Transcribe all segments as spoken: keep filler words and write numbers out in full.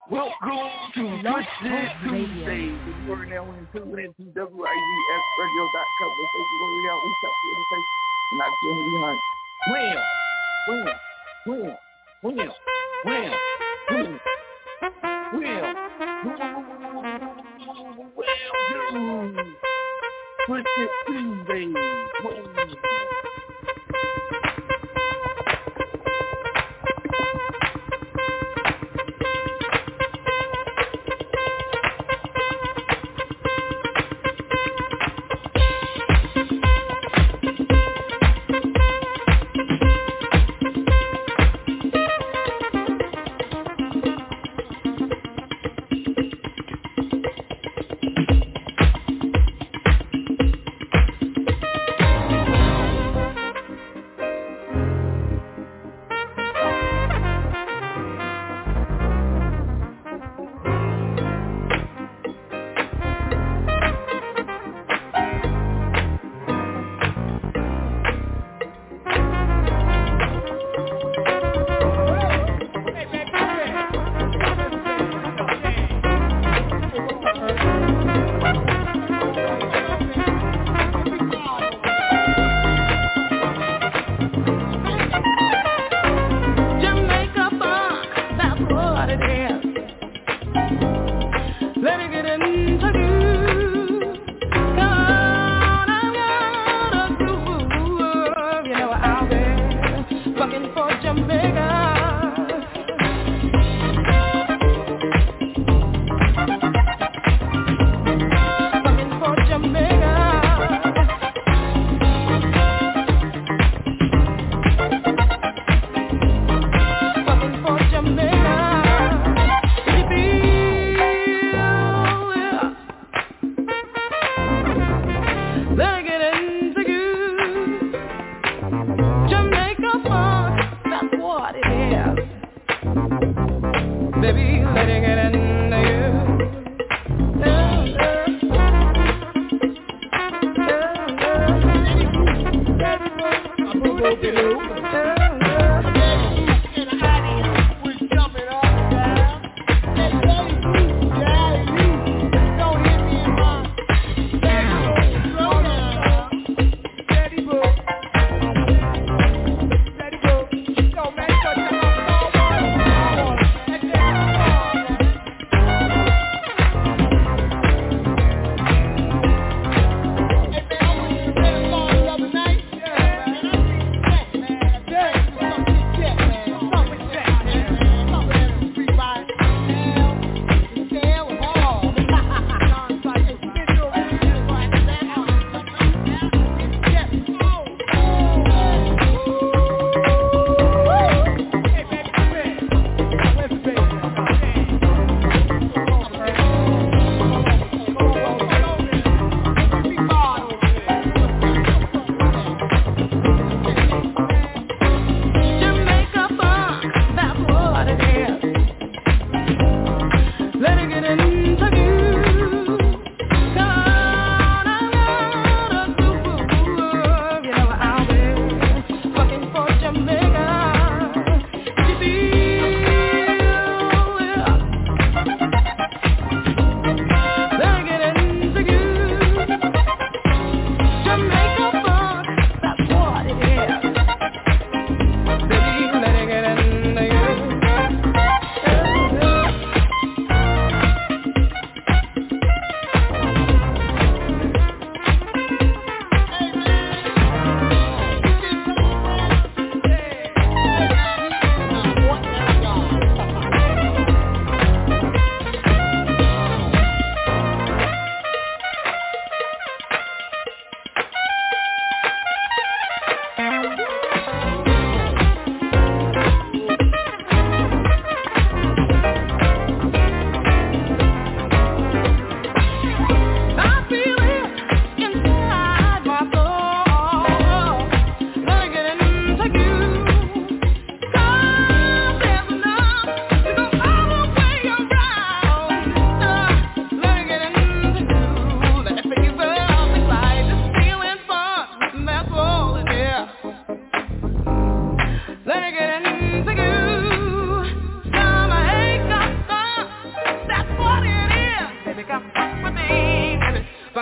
Welcome to Twisted Tuesdays. We're now in two into W I V S radio dot com. The station where we out, we stop in the face and not feeling behind. Wham! Wham! Wham! Wham! Wham! Wham! Wham! Wham! Twisted Tuesdays. Wham!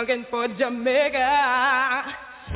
funkin' for Jamaica.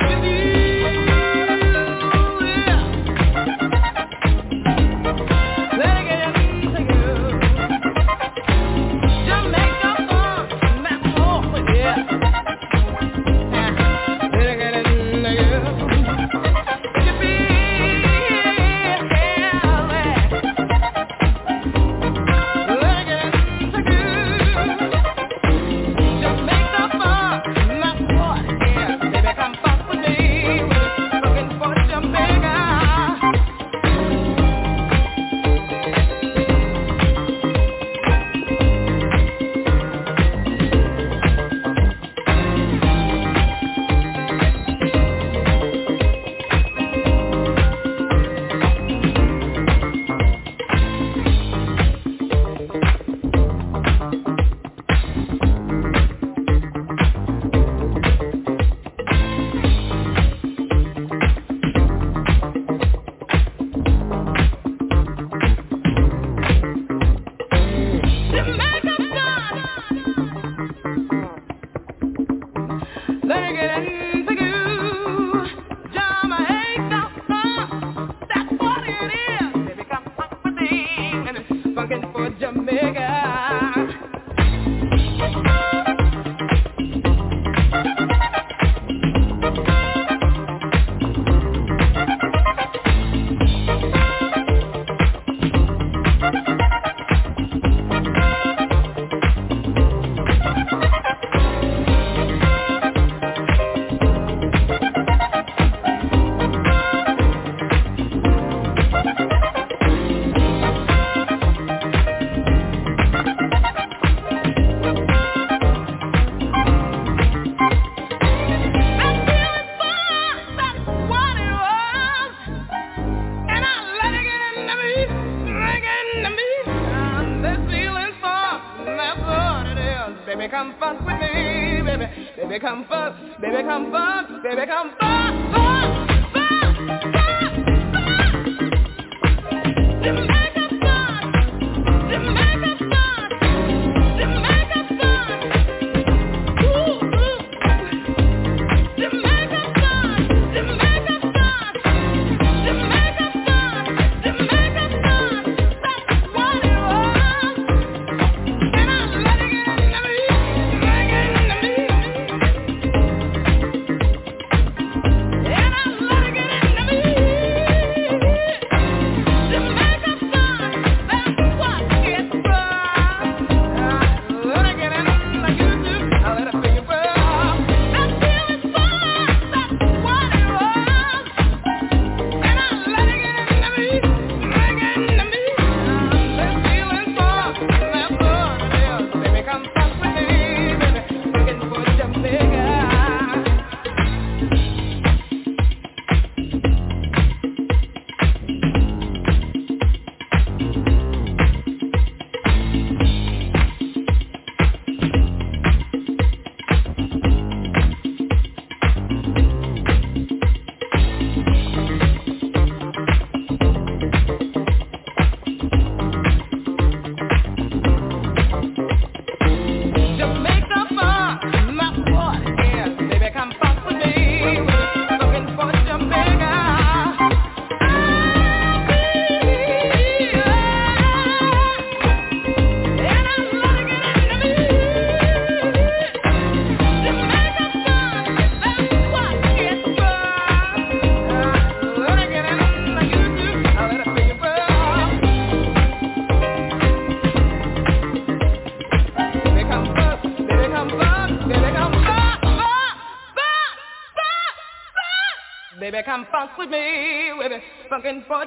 Baby, come funk with me, baby, funkin' for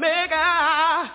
Jamaica.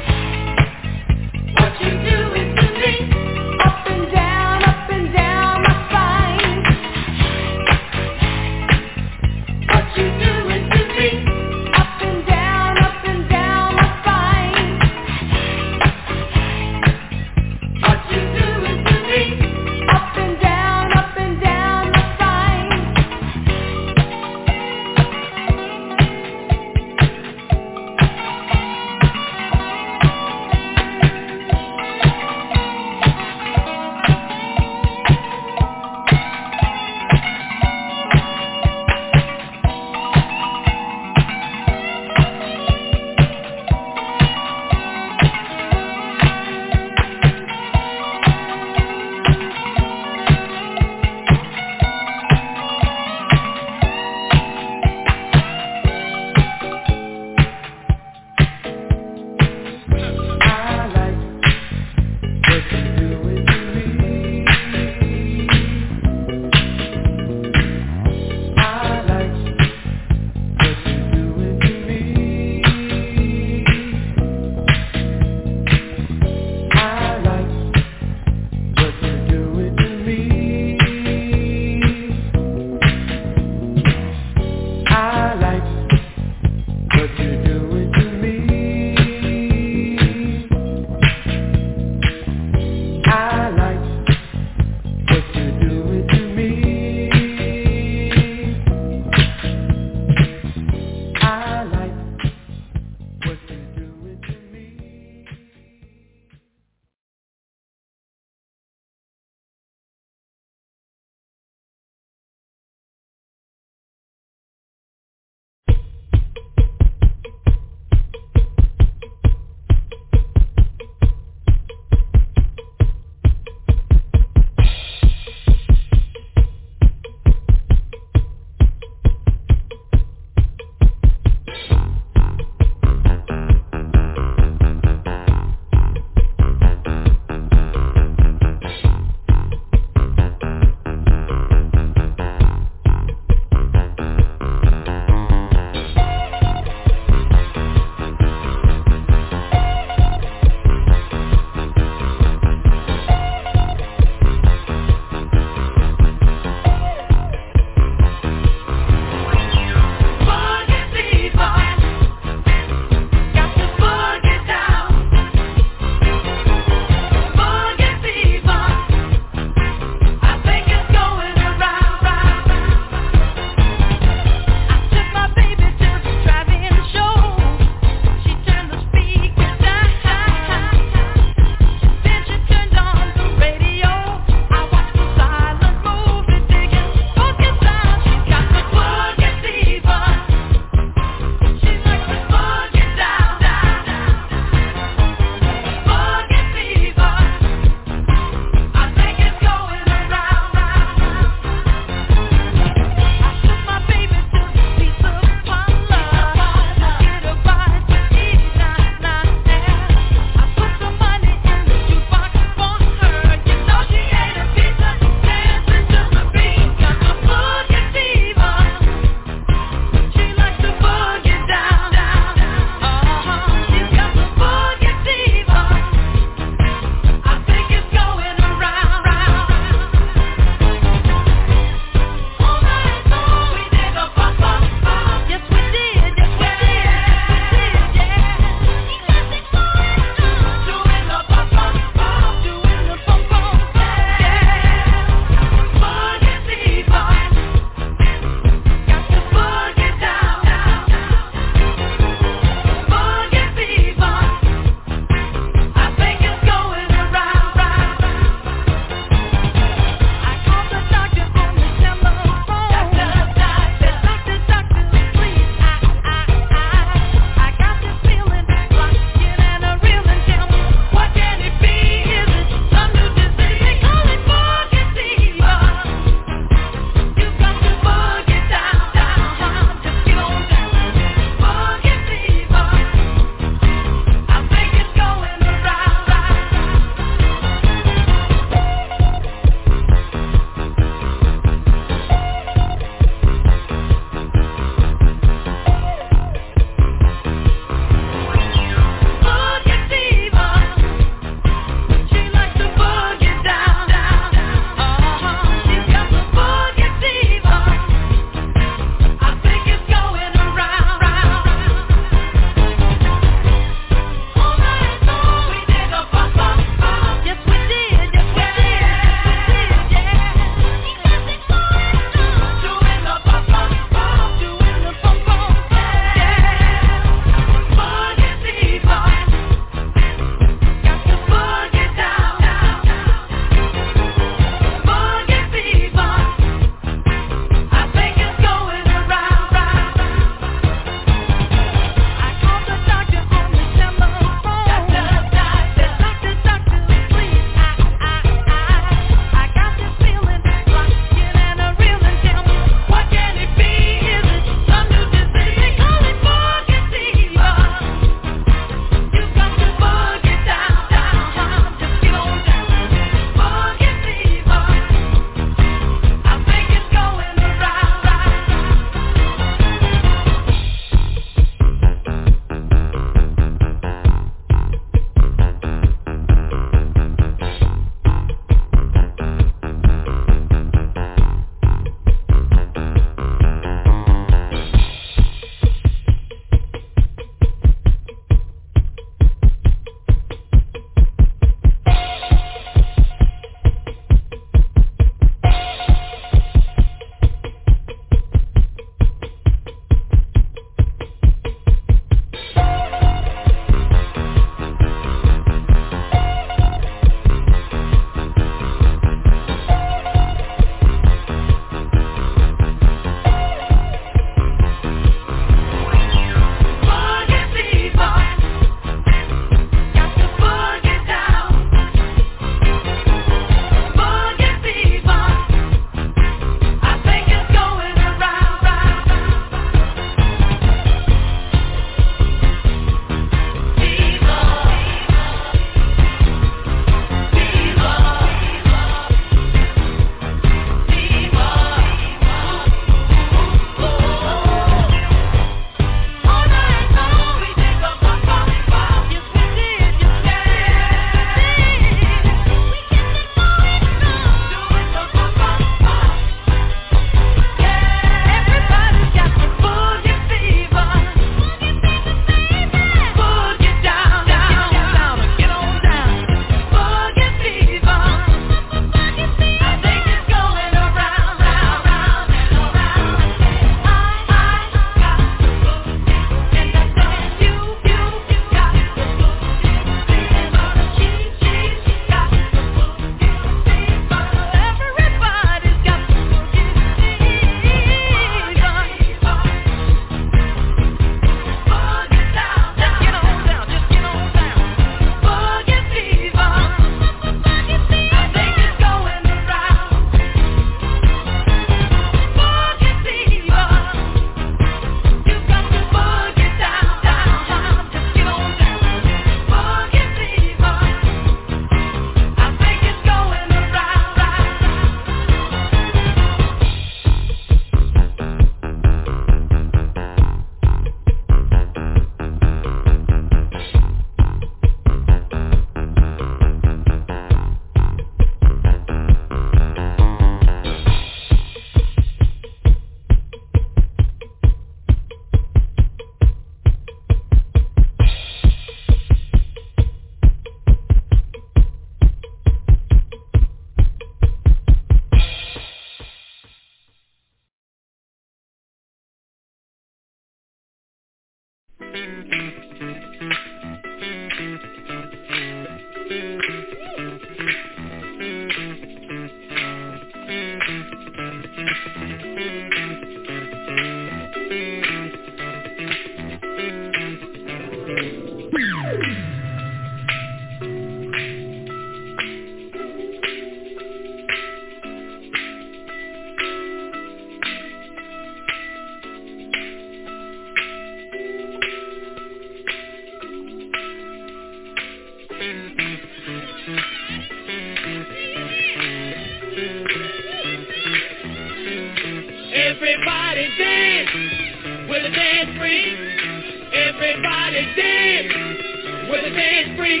Everybody dance with a dance freak. Everybody dance with a dance freak.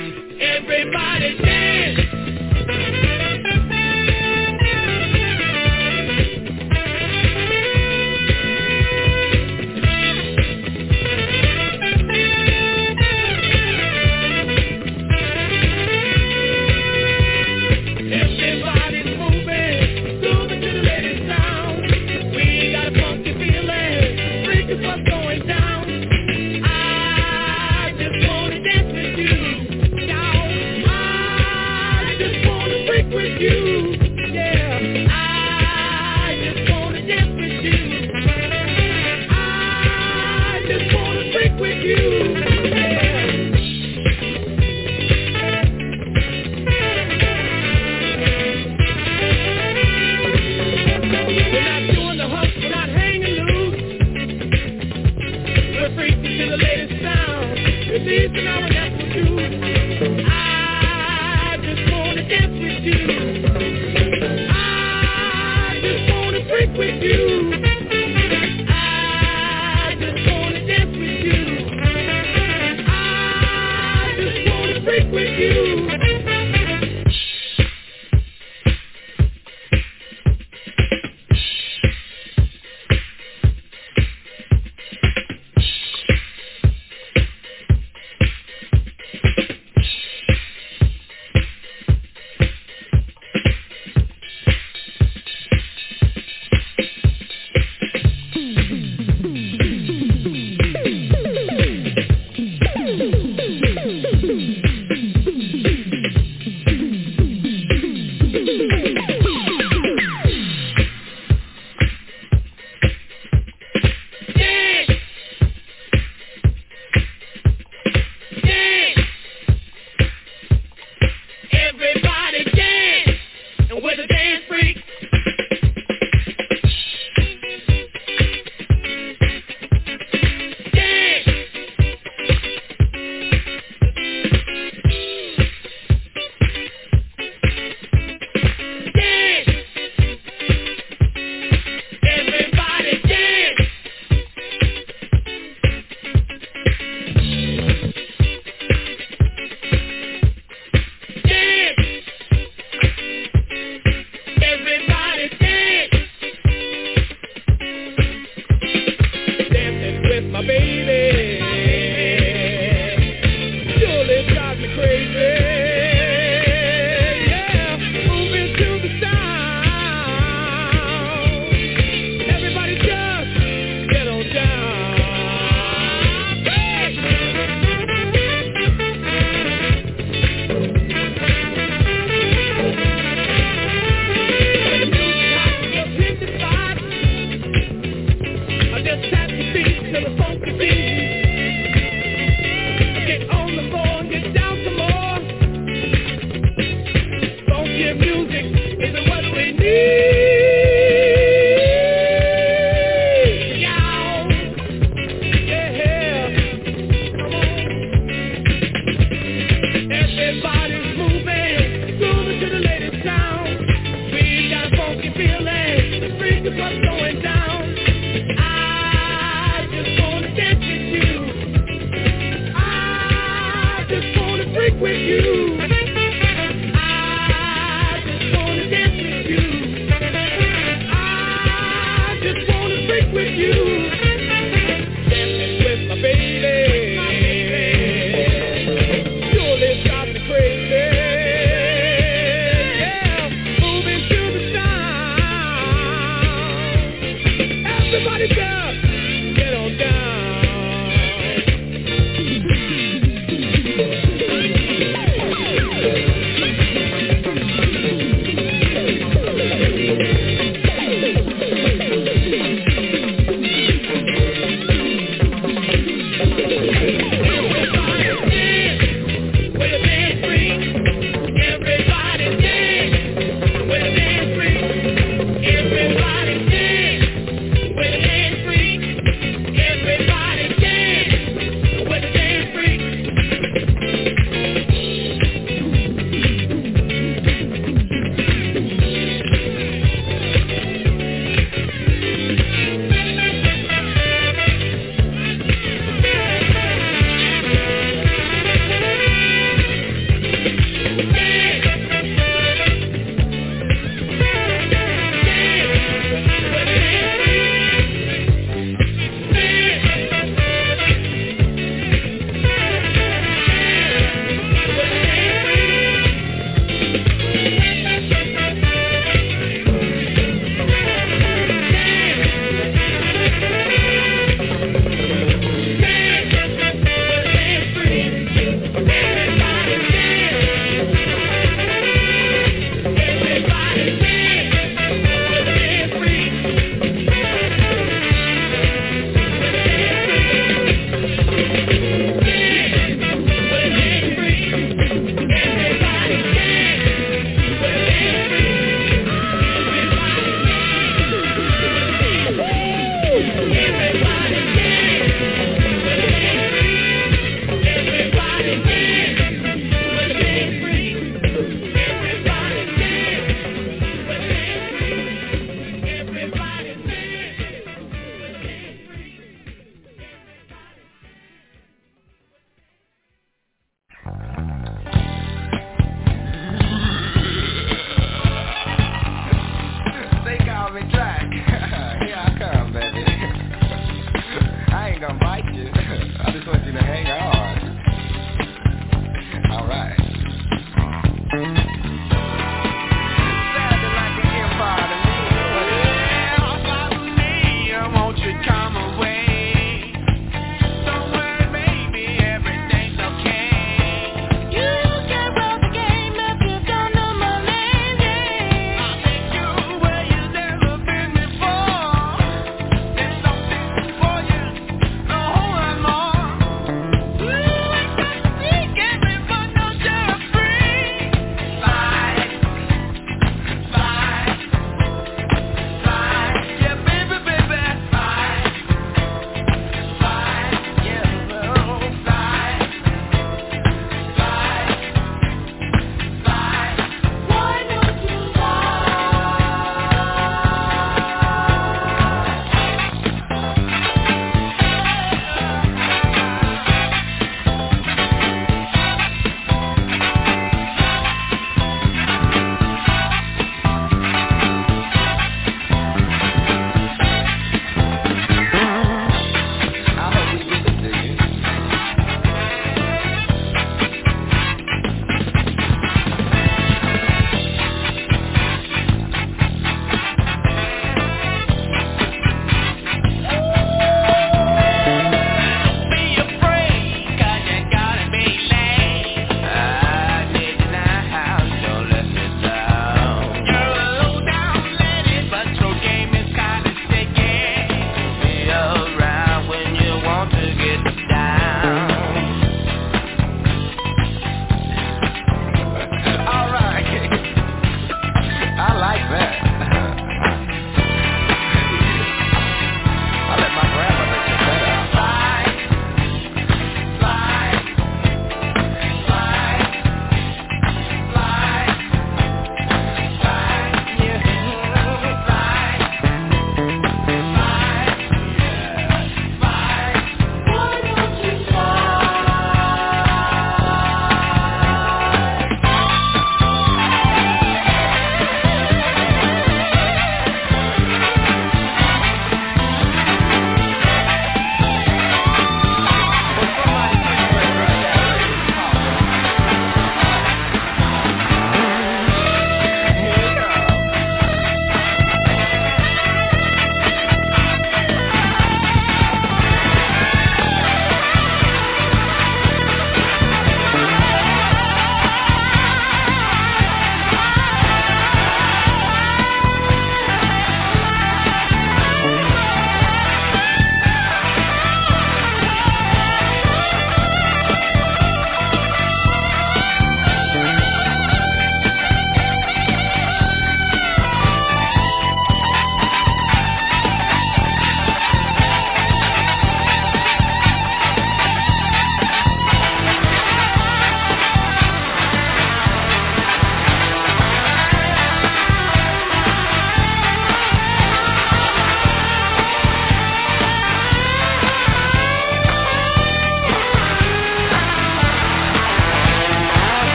Everybody dance. Till the phone can be invite you. I just want you to hang on. All right. Sounding like an empire to me. Yeah, follow me. I want you to come away. Don't worry, baby, everything's okay. You can run the game if you don't know my name. I'll take you where you've never been before. There's something for you, a whole lot more. Ooh,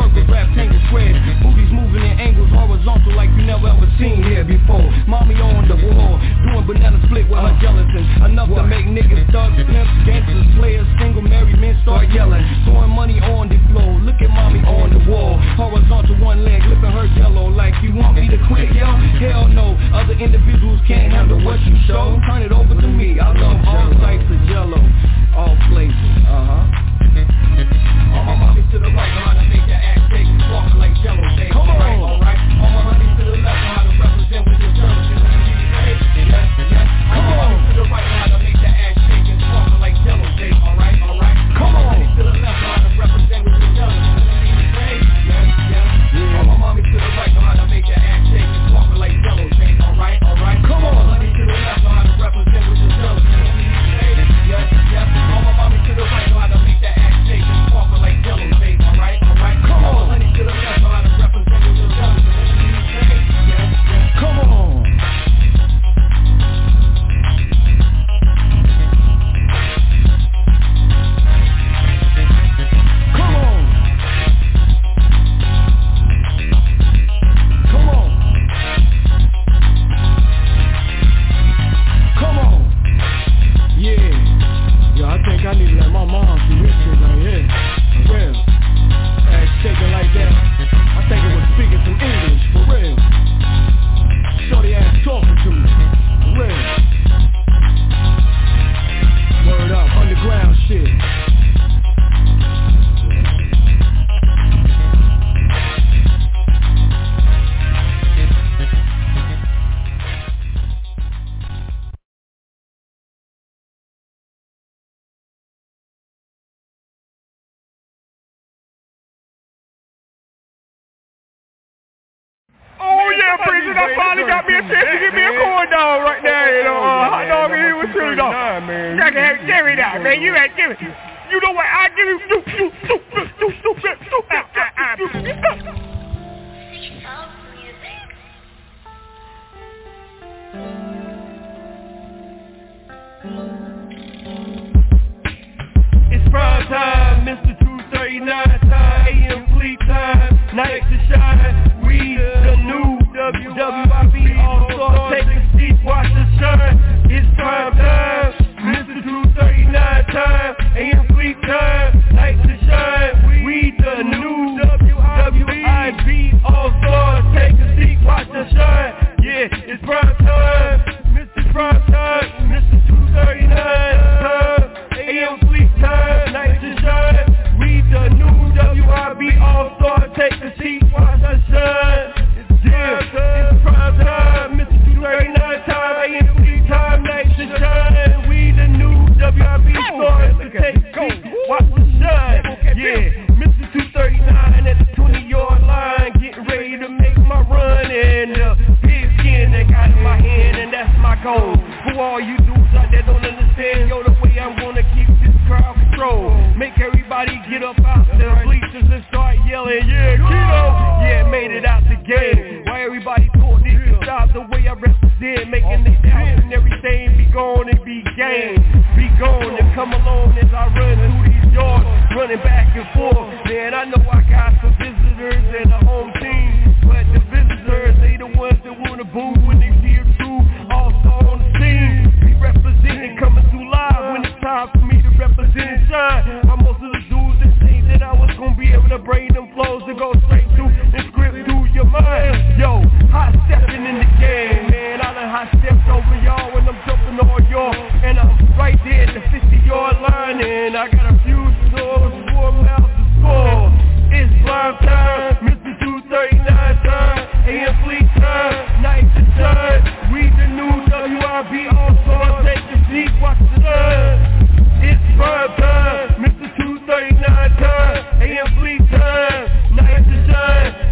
circles, rectangle, squares. Booties moving in angles, horizontal like you never ever seen here before. Mommy on the wall, doing banana split with her gelatin. Enough to make niggas thugs, pimps, gangsters, players, single married men start yelling. Throwing money on the floor, look at mommy on the wall. Horizontal one leg, lipping her yellow like you want me to quit, yo? Hell no, other individuals can't handle what you show. Turn it over to me, I love all types of jello, all flavors, uh-huh. All my mommy to the right, know how to make that ass shake and walk like jello, baby. Come on, alright, alright. All my mommy to the left, know how to represent with your girls. Yes, yes. Come on, to the right, know how to make that ass shake and walk like jello, baby. Alright, alright. Come on, to the left, know how to represent with your girls. Yes, yes. All my mommy to the right, know how to make that ass shake and walk like jello, baby. Alright, alright. Come on, mommy to the left, know how to represent with your girls. Yes, yes. All my mommy to the right, know how to make that ass shake and walk like jello, baby. Alright, alright. Come on, honey to the left, know how to represent with your girls. Yes, yes. Come on. I need to let my mom see this shit right here. For real. Ass shaking like that. I think it was speaking some English. For real. Shorty ass talking to me. For real. Word up. Underground shit. Oh yeah, Bridget, I finally got me a chance to get me a corn dog right now, you know, uh, hot dog and it was chili dog. Jackie, give me that, man, you had give it. You know what, I give you, you, you, you, you, you, you, you, you, It's prime time, Mister two thirty-nine time, A M fleet time, night to shine. We the new W W I B All-Star, take a seat, watch the shine. It's prime time, Mister two thirty-nine time, A M fleet time, night to shine. We the new W W I B All-Star, take a seat, watch the shine. Yeah, it's prime time, Mister Prime time, Mister two thirty-nine time, A M fleet time, night to shine. We the new W I B All-Star, take a seat, watch the shine. Yeah, it's prime time, Mister two thirty-nine time, A M fleet time, night to shine. We the new W I B All-Star, take a seat, watch the shine. Yeah, Mister two thirty-nine at the twenty-yard line, getting ready to make my run. And uh, pigskin that got in my hand, and that's my goal. For all you dudes out there don't understand, yo, the way I'm gonna keep this crowd control. Make everybody get up out the bleachers and start yelling, yeah, Kilo! Yeah, made it out the game. Why everybody thought they could stop the way I represent, making the house and everything be gone and be game. Be gone and come along as I run through these yards, running back and forth. Man, I know I got some visitors and a home team, but the visitors, they the ones that wanna boo when they see a true all-star on the scene. We representing, coming through live when it's time for me to represent and shine. While most of the dudes that think that I was gonna be able to bring them flows to go straight through and script through your mind. Yo, hot stepping in the game, man. I done hot stepped over y'all when I'm jumping on y'all, and I'm right there at the fifty-yard line, and I got a few stores, four miles to score. It's prime time, Mister two thirty-nine time, A M fleet time, night to shine. We the new W I B All-Star, take a seat, watch the sun. It's prime time, Mister two thirty-nine time, A M fleet time, night to shine.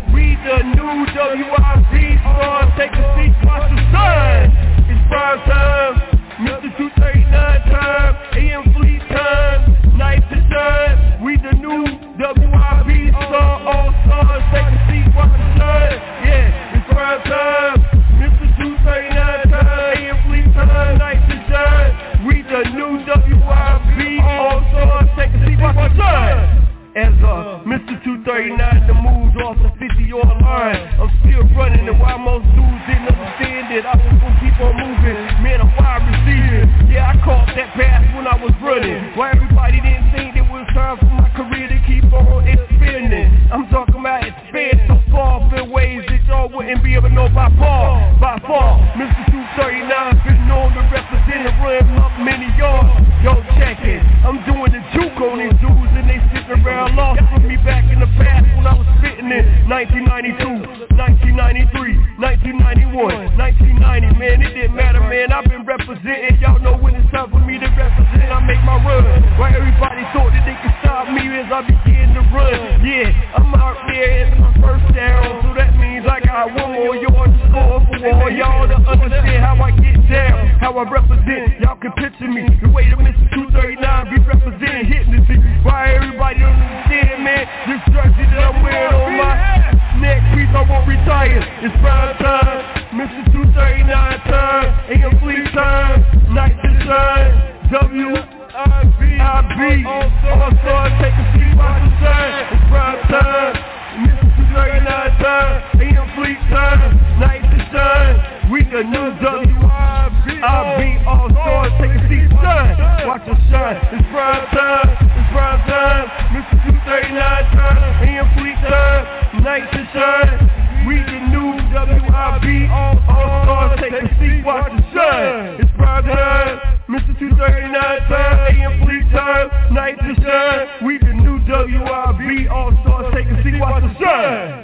dudes off the fifty-yard line. I'm still running, and while most dudes didn't understand it, I was gonna keep on moving. Man, I'm wide receiving. Yeah, I caught that pass when I was running. Why everybody didn't think it was time for my career to keep on expanding. I'm talking about expand so far in ways that y'all wouldn't be able to know by far. By far, Mister two thirty-nine been known to represent and run up many yards. Yo, check it. I'm doing the juke on these dudes, and they sitting around lost with me back in the past when I was spitting in nineteen ninety-two, nineteen ninety-three, nineteen ninety-one, nineteen ninety. Man, it didn't matter, man. I've been representing. Y'all know when it's time for me to represent, I make my run. Why everybody thought that they could stop me as I begin to run. Yeah, I'm out there in my first down, so that means I got one more yard to score for all y'all to understand how I get down, how I represent. Y'all can picture me the way that Mister two thirty-nine be representing, hitting the city. Why everybody don't understand, man? This jersey that I'm wearing on my neck piece, I won't retire. It's prime time, Mister two thirty-nine time, A M Fleet time, night to shine, W I B, all stars take a seat, watch the sun. It's prime time, Mister two thirty-nine time, A M Fleet time, night to shine. We the new W I B, all stars take a seat, son. Watch the shine. It's prime time, it's prime time, Mister two thirty-nine time, A M Fleet time, night to shine. We the new W I B, all stars take a seat, watch the shine. It's prime time, Mister two thirty-nine time, A M Fleet time, night to shine. We the new W I B, all stars take a seat, watch the shine.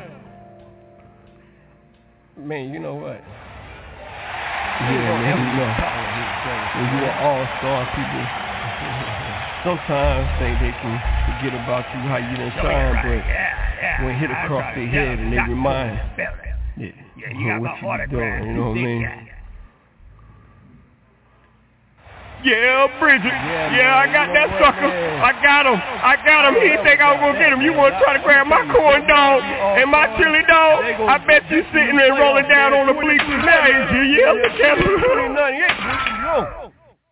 Man, you know what? Yeah, man, you know, when you are all-star, people sometimes think they can forget about you, how you done shine, but when it hit across their head and they remind, yeah, yeah, what you doing, you know what I mean? Yeah, Bridget. Yeah, yeah, I got that sucker. I got him. I got him. He didn't think I was gonna get him. You want to try to grab my corn dog and my chili dog? I bet you sitting there rolling down on the bleachers now. Yeah, look at him.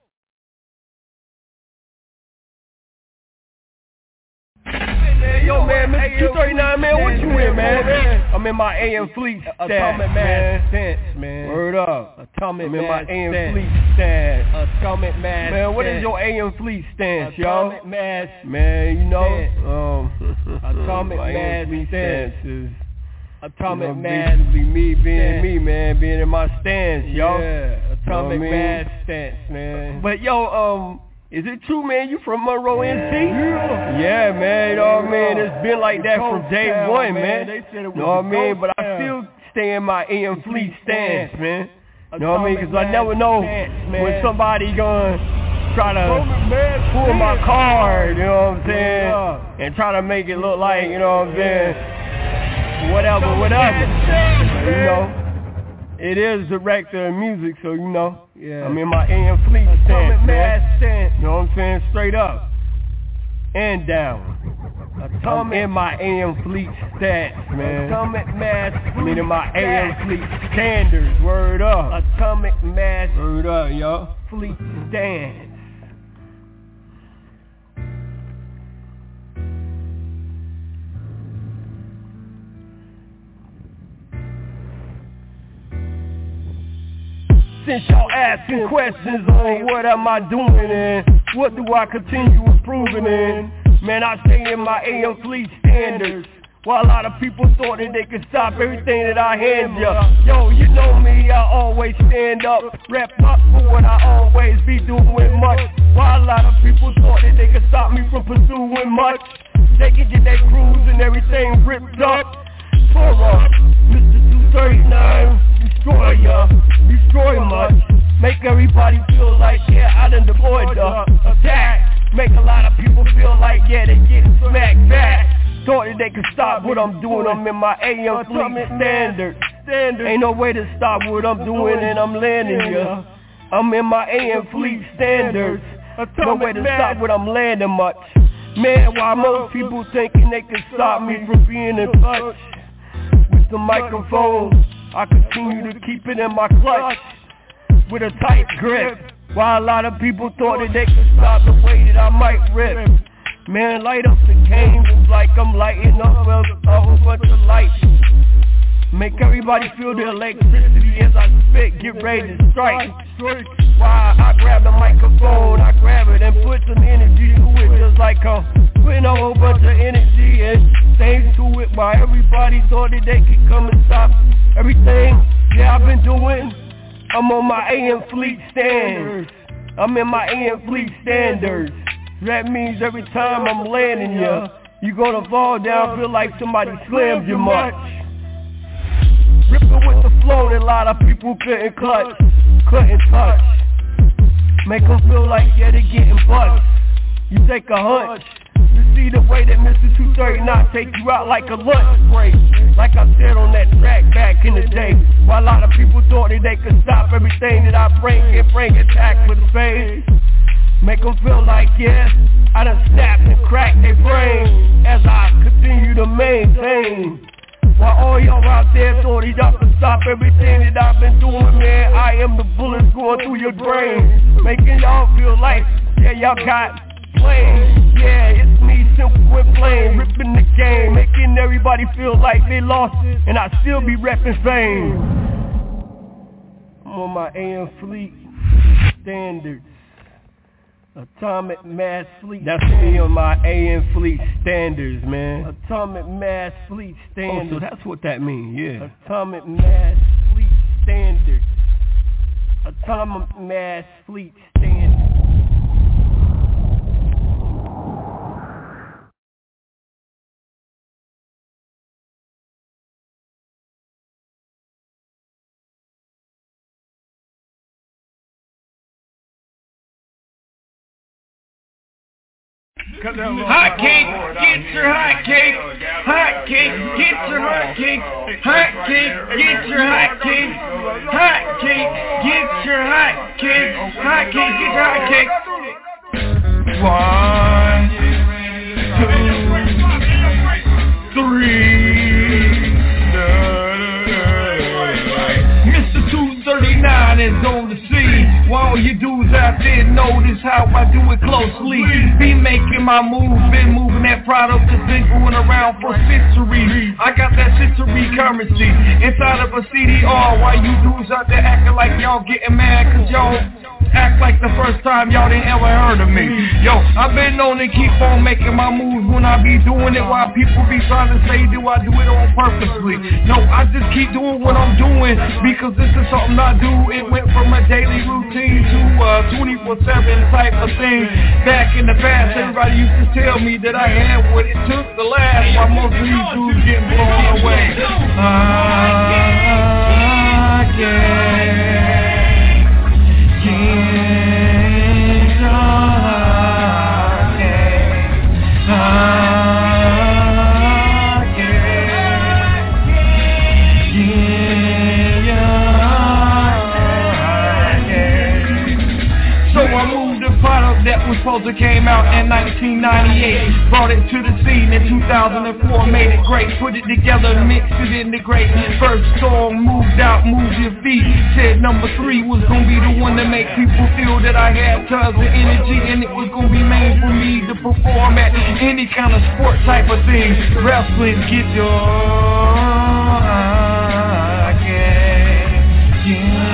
Yo, man, Mister two thirty-nine, man, what you in, man? I'm in my A M Fleet stats, Atomic Mass Stance, man. Word up. Atomic I'm in my A M Fleet stance. Atomic Mass Man, what is your A M Fleet stance, y'all? Atomic Mass Man, you know, um, Atomic Mass stance is Atomic you know, Mass basically me being stance. me, man, being in my stance, y'all. Yeah, Atomic you know Mass stance, man. But yo, um, is it true, man, you from Monroe, N C? Yeah, yeah man, you know what I mean? It's been like that from day town, one, man. man. You know what I mean? But I still stay in my A M Fleet stance, man. You know what I mean? Because I never know when somebody gonna try to pull my card, you know what I'm saying? And try to make it look like, you know what I'm saying? Whatever, whatever. You know? It is director of music, so you know, yeah. I'm in my A M Fleet stance, man. Stance. You know what I'm saying? Straight up and down. Atomic. I'm in my A M Fleet stance, man. Atomic Mass. I'm in my A M Fleet standards. Word up. Atomic Mass. Word up, y'all. Fleet stance. Since y'all asking questions on what am I doing and what do I continue improving in, man, I stay in my A M Fleet standards. While a lot of people thought that they could stop everything that I hand ya. Yo, you know me, I always stand up, rep up for what I always be doing much. While a lot of people thought that they could stop me from pursuing much, they could get their crews and everything ripped up. Torah, Mister two thirty-nine, destroy ya, destroy much. Make everybody feel like, yeah, I done deployed the attack. Make a lot of people feel like, yeah, they getting smacked back. Thought that they could stop what I'm doing, I'm in my A M Fleet standard. Ain't no way to stop what I'm doing and I'm landing ya. I'm in my A M Fleet standards. No way to stop what I'm landing much. Man, while most people thinking they could stop me from being in touch with the microphone, I continue to keep it in my clutch with a tight grip. While a lot of people thought that they could stop the way that I might rip. Man, light up the game like I'm lighting up a, a whole bunch of lights. everybody feel the electricity as I spit, get ready to strike. Why I grab the microphone, I grab it and put some energy to it, just like I'm putting a whole bunch of energy and things to it. While everybody thought that they could come and stop everything that I've been doing, I'm on my A M Fleet standards. I'm in my A M Fleet standards. That means every time I'm landing ya, you gonna fall down, feel like somebody slammed you much. Ripping with the flow that a lot of people couldn't clutch, couldn't touch. Make them feel like, yeah, they getting bucks. You take a hunch. You see the way that Mister two thirty-nine take you out like a lunch break. Like I said on that track back in the day, while a lot of people thought that they could stop everything that I bring and bring attack with the face. Make them feel like, yeah, I done snapped and cracked their brain as I continue to maintain. While all y'all out there thought y'all could stop everything that I've been doing, man, I am the bullets going through your brain, making y'all feel like, yeah, y'all got plain. Yeah, it's me, simple and plain, ripping the game, making everybody feel like they lost it, and I still be repping fame. I'm on my A M Fleet standards. Atomic Mass Fleet. That's me on my A M Fleet standards, man. Atomic Mass Fleet standards. Oh, so that's what that means, yeah. Atomic Mass Fleet standards. Atomic Mass Fleet standards. Hot cake, get your hot cake. Hot cake, get your hot cake. Hot cake, get your hot cake. Hot cake, get your hot cake. Hot cake, get your hot cake. One, two, three. Mister two thirty-nine is on the scene. While all you dudes out there notice how I do it closely. Be making my move, been moving that product that's been going around for centuries. I got that century currency inside of a C D R. While you dudes out there acting like y'all getting mad cause y'all act like the first time y'all didn't ever heard of me. Yo, I've been known to keep on making my moves when I be doing it, while people be trying to say, do I do it on purposely? No, I just keep doing what I'm doing because this is something I do. It went from a daily routine to a twenty-four seven type of thing. Back in the past, everybody used to tell me that I had what it took to last, while most of these dudes getting blown away. I can't that was supposed to came out in nineteen ninety-eight. Brought it to the scene in two thousand four, made it great, put it together, mixed it integrate. First song, moved out, moved your feet. Said number three was gonna be the one to make people feel that I had tons of energy, and it was gonna be made for me to perform at any kind of sport type of thing. Wrestling, get your I can't get your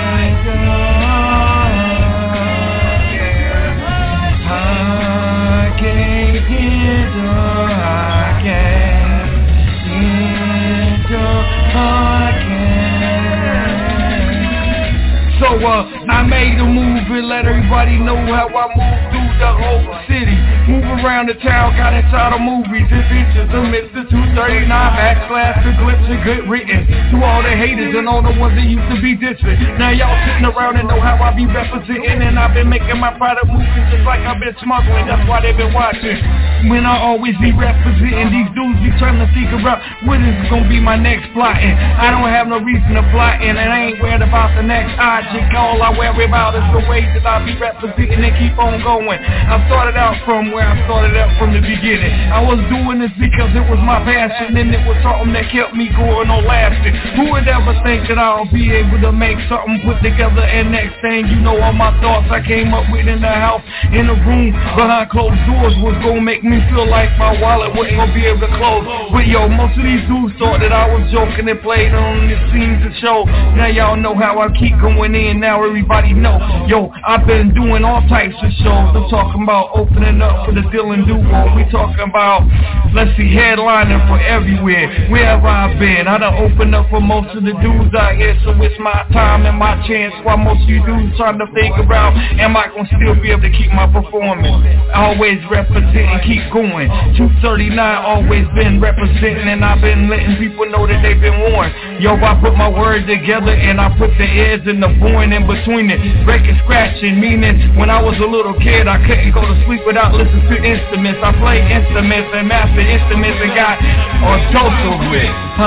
So uh, I made a move and let everybody know how I move through the whole city. Move around the town, got inside of movies, adventures of Mister two thirty-nine, backslash the glimpse and good written. To all the haters and all the ones that used to be dissing. Now y'all sitting around and know how I be representing, and I've been making my product movies just like I've been smuggling. That's why they've been watching. When I always be representing, these dudes be trying to figure out what is gonna be my next plotting. I don't have no reason to plot, and I ain't worried about the next object. All I worry about is the way that I be representing and keep on going. I started out from where I started out from the beginning. I was doing this because it was my passion, and it was something that kept me going on lasting. Who would ever think that I'll be able to make something put together, and next thing you know, all my thoughts I came up with in the house, in the room, behind closed doors was gonna make me feel like my wallet wasn't gonna be able to close. But yo, most of these dudes thought that I was joking and played on the scenes of show. Now y'all know how I keep going in, now everybody know. Yo, I've been doing all types of shows. I'm talking about opening up for the Dylan Duo. We talking about, let's see, headlining for everywhere, wherever I've been. I done opened up for most of the dudes out here, so it's my time and my chance. While most of you dudes trying to think about, am I gonna still be able to keep my performance? Always representing, keep going. two thirty-nine always been representing, and I've been letting people know that they've been warned. Yo, I put my words together and I put the ears and the void in between it. Breaking, scratching, meaning when I was a little kid, I couldn't go to sleep without listening to instruments. I play instruments and master instruments and got on total with.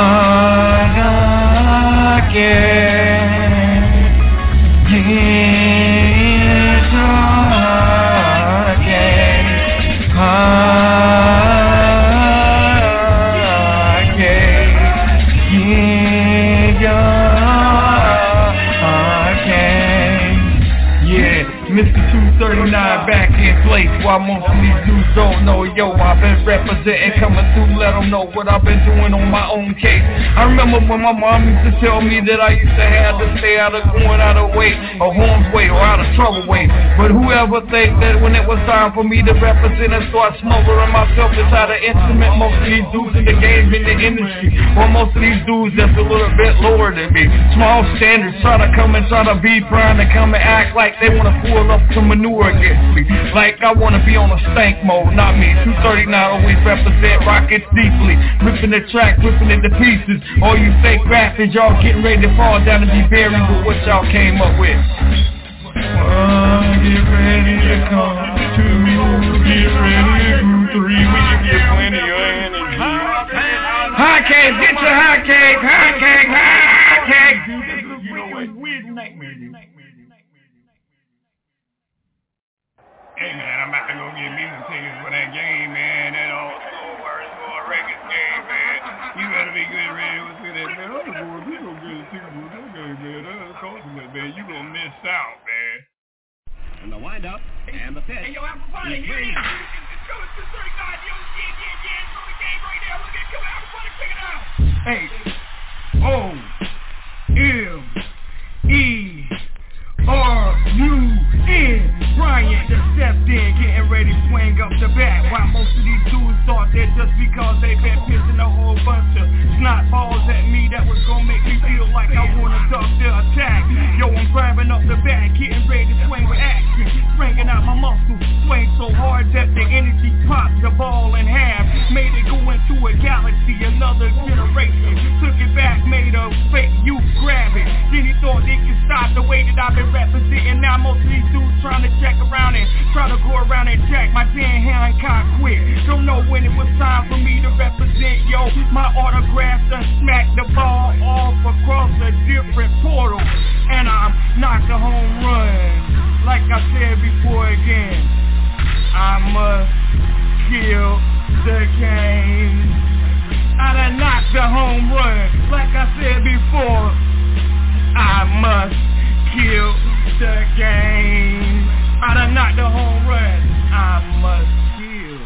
Mister two thirty-nine back in place. While most of these dudes don't know, yo, I've been representing, coming through, let them know what I've been doing on my own case. I remember when my mom used to tell me that I used to have to stay out of going out of way, or harm's way, or out of trouble way. But whoever think that when it was time for me to represent and start smothering myself inside an instrument, most of these dudes in the game, in the industry, or most of these dudes that's a little bit lower than me, small standards, try to come and try to be trying to come and act like they want to pull up some manure against me, like I want to be on a stank mode. Not me. two thirty-nine always represent rockets deeply, ripping the track, ripping it to pieces. All you fake rappers, y'all getting ready to fall down and be buried with what y'all came up with. Oh, get ready to come two, get ready to do three. We can get plenty of energy. Hot cake, get your hot cake, hot cake, hot cake. You know what? Weird nightmare, dude. Hey man, I'm about to go get me some tickets for that game, man. That old school versus school records game, man. You better be good ready to see that, man. Other boys, we gonna get a ticket for that game, man. That's ultimate, man. You gonna miss out, man. And the windup and the pitch. Hey, yo, Apple Party, here it is. It's going to thirty-nine. Yo, yeah, yeah, yeah. It's on the game right now. Look at Killer Apple Party. Check it out. Hey, O, M, E, R, U, N. Bryant just stepped in, getting ready to swing up the bat. While most of these dudes thought that just because they been pissing a whole bunch of snot balls at me, that was gonna make me feel like I wanna duck the attack. Yo, I'm grabbing up the bat, getting ready to swing with action, stringing out my muscles, swing so hard that the energy popped the ball in half, made it go into a galaxy, another generation. Took it back, made a fake youth grab it. Then he thought they could stop the way that I've been representing. Now most of these dudes trying to check around and try to go around and jack my ten hand cock quick. Don't know when it was time for me to represent, yo. My autograph done smacked the ball off across a different portal, and I'm knocked a home run. Like I said before again, I must kill the game. I done knocked the home run. Like I said before, I must kill the game. I done knocked the home run. I must kill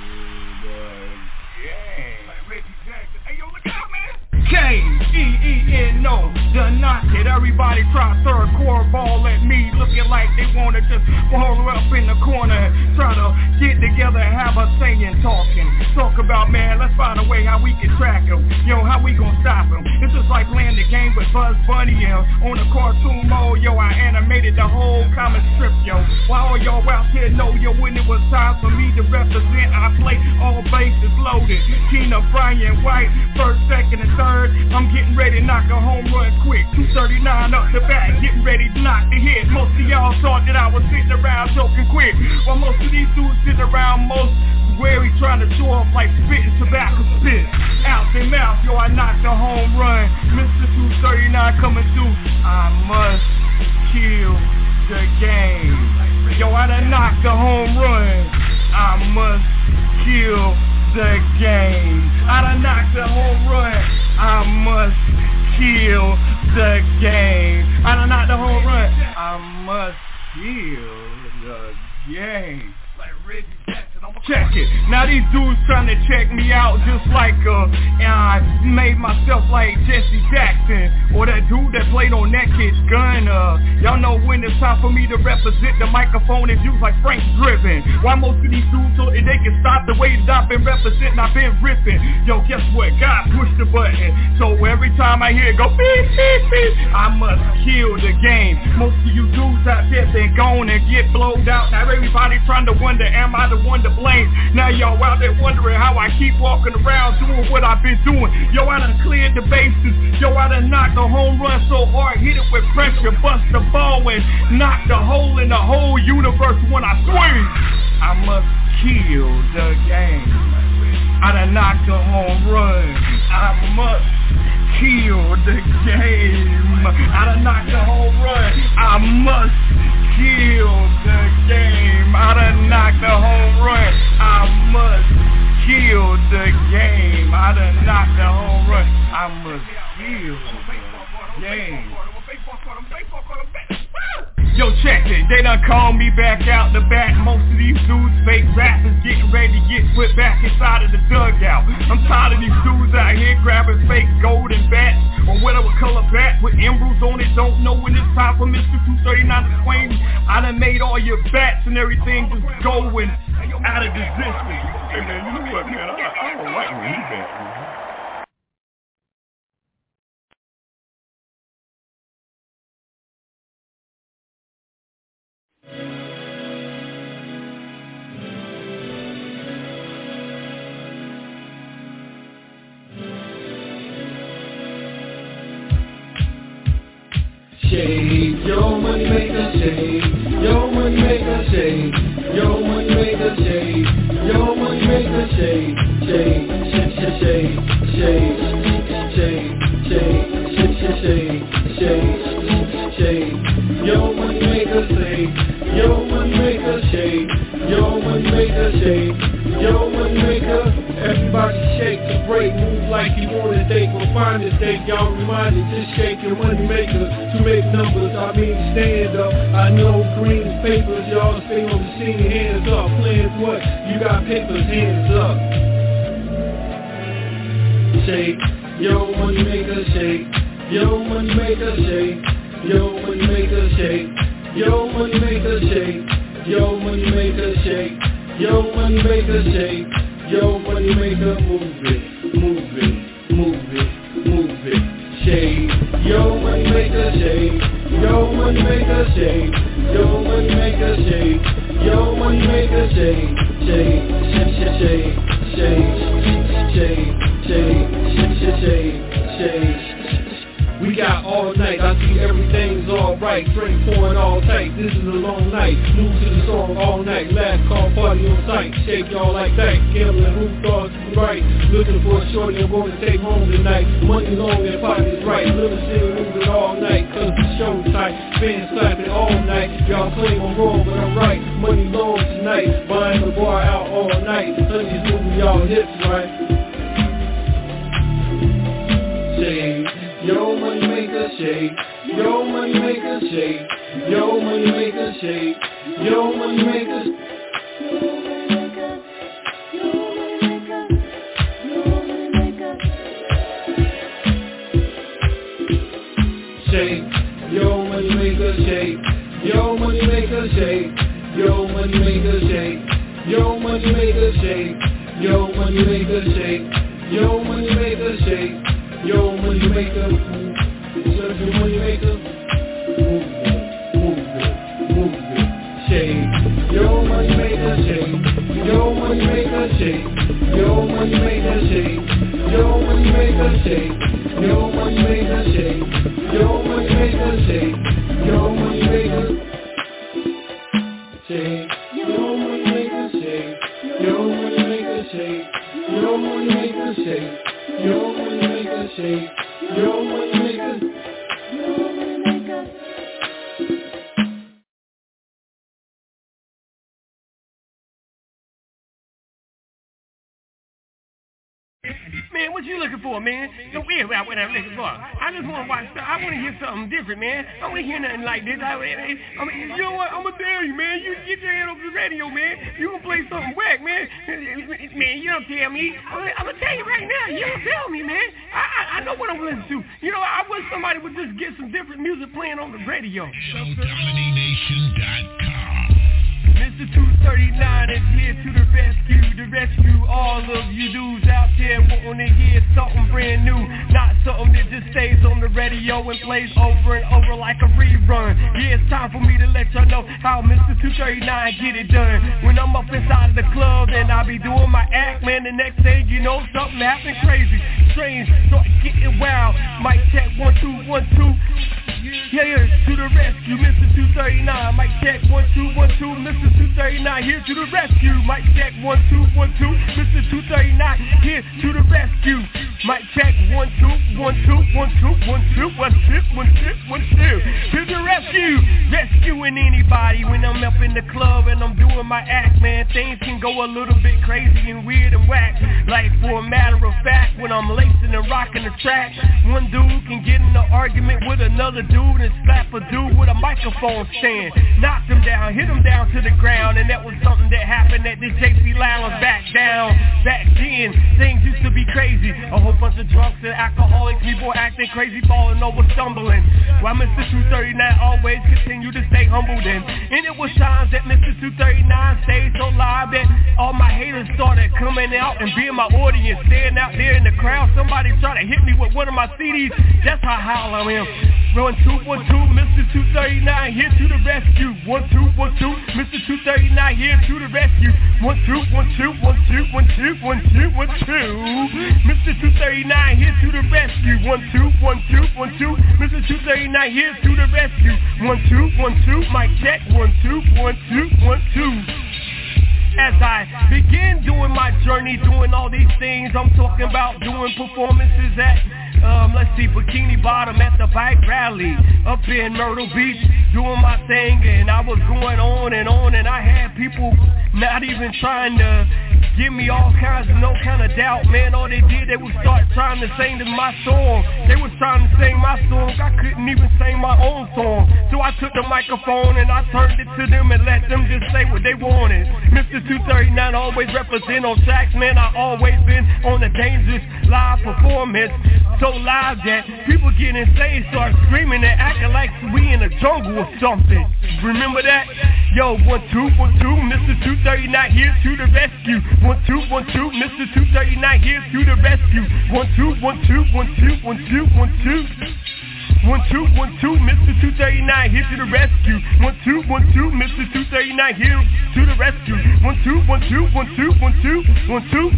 the game. Like Reggie Jackson. Hey, yo, look out, man. K E E N O, done knocked it. Everybody try to throw a cornball at me, looking like they wanna just ball up in the corner, try to get together and have a saying, talking. Talk about, man, let's find a way how we can track them. Yo, how we gonna stop them? It's just like playing the game with Buzz Bunny, yo. On the cartoon mode, yo, I animated the whole comic strip, yo. While all y'all out here know, yo, when it was time for me to represent, I play all bases loaded. Tina, Bryant, White, first, second, and third. I'm getting ready to knock a home run quick. two thirty-nine up the back, getting ready to knock the hit. Most of y'all thought that I was sitting around joking quick. While most of these dudes sitting around most wary trying to show off like spitting tobacco spit. Out their mouth, yo, I knocked a home run. Mister two thirty-nine coming through. I must kill the game. Yo, I done knocked a home run. I must kill the game. I done knocked the home run. I must kill the game. I done knocked the home run. I must kill the game. Check it. Now these dudes trying to check me out just like uh, and I made myself like Jesse Jackson or that dude that played on that kid's gun. Uh, y'all know when it's time for me to represent the microphone is used like Frank Driven. Why most of these dudes so that they can stop the way that I've been representing, I've been ripping. Yo, guess what? God pushed the button. So every time I hear it go beep, beep, beep, I must kill the game. Most of you dudes out there been gone and get blowed out. Now everybody trying to wonder, am I the one to blame? Now y'all out there wondering how I keep walking around doing what I've been doing. Yo, I done cleared the bases. Yo, I done knocked the home run so hard, hit it with pressure, bust the ball and knock the hole in the whole universe when I swing. I must kill the game. I done knocked the home run. I must kill the game. I done knocked the home run. I must kill the game. I done knocked the home run. I must kill the game. I done knocked the home run. I must kill the game. Yo, check it, they done called me back out the back. Most of these dudes fake rappers getting ready to get put back inside of the dugout. I'm tired of these dudes out here grabbing fake golden bats or whatever color bat with emeralds on it. Don't know when it's time for Mister two thirty-nine to swing. I done made all your bats and everything just going out of existence. Hey man, you know what, man, I, I don't like when he bat, man. Shake, yo money maker, shake, yo money maker, shake, yo money maker, shake, yo money maker, shake, shake, shake, shake, shake, shake, shake, shake, shake, shake, shake, yo money maker, shake, yo money maker, shake, yo money maker, shake, yo money maker. Everybody shake the break, move like you want to take or find a stake. Y'all reminded, just shake your money maker to make numbers. I mean stand up. I know green papers, y'all stay on the scene, hands up. Playing what? You got papers, hands up. Shake, yo money maker, shake, yo money maker, shake, yo money maker, shake, yo money maker, shake, yo money maker, shake, yo money maker, shake. Yo, money maker, move it, move it, move it, move it, shake. Yo, money maker, shake. Yo, money maker, shake. Yo, money maker, shake. Yo, money maker, shake. Shake, shake, shake, shake, shake, shake, shake, shake, shake. We got all night, I see everything's alright. Drink pouring all tight, this is a long night. New to the song all night, last call party on site. Shake y'all like that, gambling roof thoughts to the right. Looking for a shorty I'm gonna take home tonight. Money long and pockets right, little shit moving all night. Cause the show tight, fans clapping all night. Y'all claim I'm wrong but I'm right. Money long tonight, buying the bar out all night. Honey's moving y'all hips right. Shake. Yo money maker shake, yo money maker shake, yo money maker shake, yo money maker, shake, yo money maker shake, yo money maker shake, yo money maker shake, yo money maker shake, yo money maker shake, yo money maker shake. Yo, money maker, serve your money maker, move it, move it, move it, shake. Yo, money maker, shake. Yo, money maker, shake. Yo, money maker, shake. Yo, money maker, shake. Yo, money maker, shake. Yo, money maker, shake. Yo, money maker, shake. Yo, money maker, shake. Yo, money maker, shake. Yo, money maker, shake. Yo, money maker, shake. Yo, money maker. you looking for, man? Don't worry about what I'm looking for. I just want to watch stuff. I want to hear something different, man. I don't want to hear nothing like this. I, I mean, you know what? I'm going to tell you, man. You get your hand off the radio, man. You going to play something whack, man. Man, you don't tell me. I'm going to tell you right now. You don't tell me, man. I, I, I know what I'm listening to. You know, I wish somebody would just get some different music playing on the radio. show dominee nation dot com. Mister two thirty-nine is here to the rescue, to rescue all of you dudes out there wanting to hear something brand new, not something that just stays on the radio and plays over and over like a rerun. Yeah, it's time for me to let y'all know how Mister two thirty-nine get it done. When I'm up inside the club and I be doing my act, man, the next thing you know, something happened crazy, strange, start getting wild. Mic check one two one two. Yeah, yeah, to the rescue, Mister two thirty-nine. Mic check one two one two. Mister two thirty-nine here to the rescue. Mic check one two one two. Mister two thirty-nine here to the rescue. Mic check one two one two one two one two one two one two one two. To the rescue, rescuing anybody when I'm up in the club and I'm doing my act, man. Things can go a little bit crazy and weird and whack. Like for a matter of fact, when I'm lacing and rocking the track, one dude can get in an argument with another dude and slap a dude with a microphone stand, knock him down, hit him down to the ground, and that was something that happened at the J C Lounge back down. Back then, things used to be crazy. A whole bunch of drunks and alcoholics, people acting crazy, falling over, stumbling. While Mister two thirty-nine always continued to stay humble then. And it was times that Mister two thirty-nine stayed so live that all my haters started coming out and being my audience, staying out there in the crowd. Somebody tried to hit me with one of my C Ds. That's how howl I am. Run two one two, Mister two thirty-nine here to the rescue. One two one two, Mister two thirty-nine here to the rescue. One two one two one two one two one two one two, Mister two thirty-nine here to the rescue. One two one two one two, Mister two thirty-nine here to the rescue. One two one two, mic check. One two one two one two. As I begin doing my journey, doing all these things, I'm talking about doing performances at, um, let's see, Bikini Bottom at the bike rally, up in Myrtle Beach, doing my thing, and I was going on and on, and I had people not even trying to give me all kinds of no kind of doubt, man. All they did, they would start trying to sing my song. They was trying to sing my song. I couldn't even sing my own song. So I took the microphone and I turned it to them and let them just say what they wanted. Mister two thirty-nine always represent on tracks, man. I always been on a dangerous live performance. So live that people get insane, start screaming and acting like we in a jungle or something. Remember that? Yo, one two one two, Mister two thirty-nine here to the rescue. One two one two, Mister two thirty-nine here to the rescue. One two one two one two one two one two. One two one two, Mister two thirty-nine here to the rescue. One two one two, Mister two thirty-nine here to the rescue. One two one two one two one two one two.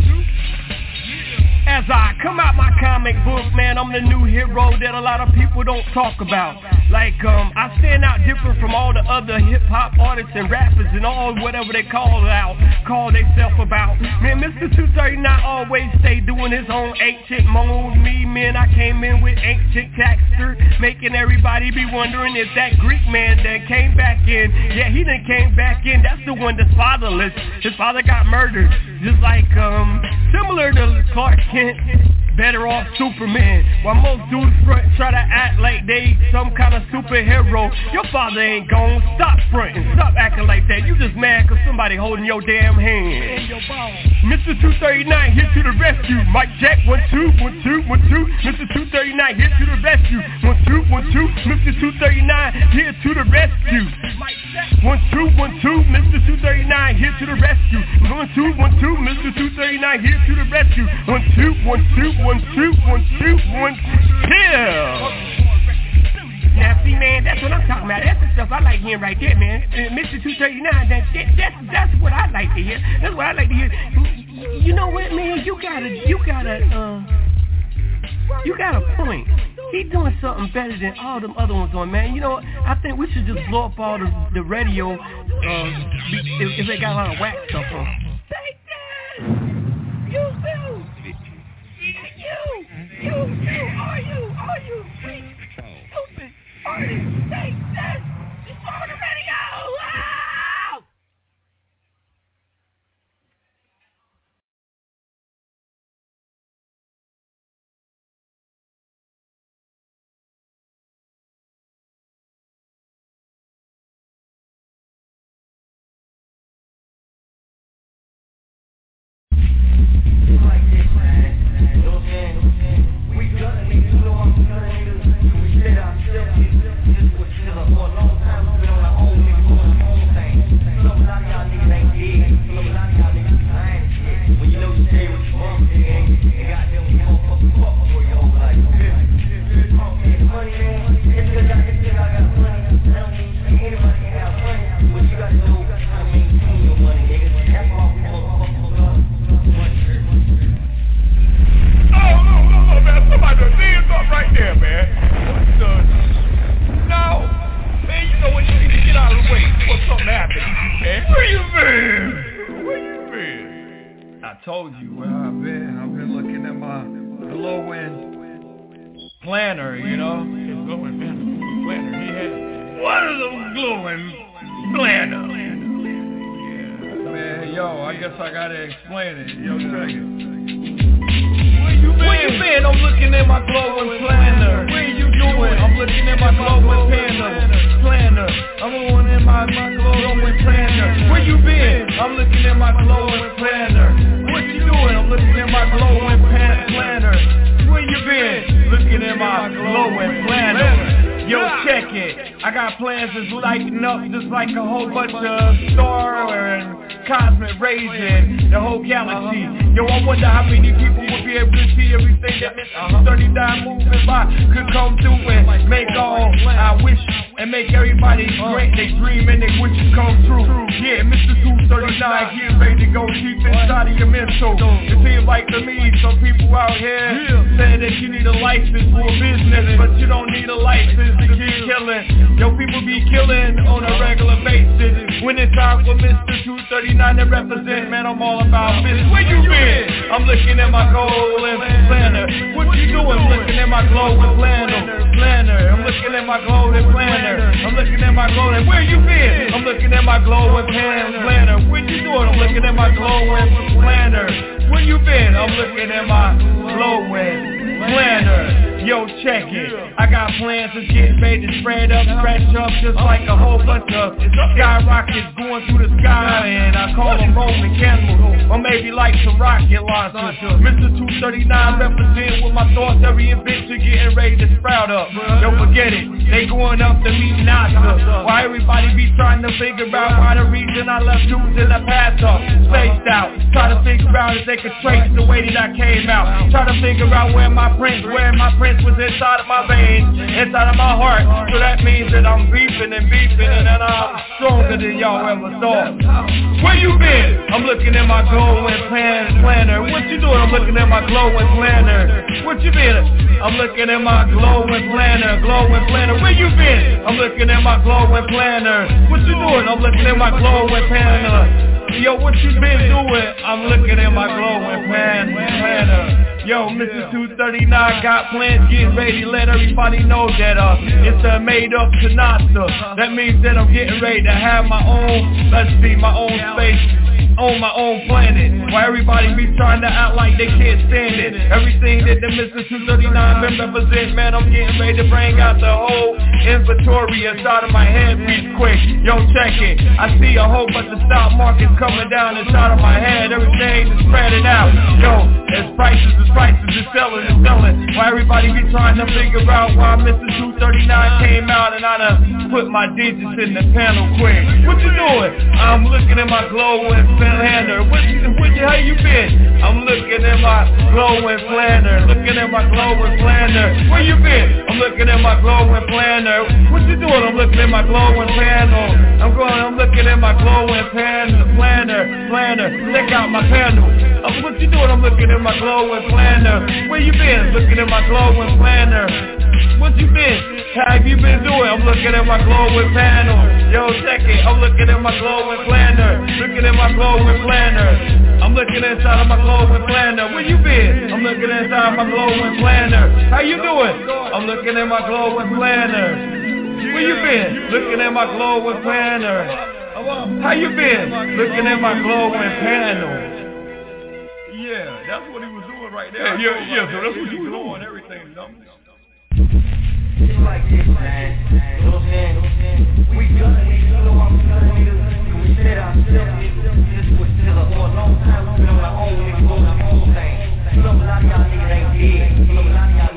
As I come out my comic book, man, I'm the new hero that a lot of people don't talk about. Like, um, I stand out different from all the other hip-hop artists and rappers and all whatever they call out, call themselves about. Man, Mister two thirty-nine always stay doing his own ancient mode. Me, man, I came in with ancient texture, making everybody be wondering if that Greek man that came back in, yeah, he done came back in, that's the one that's fatherless. His father got murdered, just like, um, similar to Clark Kent, better off Superman. While most dudes front try to act like they some kind of superhero, your father ain't gone. Stop fronting, stop acting like that. You just mad cause somebody holding your damn hand. Mister two thirty-nine here to the rescue. Mic check, one two one two one two. Mister two thirty-nine here to the rescue. One two one two, Mister two thirty-nine here to the rescue. One two one two, Mister two thirty-nine here to the rescue. One two one two, Mister two thirty-nine here to the rescue. One two one two one two one two one two. Now see, man, that's what I'm talking about. That's the stuff I like hearing right there, man. Uh, Mister two thirty-nine, that, that, that's that's what I like to hear. That's what I like to hear. You know what, man? You gotta, you gotta, uh, you got a point. He doing something better than all them other ones on, man. You know, I think we should just blow up all the, the radio, uh, if, if they got a lot of whack stuff on. Take that! You too! You! You too! Are you? Are you? Stupid! Are you? Take that! Destroy the radio! Ah! Told you where I've been. I've been looking at my glowing planner, you know. His glowing planner. He had. What is a glowing planner? Yeah, man. Yo, I guess I gotta explain it. Yo, check it. Where you been? Where you been? I'm looking at my glowing planner. Where you doing? I'm looking at my glowing planner. Planner. I'm going in my my glowing planner. Where you been? I'm looking at my glowing planner. What you doing? I'm looking at my glowing planner. Where you been? Looking at my glowing planner. Yo, check it. I got plans that's lighting up just like a whole bunch of star and cosmic rays in the whole galaxy. Yo, I wonder how many people would be able to see everything that Mister thirty-nine moving by could come through and make all I wish and make everybody great. They dream and they wishes come true. Yeah, Mister two thirty-nine, get ready to go deep inside of your mental. It seems like to me, some people out here say that you need a license for a business, but you don't need a license to keep killing. Yo, people be killing on a regular basis. When it's time for Mister two thirty-nine to represent, man, I'm all about business. Where you been? I'm looking at my glowing planner. What you doing? I'm looking at my glowing planner. Planner. I'm looking at my glowing planner. I'm looking at my glowing. Where you been? I'm looking at my glowing planner. What you doing? I'm looking at my glowing planner. Where you been? I'm looking at my glowing planner. Yo, check it. I got plans to get ready to spread up, stretch up just like a whole bunch of skyrockets going through the sky, and I call them Roman candles, or maybe like some rocket launchers. Mister two thirty-nine represent with my thoughts, every invention getting ready to sprout up. Don't forget it, they going up to meet NASA. Why everybody be trying to figure out why the reason I left dudes in the past up, spaced out. Try to figure out if they could trace the way that I came out. Try to figure out where my prints, where my prints was inside of my veins, inside of my heart. So that means that I'm beefing and beefing, and that I'm stronger than y'all ever thought. Where you been? I'm looking at my glowing plan planner. What you doing? I'm looking at my glowing planner. What you been? I'm looking at my glowing planner. Glowing planner. Where you been? I'm looking at my glowing planner. What you doing? I'm looking at my glowing planner. Yo, what you been doing? I'm looking at my glowing plan planner. Yo, Mister two thirty-nine got plans, getting ready to let everybody know that uh, it's a made-up Tanasta. That means that I'm getting ready to have my own, let's see, my own space, on my own planet, where everybody be trying to act like they can't stand it. Everything that the Mister two thirty-nine been represent, man, I'm getting ready to bring out the whole inventory inside of my head real quick. Yo, check it. I see a whole bunch of stock markets coming down inside of my head. Everything is spreading out. Yo, as prices is prices is selling is selling. Why everybody be trying to figure out why Mister two thirty-nine came out and I done put my digits in the panel quick. What you doing? I'm looking at my glowing planner. What you, what you, how you been? I'm looking at my glowing planner. Looking at my glowing planner. Where you been? I'm looking at my glowing planner. What you doing? I'm looking at my glowing panel. I'm going. I'm looking at my glowing panel. Planner. Planner. Check out my panel. Uh, what you doing? I'm looking at my glowing planner. Where you been? Looking at my glowing planner. What you been? How have you been doing? I'm looking at my glowing panel. Yo, check it. I'm looking at my glowing planner. Looking at my glowing planner. I'm looking inside of my glowing planner. Where you been? I'm looking inside my glowing planner. How you doing? I'm looking at my glowing planner. Where you been? Looking at my glowing planner. How you been? Looking at my glowing panel. Yeah, that's what he was doing right there. Yeah, yeah, yeah, so that's what he was doing. Everything, you know? Like this, man. You know what I'm saying? We done it. You know what I'm saying? We said ourselves, this was still a for a long time. We've been on our own, niggas doing our own thing. You know, a lot of y'all niggas ain't dead. You know, a lot of y'all.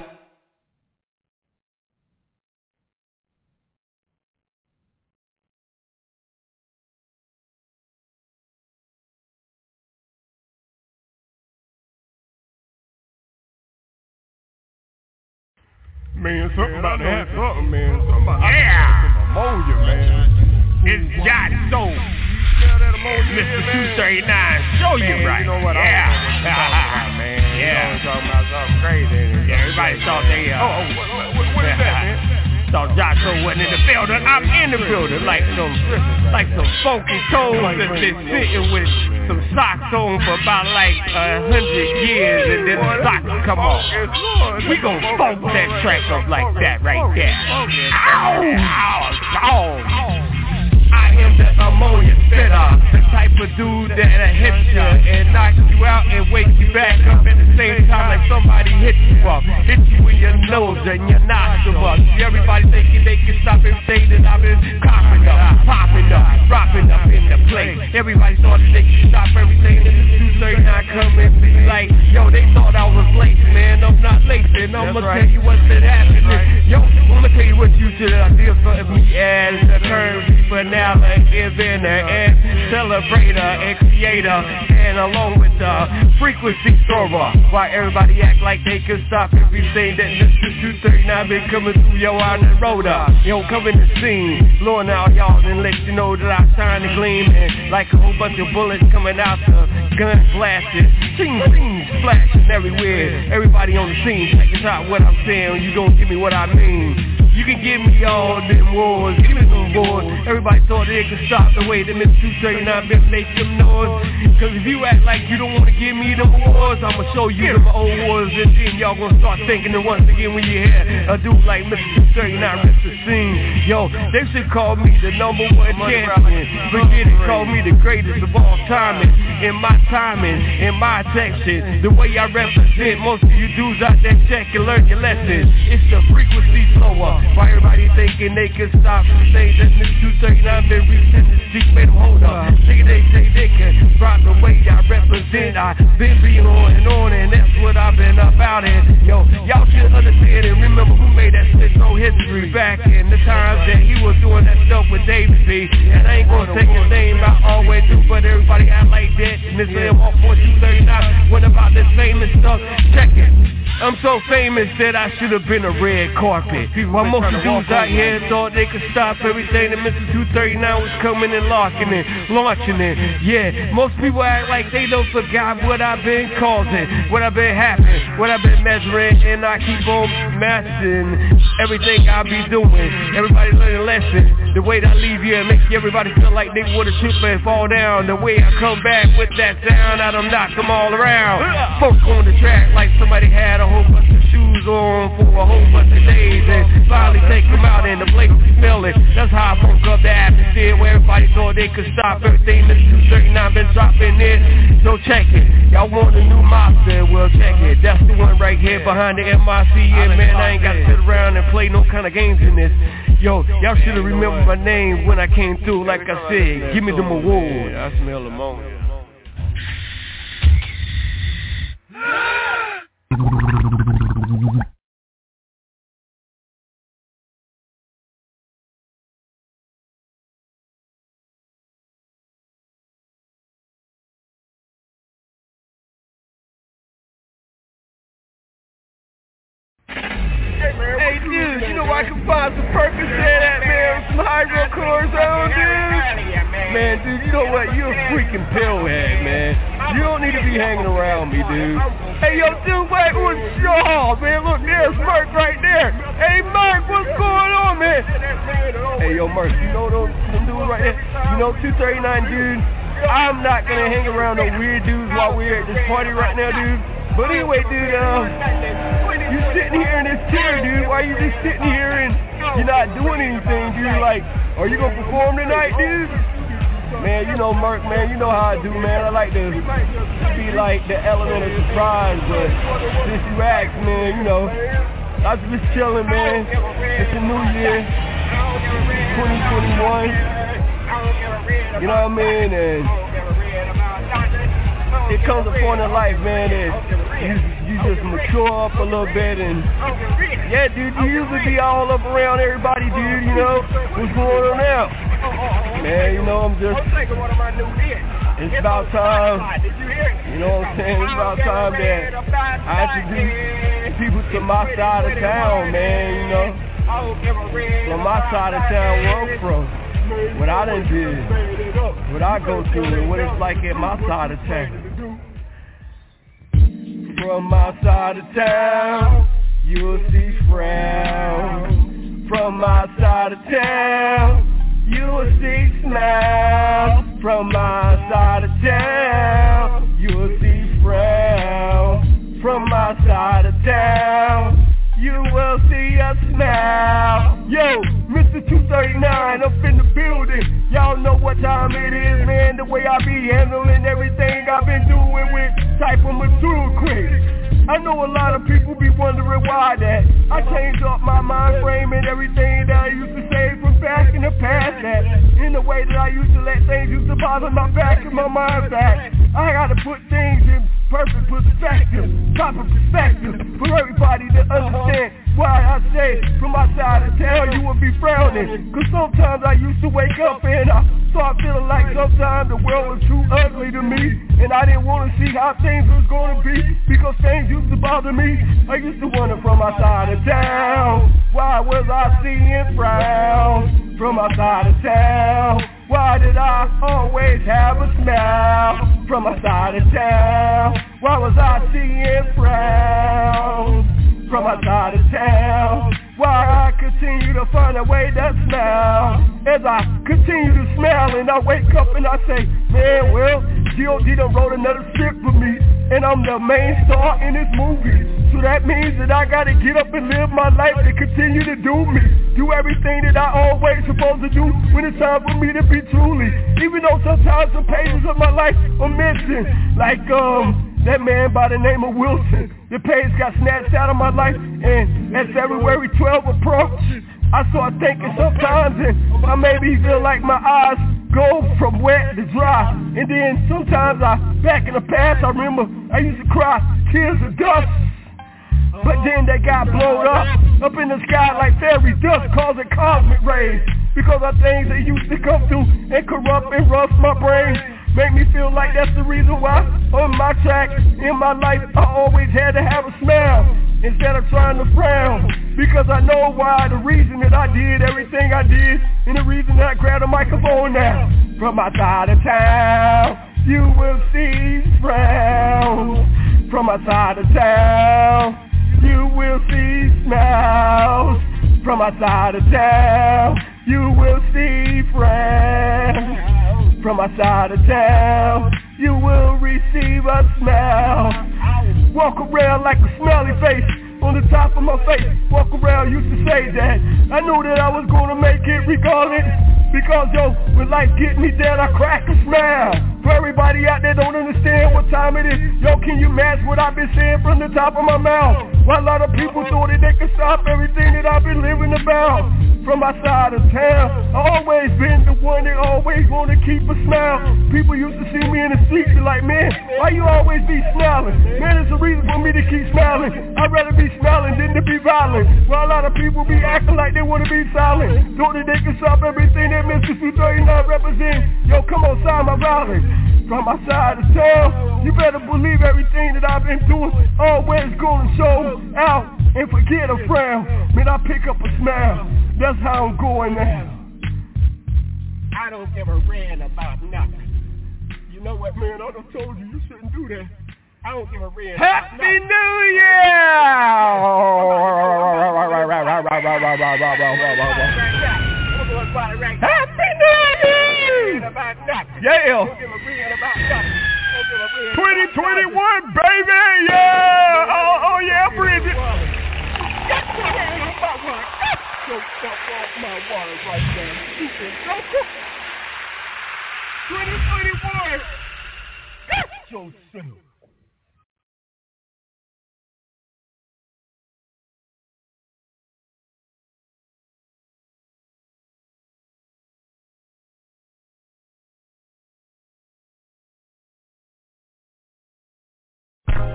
Man, something about to happen. Something, man. Something about yeah. Some ammonia, man. It's got so. Mister two thirty-nine, show you man, right. You know what? Yeah. I'm about, man. Yeah. You know, talking about something crazy. Yeah, everybody thought they. Uh, oh, oh what, what, what is that, man? Thought Joshua wasn't in the building. I'm in the building, like some, like some funky toes that's been sitting with some socks on for about like a hundred years, and then the socks come off. We gon' funk that track up like that right there. Ow! Ow! Ow! I am the ammonia spitter, the type of dude that'll hit you and knock you out and wake you back up at the same time like somebody hit you up. Hit you in your nose and your nostrils. Everybody thinking they can stop everything that I've been coughing up, popping up, dropping up in the place. Everybody thought that they could stop everything. This is two thirty-nine coming be like, yo, they thought I was late, man. I'm not late, and I'm gonna tell you what's been happening. Yo, I'm gonna tell you what you should have did for me as a currency for now. Inventor and celebrator and creator, and along with the frequency thrower. Why everybody act like they can stop everything that Mister two thirty-nine been coming through yo on the road up. Yo, coming to scene, blowing out y'all and let you know that I shine and gleam, and like a whole bunch of bullets coming out the gun blasted, sing, sing, splashing everywhere. Everybody on the scene, check it out what I'm saying. You gon' give me what I mean. You can give me all them wars, give me some wars. Everybody thought they could stop the way that Mister two thirty-nine been make them noise. Cause if you act like you don't wanna give me them wars, I'ma show you them old wars, and then y'all gonna start thinking that once again when you hear a dude like Mister two thirty-nine rip the scene. Yo, they should call me the number one champion. Forget it, call me the greatest of all time. In my timing, in my section, the way I represent, most of you dudes out there check and learn your lessons. It's the frequency flower. Why everybody thinking they can stop the things that Mister two thirty-nine been reaching the seat, made them hold up. Nigga, they say they can drop the way I represent. I been being on and on, and that's what I've been about in. Yo, y'all should understand and remember who made that shit so history back in the times that he was doing that stuff with David B. And I ain't gonna take his name out all the way through, but everybody act like that. Mister M off four two thirty-nine, what about this famous stuff? Check it. I'm so famous that I should have been a red carpet. While most of the dudes out here thought they could stop everything that Mister two thirty-nine was coming and locking it, launching it. Yeah, most people act like they don't forgot what I've been causing, what I've been having, what I've been measuring, and I keep on mastering everything I be doing. Everybody learn a lesson. The way that I leave you and make everybody feel like they would've tripped and fall down. The way I come back with that sound, I done knock them all around. Folk on the track like somebody had a whole bunch of shoes on for a whole bunch of days, and finally take them out and the place is smelling. That's how I funk up the atmosphere where everybody thought they could stop everything. Mister two thirty-nine been dropping it, so check it. Y'all want a new mobster? Well, check it. That's the one right here behind the M I C. And man, I ain't got to sit around and play no kind of games in this. Yo, y'all should have remembered my name when I came through. Like I said, give me them awards. I smell ammonia. Hey dude, you know I can find some Percocet at, man, some hydrocortisone, dude. Man, dude, you know what? You're a freaking pillhead, man. You don't need to be hanging around me, dude. Hey, yo, dude, wait, what's y'all, man? Look, there's Merc right there. Hey, Merc, what's going on, man? Hey, yo, Merc, you know those them dudes right there? You know, two thirty-nine, dude. I'm not gonna hang around no weird dudes while we're at this party right now, dude. But anyway, dude, uh, you sitting here in this chair, dude. Why you just sitting here and you're not doing anything, dude? Like, are you gonna perform tonight, dude? Man, you know, Merc, man, you know how I do, man. I like to be like the element of surprise, but since you asked, man, you know, I was just chilling, man. It's a new year, twenty twenty-one. You know what I mean? And it comes a point in life, man, that you, you just mature up a little bit and, yeah, dude, you usually be all up around everybody, dude, you know, what's going on now? Man, you know, I'm just, it's about time, you know what I'm saying, it's about time that I introduce people to my side of town, man, you know, from my side of town where I'm from, what I done did, what I go through, and what it's like at my side of town. From my side of town, you will see frown. From my side of town, you will see smile. From my side of town, you will see frown. From my side of town, you will see a smile. Yo, Mister two thirty-nine up in the building. Y'all know what time it is, man. The way I be handling everything I've been doing with type of mature quick. I know a lot of people be wondering why that I changed up my mind frame and everything that I used to say from back in the past. That in the way that I used to let things used to bother my back and my mind back. I gotta put things in perfect perspective, proper perspective for everybody to understand why I say from my side of town you will be frowning. Cause sometimes I used to wake up and I start feeling like sometimes the world was too ugly to me, and I didn't want to see how things was going to be because things used to bother me. I used to wonder from my side of town, why was I seeing frowns from my side of town? Why did I always have a smile from my side of town? Why was I seeing frowns from my side of town? Why I continue to find a way to smile as I continue to smile and I wake up and I say, man, well, G O D done wrote another script for me and I'm the main star in this movie. So that means that I gotta get up and live my life and continue to do me. Do everything that I always supposed to do when it's time for me to be truly. Even though sometimes the pages of my life are missing. Like um that man by the name of Wilson. The page got snatched out of my life and as February twelfth approached, I start thinking sometimes and I maybe feel like my eyes go from wet to dry. And then sometimes I, back in the past, I remember I used to cry tears of dust. But then they got blown up, up in the sky like fairy dust, causing cosmic rays. Because of things that used to come through and corrupt and rust my brain. Make me feel like that's the reason why on my track, in my life, I always had to have a smile instead of trying to frown. Because I know why, the reason that I did everything I did, and the reason that I grabbed a microphone now. From my side of town, you will see frowns. From my side of town, you will see smiles. From my side of town, you will see frowns. From my side of town, you will receive a smile. Walk around like a smiley face on the top of my face. Walk around, used to say that I knew that I was gonna make it regardless. Because yo, when life get me down, I crack a smile. For everybody out there don't understand what time it is, yo, can you match what I've been saying from the top of my mouth? Why a lot of people thought that they could stop everything that I've been living about. From my side of town, I always been the one that always want to keep a smile. People used to see me in the street, be like, man, why you always be smiling? Man, it's a reason for me to keep smiling. I'd rather be smiling than to be violent. While a lot of people be acting like they want to be silent. Thought that they could stop everything that Mister two thirty-nine represents. Yo, come on, sign my violence. From my side of town, you better believe everything that I've been doing always gonna show out and forget a frown. Man, I pick up a smile. That's how I'm going now. I don't give a ran about nothing. You know what, man? I done told you you shouldn't do that. I don't give a ran about nothing. Happy New Year! Happy New Year! Yeah! twenty twenty-one, baby! Yeah! Oh, oh yeah, Bridget! Don't stop off my water right now. twenty twenty-one! So soon.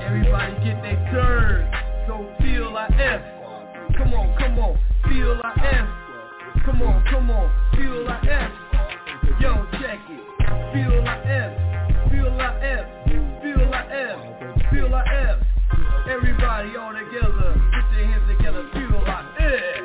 Everybody get their turn. So feel I F. Come on, come on, feel I F. Come on, come on, feel I F. Yo, check it. Feel I F. Feel I F. Feel I F. Feel I F. Everybody all together. Put your hands together. Feel I F.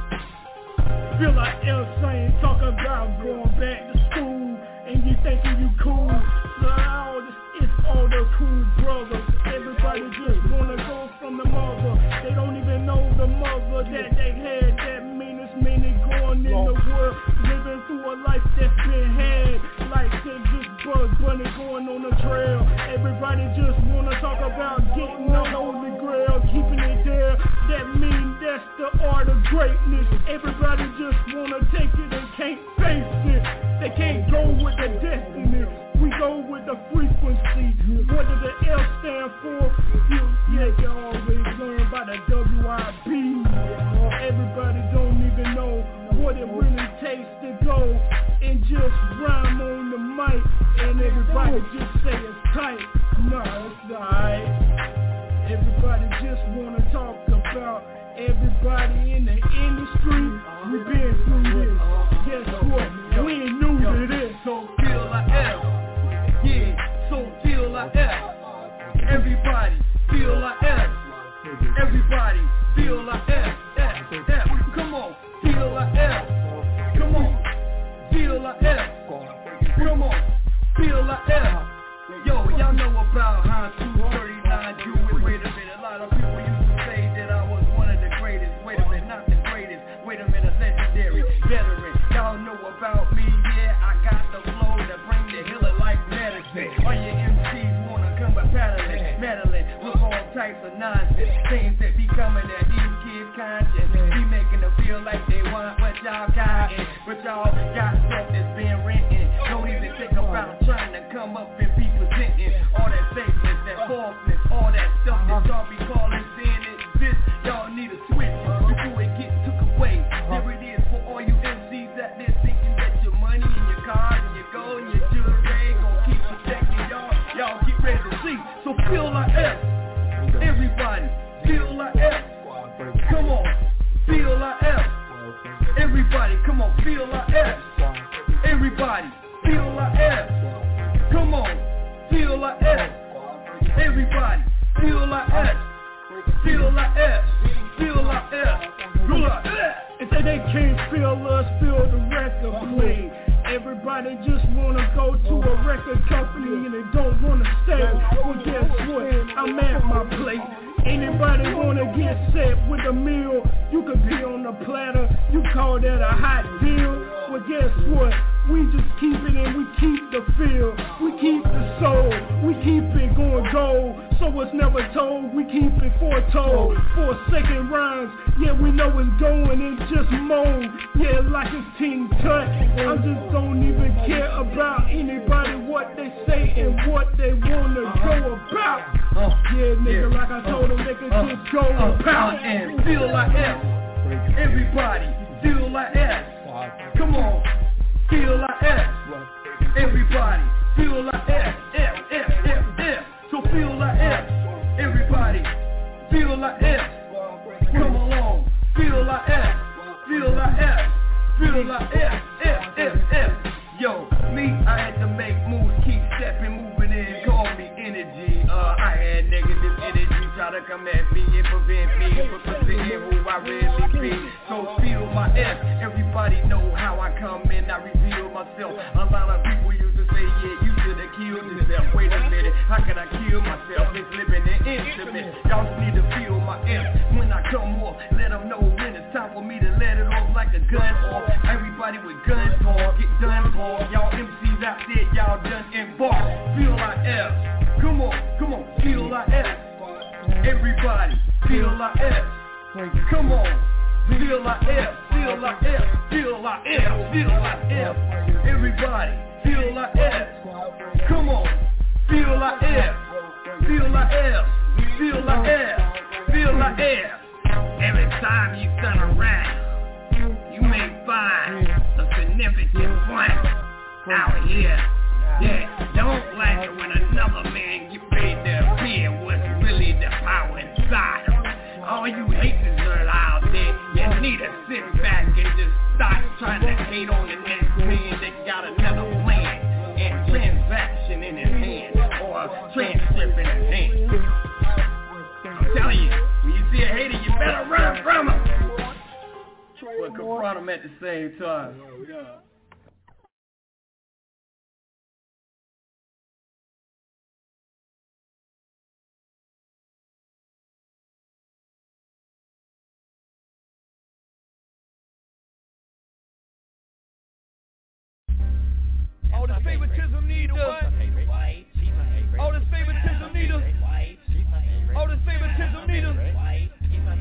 Feel like else I ain't talking about going back to school and you thinking you cool. No, it's all the cool brothers. Everybody just wanna go from the mother. They don't even know the mother that they had. That meanest minute going in the world, living through a life that's been had. Like they just bug bunny going on the trail. Everybody just wanna talk about getting the holy grail, keeping it there. That mean that's the art of greatness. Everybody just wanna take it and can't face it. They can't go with the destiny. We go with the frequency. What does the L stand for? You, yeah, you always learn by the W I B. Everybody don't even know what it really takes to go and just rhyme on the mic. And everybody just say it's tight. No, it's alright. Everybody just wanna talk about everybody in the industry. We been through this. Guess what? We ain't new to this. So feel like F. Yeah, so feel like F. Everybody feel like F. Everybody feel like F. F, F. Come on, feel like F. Come on, feel like F. Come on, feel like F. Yo, y'all know about how two thirty-nine do it. Wait a minute, a lot of people used to say that I was one of the greatest. Wait a minute, not the greatest. Wait a minute, legendary veteran. Y'all know about me, yeah, I got the flow to bring the healer like medicine. All your M Cs wanna come by paddling, meddling with all types of nonsense. Things that be coming at these kids' conscience. Be making them feel like they want what y'all got, but y'all got stuff that's been written. Don't even think about trying to come up and be presenting all that fakeness, that falseness, all that stuff that y'all be calling sin is this. Y'all need a switch before it gets took away. There it is for all you M Cs out there thinking that your money and your cars and your gold and your jewelry gon' keep protecting y'all. Y'all get ready to see. So feel like F. Everybody feel like F. Come on, feel like F. Everybody, come on, feel like F. Everybody feel like F. Come on, feel like F. Everybody feel like F. Feel like F. Feel like F. Feel like F. If they, they can't feel us, feel the record play. Everybody just wanna go to a record company and they don't wanna stay. Well, guess what? I'm at my place. Anybody wanna get set with a meal? You could be on the platter. You call that a hot deal? Well, guess what? We just keep it and we keep the feel. We keep the soul. We keep it going gold. So it's never told. We keep it foretold. For second rhymes, yeah, we know it's going and just mold. Yeah, like it's Team Tut. I just don't even care about anybody, what they say and what they wanna go about. Yeah, nigga, like I told them, they can just go about and feel like F. Everybody feel like F. Come on, feel like F. Everybody feel like F. F, F, F, F. So feel like F. Everybody feel like F. Come along, feel like F. Feel like F. Feel like F. F, F, F. Yo, me, I had to make moves, keep stepping, moving in, call me energy. Uh, I had negative energy, try to come at me and prevent me from presenting who I really be. So feel my F. Everybody know how I come in, I reveal myself. A lot of people used to say, yeah, you should have killed yourself. Wait a minute, how can I kill myself? It's living in intimate. Y'all just need to feel my F. When I come off, let them know when it's time for me to let it off like a gun off. Everybody with guns on, get done for. Y'all M Cs out there, y'all done embark. Feel like F. Come on, come on, feel like F. Everybody, feel like F. Come on, feel like F. Feel like F. Feel like F. Feel like F. Everybody, feel like F. Come on, feel like F. Feel like F. Feel like F. Feel like F. Every time you turn around, you may find a significant point out here. Yeah, don't like it when another man get paid to appear what's really the power inside of them. All you haters are out there, you need to sit back and just stop trying to hate on the next man that got another plan and transaction in his hand or a transcript in his hand. I'm telling you, when you see a hater, you better run from him. But confront him at the same time. All this favoritism need what? All this favoritism need All this favoritism need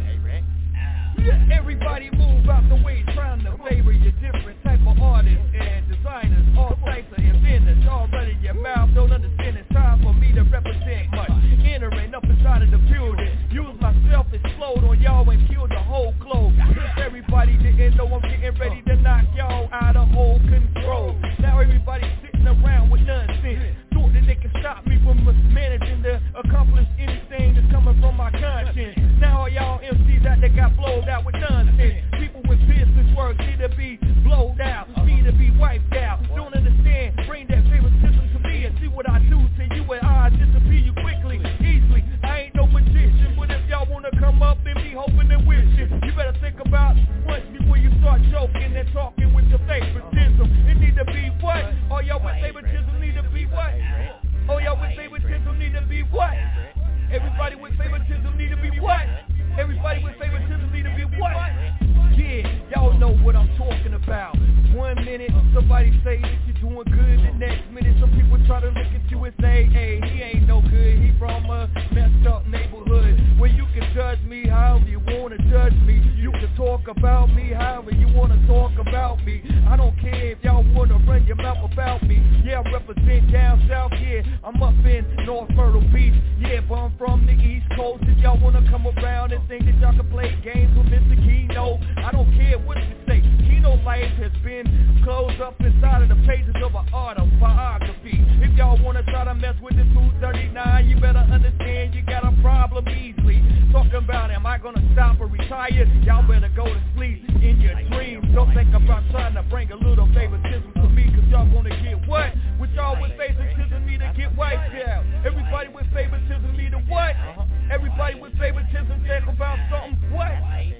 Everybody move out the way, trying to favor your different type of artists and designers, all types of inventors. Already your mouth don't understand it's time for me to represent much. Entering up inside of the building, use myself, explode on y'all and kill the whole globe. Everybody didn't know I'm getting ready to knock y'all out of whole control. Now everybody's sitting around with nonsense, thought that they can stop me from managing to accomplish anything that's coming from my conscience. Now all y'all M Cs out there got blowed out with nonsense. People with business work need to be blowed out, need to be wiped out. Don't understand, bring that favoritism to me and see what I do to you and I disappear you quickly, easily. I ain't no magician, but if y'all wanna come up and be hoping and wishing, you better think about once before you start joking and talking with your favoritism. It need to be what? All y'all with favoritism need to be what? All y'all with favoritism need to be what? Everybody with favoritism need to be what? Everybody with favoritism need to be what? Yeah, y'all know what I'm talking about. One minute, somebody say that you're doing good. The next minute, some people try to look at you and say, hey, he ain't no good. He from a messed up neighborhood. Where you can judge me however you want to judge me. You can talk about me however you want to talk about me. I don't care if y'all want to run your mouth about me. Yeah, I represent down south, yeah. I'm up in North Myrtle Beach. Yeah, but I'm from the East Coast. If y'all want to come around and think that y'all can play games with Mister Keno, I don't care what you say. Keno life has been closed up inside of the pages of an autobiography. If y'all want to try to mess with the two thirty-nine, you better understand you got a problem easily. Talking about am I going to stop or retire? Y'all better go to sleep in your dreams. Don't think about trying to bring a little favoritism to me, cause y'all gonna get what? With y'all with favoritism need to get wiped out. Everybody with favoritism need to what? Everybody with favoritism talk about something what?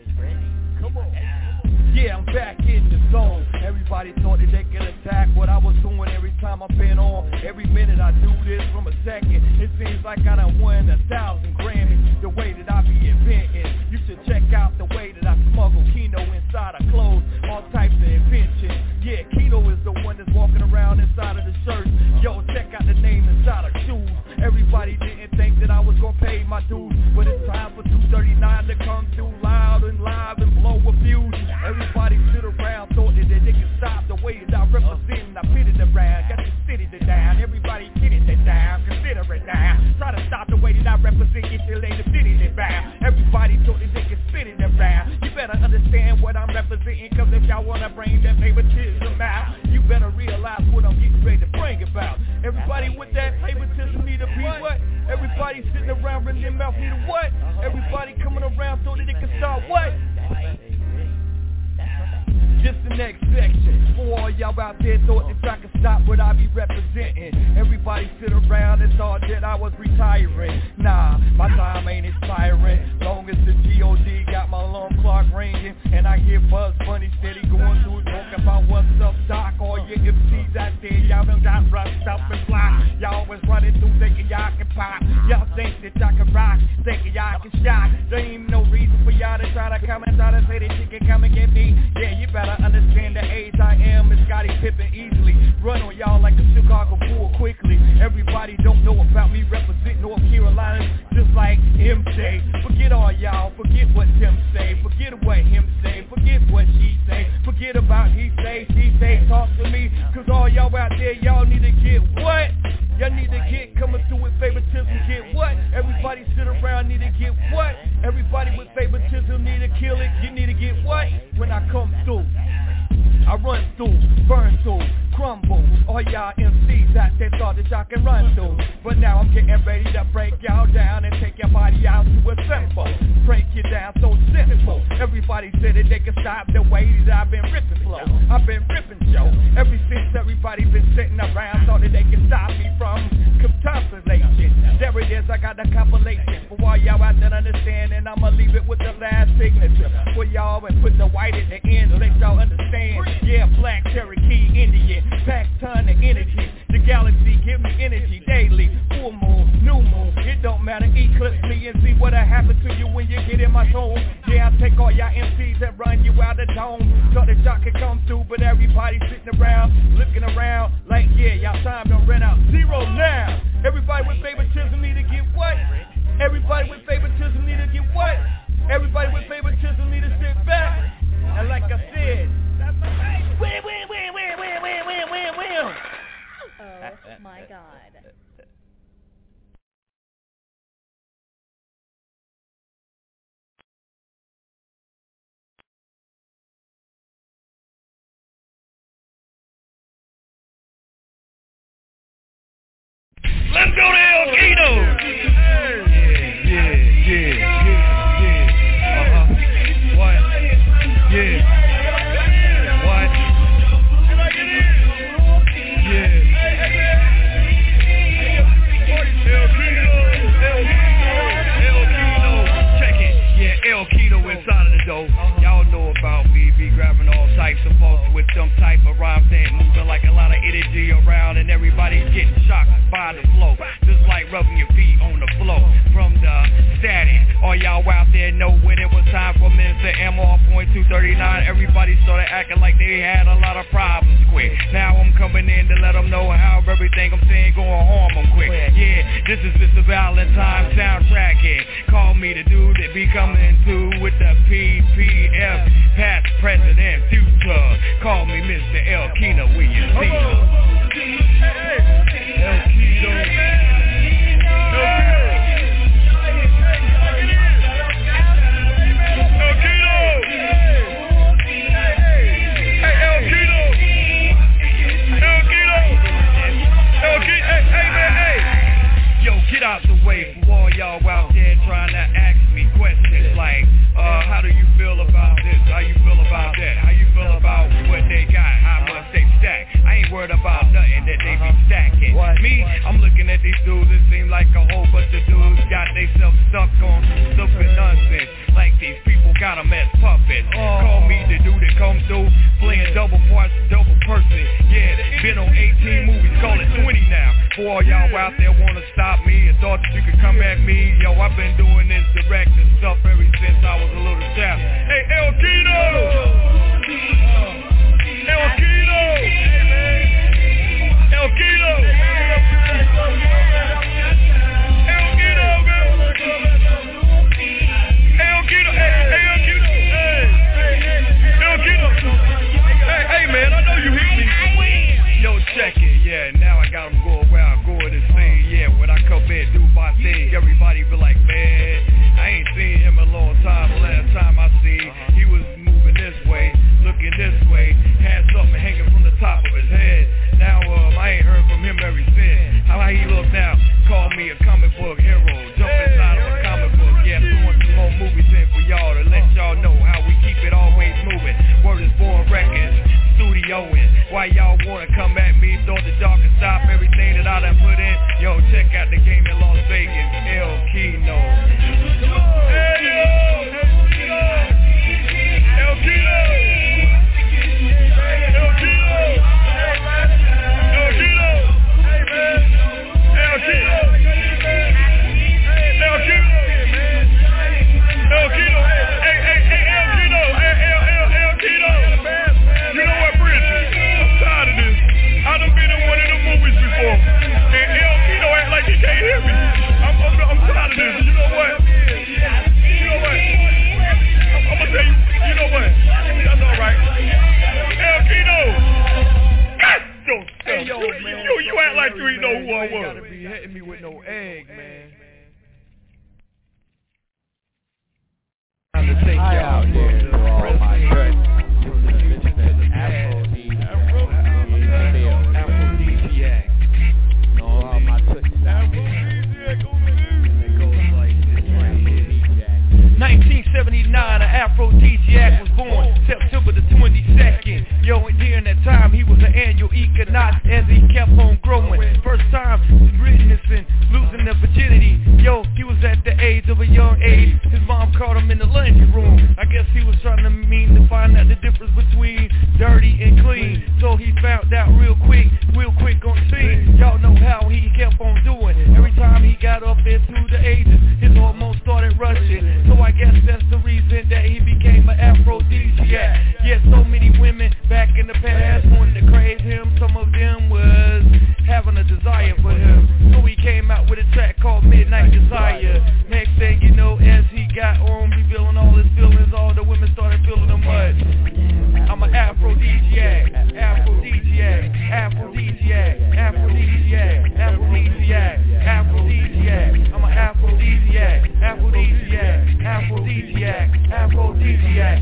Come on. Yeah, I'm back in the zone. Everybody thought that they could attack what I was doing every time I've been on. Every minute I do this from a second. It seems like I done won a thousand Grammys. The way that I be inventing. You should check out the way that I smuggle Keno inside of clothes. All types of inventions. Yeah, Keno is the one that's walking around inside of the shirt. Yo, check out the name inside of shoes. Everybody didn't think that I was gonna pay my dues, but it's time for two thirty-nine to come through loud and live and blow a fuse. Everybody sit around, thought that they can stop the way that I represent and I fit it around. Got the city to down, everybody get it down, consider it down. Try to stop the way that I represent, get your lady city to bound. Everybody thought that they can spit it around. You better understand what I'm representing, cause if y'all wanna bring that favoritism out, you better realize what I'm getting ready to bring about. Everybody with that favoritism need to be what? Everybody sitting around running their mouth need to what? Everybody coming around so that they can start what? Just the next section. For all y'all out there thought that I could stop what I be representing. Everybody sit around and thought that I was retiring. Nah, my time ain't expiring. Long as the G O D got my alarm clock ringing and I hear Buzz Bunny steady going through talking about what's up, Doc. All your M Cs out there, y'all done got rushed up and fly. Y'all was running through thinking y'all can pop. Y'all think that y'all can rock, thinking y'all can shot. There ain't no reason for y'all to try to come and try to say that you can come and get me. Yeah, you better understand the age I am is Scottie Pippen easily. Run on y'all like a Chicago Bull quickly. Everybody don't know about me represent North Carolina just like M J. Forget all y'all, forget what Tim say, forget what him say, forget what she say, forget about he say, she say, talk to me, cause all y'all out there, y'all need to get what? Y'all need to get coming through with favoritism, get what? Everybody sit around, need to get what? Everybody with favoritism need to kill it, you need to get what? When I come through, I run through, burn through, crumble. All y'all M Cs out there thought that y'all can run through, but now I'm getting ready to break y'all down and take your body out Nobody said that they could stop the way that I've been ripping flow. I've been ripping Joe. Ever since everybody been sitting around, thought that they could stop me from contemplation. There it is, I got the compilation. For all y'all out there understanding, I'ma leave it with the last signature for y'all and put the white at the end to let y'all understand. Yeah, black, Cherokee, Indian, pack ton of energy. The galaxy give me energy daily. Full moon, new moon, it don't matter. Eclipse me and see what'll happen to you when you get in my zone. Yeah, I take all y'all M Cs and run you out the dome. Thought that y'all could come through, but everybody sitting around, looking around like, yeah, y'all time don't run out. Zero now. Everybody with favoritism need to get what? Everybody with favoritism need to get what? Everybody with favoritism need to sit back. And like I said, that's amazing. Win, win, win, win, win, win, win, win, win. Oh my God. Let's go to El Kino. Yeah, yeah, yeah, yeah, yeah. Uh-huh. What? Yeah. What? Yeah. El Kino, El Kino, El Kino. Check it. Yeah, El Kino inside of the door. Y'all know about me, be grabbing all types of folks with some type of rhymes and moving like a lot of energy around, and everybody's getting shocked by the flow, just like rubbing your feet on the floor from the static. All y'all out there know when it was time for Mister M R point two thirty-nine, everybody started acting like they had a lot of problems quick. Now I'm coming in to let them know how everything I'm saying gonna harm them quick. Yeah, this is Mister Valentine soundtracking. Call me the dude that be coming through with the P P F, past, present, and future. Call me Mister El Kino when you see me. El Kino. El Kino. El Kino. Hey, El Kino. El Kino. El Kino. Hey, hey, man, hey. Yo, get out the way for all y'all out there trying to ask me questions like, uh, how do you feel about this? How you feel about that? How you feel about what they got? How much they stack? I ain't worried about nothing that they be stacking. Me, I'm looking at these dudes, it seems like a whole bunch of dudes got themselves stuck on stupid nonsense. Like these people got them as puppets. Call me the dude that come through, playing double parts, double person. Yeah, been on eighteen movies, call it twenty now. For all y'all out there wanna stop me and thought that you could come at me, yo, I've been doing this direct and stuff ever since I was a little child. Hey, El Kino! El Kino! El Kino! El Kino, man! El Kino, hey, hey, El Kino, hey! El Kino! Hey, hey, man, I know you hit me. Yo, check it, yeah, now I got him go around, going to see, yeah, when I come in, do my thing, everybody be like, man, I ain't seen him a long time. The last time I seen, he was moving this way, looking this way, had something hanging from the top of his head. Now, um, I ain't heard from him ever since. How he look now? Call me a comic book hero, jump inside of a comic book. Yeah, throwing some more movies in for y'all to let y'all know how we keep it always moving. Word is Born Records, studioing. Why y'all wanna come at me? Thought that y'all can stop everything that I done put in. Yo, check out the game in Las Vegas, El Kino. Hey, yo! El Kino! El Kino! El Kino! Hey, man! El Kino! El Kino! El Kino! Hey, hey, hey, El Kino! Hey, El, El, El Kino! You know what, Bridget? I'm tired of this. I done been in one of the movies before, and El Kino act like he can't hear me. I'm, I'm, I'm tired of this. You know what? You know what? I'm, I'm gonna tell you. You know what? That's all right. El Kino. God, yo, hey, yo, you, man, you, you act like you ain't know who I was. You gotta be hitting me with no egg, man. Time to take y'all out there for all my good. nineteen seventy-nine, an Aphrodisiac. the difference between dirty and clean. So he found out real quick, real quick on the scene. Y'all know how he kept on doing. Every time he got up into the ages, his hormones started rushing. So I guess that's the reason that he became an aphrodisiac. Yeah, so many women back in the past wanted to crave him. Some of them was having a desire for him. So he came out with a track called Midnight Desire. Next thing you know, as he got on revealing all his feelings, all the women started feeling the mud. I'm an aphrodisiac, aphrodisiac, aphrodisiac, aphrodisiac, aphrodisiac, aphrodisiac. I'm an aphrodisiac, aphrodisiac, aphrodisiac, aphrodisiac,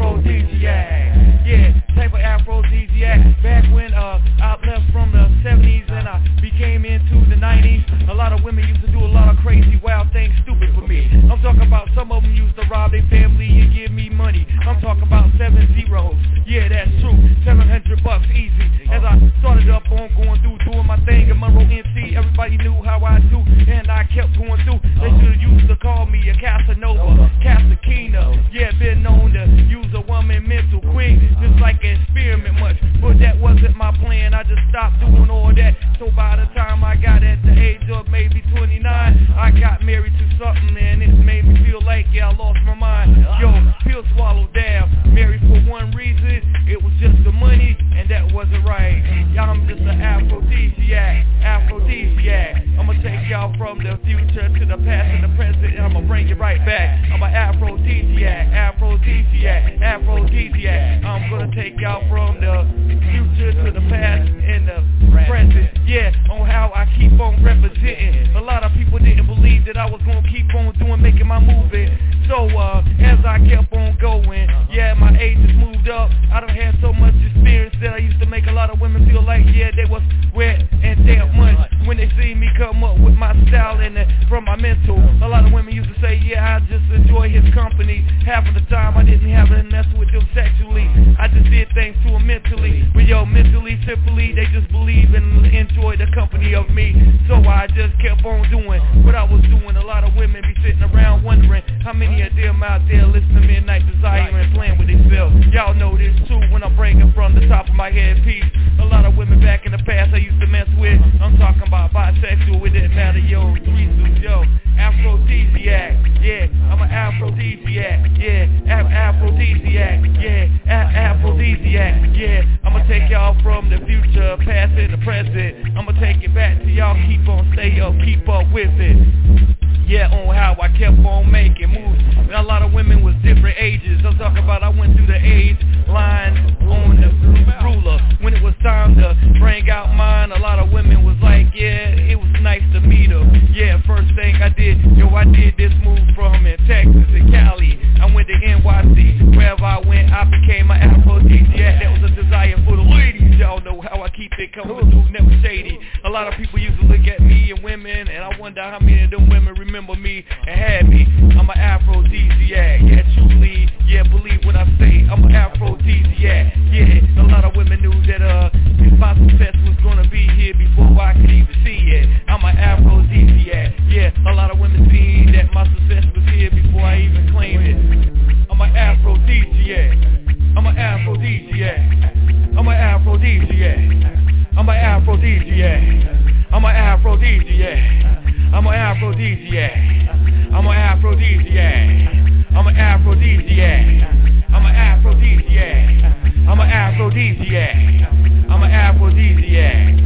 aphrodisiac. Yeah, type of aphrodisiac. Back when uh I left from the seventies and I became into the nineties, a lot of women used to do a lot of crazy, wild things, stupid for me. I'm talking about some of them used to rob their family and give me money. I'm talking about seven zeros. Yeah, that's true. seven hundred bucks easy. As I started up on going through, doing my thing at Monroe M C, everybody knew how I do, and I kept going through. They should've used to call me a Casanova, Casakina. Yeah, been known to use a woman mental quick, just like an experiment much. But that wasn't my plan. I just stopped doing all that. So by the time I got at the age of maybe twenty-nine, I got married to something, and it made me feel like, yeah, I lost my mind. Yo, pill swallowed down. Married for one reason, it was just the money, and that wasn't right. Y'all, I'm just an aphrodisiac, aphrodisiac. I'ma take y'all from the future to the past and the present, and I'ma bring it right back. I'm an aphrodisiac, aphrodisiac, aphrodisiac. I'm gonna take y'all from the future to the past and the present. Yeah, on how I keep on representing. A lot of people didn't believe that I was gonna keep on doing, making my movement. So uh, as I kept on going, yeah, my age has moved up. I done had so much experience that I used to make a lot of women feel like, yeah, they was wet and damp much when they see me come up with my style and uh, from my mental. A lot of women used to say, yeah, I just enjoy his company. Half of the time I didn't have to mess with them sexually. I just did things to them mentally. But yo, mentally, simply, they just believe and enjoy the company of me. So I just kept on doing what I was doing. A lot of women be sitting around wondering how many of them out there listening to Midnight Desire and playing with themselves. Y'all know this too when I'm bringing from the top of my head piece. A lot of women back in the past I used to mess with. I'm talking about bisexual, it didn't matter, yo, threesomes, yo, aphrodisiac, yeah, I'm an aphrodisiac, yeah, a- aphrodisiac, yeah, a- aphrodisiac, yeah, I'ma take y'all from the future, past and the present, I'ma take it back to y'all, keep on, stay up, keep up with it. Yeah, on how I kept on making moves. And a lot of women was different ages. I'm talking about I went through the age line on the ruler. When it was time to bring out mine, a lot of women was like, yeah, it was nice to meet her. Yeah, first thing I did, yo, I did this move from in Texas and Cali. I went to N Y C. Wherever I went, I became an aphrodisiac. That was a desire for the ladies. Y'all know how I keep it coming through, never shady. A lot of people used to look at me and women, and I wonder how many of them women remember me and had me. I'm an aphrodisiac, yeah, truly, yeah, believe what I say. I'm an aphrodisiac, yeah. A lot of women knew that uh, my success was gonna be here before I could even see it. I'm an aphrodisiac, yeah. A lot of women seen that my success was here before I even claimed it. I'm an aphrodisiac. I'm an aphrodisiac. I'm an aphrodisiac. I'm an aphrodisiac. I'm an aphrodisiac. I'm an aphrodisiac. I'm an aphrodisiac. I'm an aphrodisiac. I'm an aphrodisiac. I'm an aphrodisiac. I'm an aphrodisiac.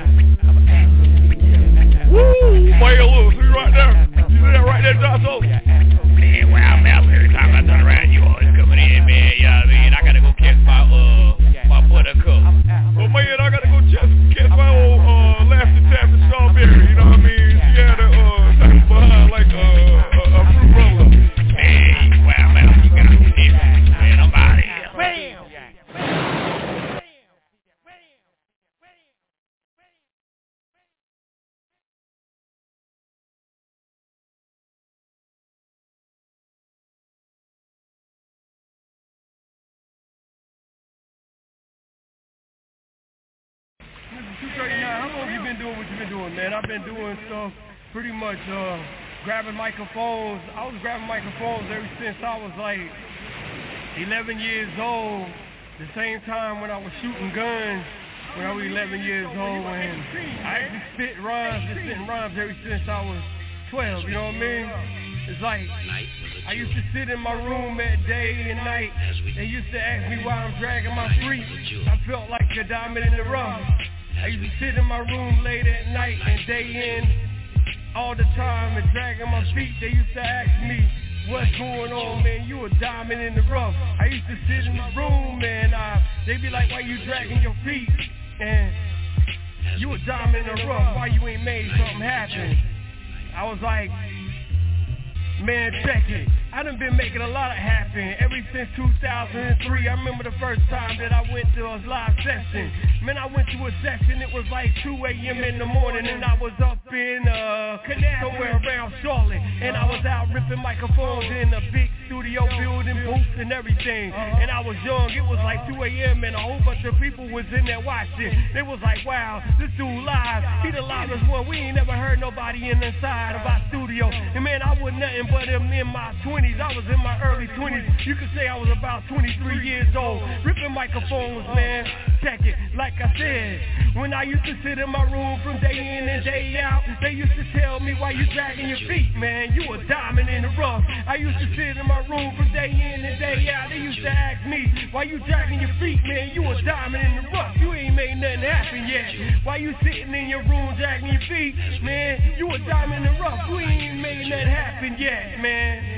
Woo! Boy, look, see right there? You see that right there, Josso? Man, where I'm at, every time I turn around, you always coming in, man. You know what I mean? I gotta go catch my, uh, my buttercup. Well, man, I gotta go catch, catch my old, uh, Lassie Taffy Strawberry, you know what I mean? She had a, uh, behind like a, a, a fruit roller. Man, where I'm at, you got me different. Man, I'm out of here. Bam! two thirty-nine, how long have you been doing what you've been doing, man? I've been doing stuff pretty much, uh, grabbing microphones. I was grabbing microphones ever since I was like eleven years old. the same time when I was shooting guns when I was eleven years old, and I used to spit rhymes, just spitting rhymes ever since I was twelve, you know what I mean? It's like, I used to sit in my room at day and night. They used to ask me why I'm dragging my feet. I felt like a diamond in the rough. I used to sit in my room late at night and day in all the time and dragging my feet. They used to ask me, what's going on, man? You a diamond in the rough. I used to sit in the room and uh, they be like, why you dragging your feet? And you a diamond in the rough. Why you ain't made something happen? I was like, man, check it. I done been making a lot of happen ever since two thousand three. I remember the first time that I went to a live session. Man, I went to a session, it was like two a.m. in the morning, and I was up in uh, somewhere around Charlotte, and I was out ripping microphones in a big studio building, booths and everything. And I was young, it was like two a.m. and a whole bunch of people was in there watching. They was like, wow, this dude live, he the livest one. We ain't never heard nobody in the side of our studio. And man, I was nothing but him in my twenties. I was in my early twenties. You could say I was about twenty-three years old, ripping microphones, man. Check it, like I said, when I used to sit in my room from day in and day out, they used to tell me, why you dragging your feet, man? You a diamond in the rough. I used to sit in my room from day in and day out. They used to ask me, why you dragging your feet, man? You a diamond in the rough. You ain't made nothing happen yet. Why you sitting in your room dragging your feet, man? You a diamond in the rough. You ain't made nothing happen yet, man.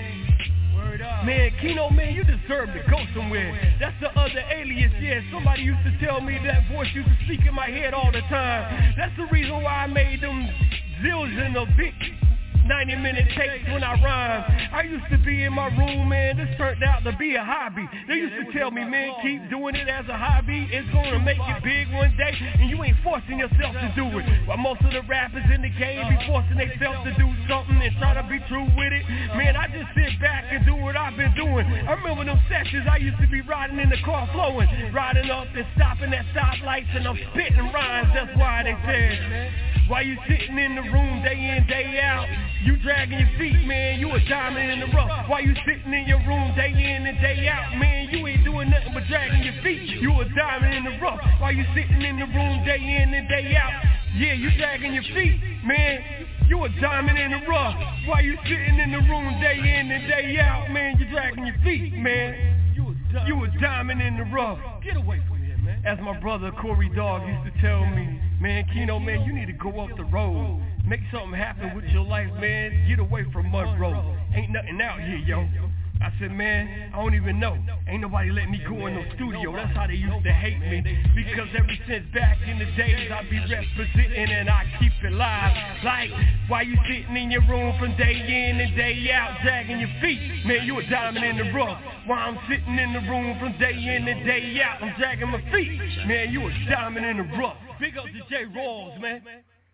Man, Kino, man, you deserve to go somewhere. That's the other alias, yeah. Somebody used to tell me that voice used to speak in my head all the time. That's the reason why I made them zillion of big ninety minute takes when I rhyme. I used to be in my room, man, this turned out to be a hobby. They used to tell me, man, keep doing it as a hobby. It's gonna make you big one day, and you ain't forcing yourself to do it. While most of the rappers in the game be forcing themselves to do something and try to be true with it. Man, I just sit back and do what I've been doing. I remember them sessions I used to be riding in the car flowing, riding up and stopping at stoplights, and I'm spitting rhymes. That's why they said, why you sitting in the room day in, day out? You dragging your feet, man, you a diamond in the rough. Why you sitting in your room day in and day out, man? You ain't doing nothing but dragging your feet. You a diamond in the rough. Why you sitting in the room day in and day out? Yeah, you dragging your feet, man. You a diamond in the rough. Why you sitting in the room day in and day out, man? You dragging your feet, man. You a, you a diamond in the rough. Get away from here, man. As my brother Corey Dog used to tell me, man, Kino, man, you need to go up the road. Make something happen with your life, man. Get away from Monroe. Ain't nothing out here, yo. I said, man, I don't even know. Ain't nobody let me go in no studio. That's how they used to hate me. Because ever since back in the days, I be representing and I keep it live. Like, why you sitting in your room from day in and day out, dragging your feet? Man, you a diamond in the rough. While I'm sitting in the room from day in and day out, I'm dragging my feet. Man, you a diamond in the rough. Big up to J. Rawls, man.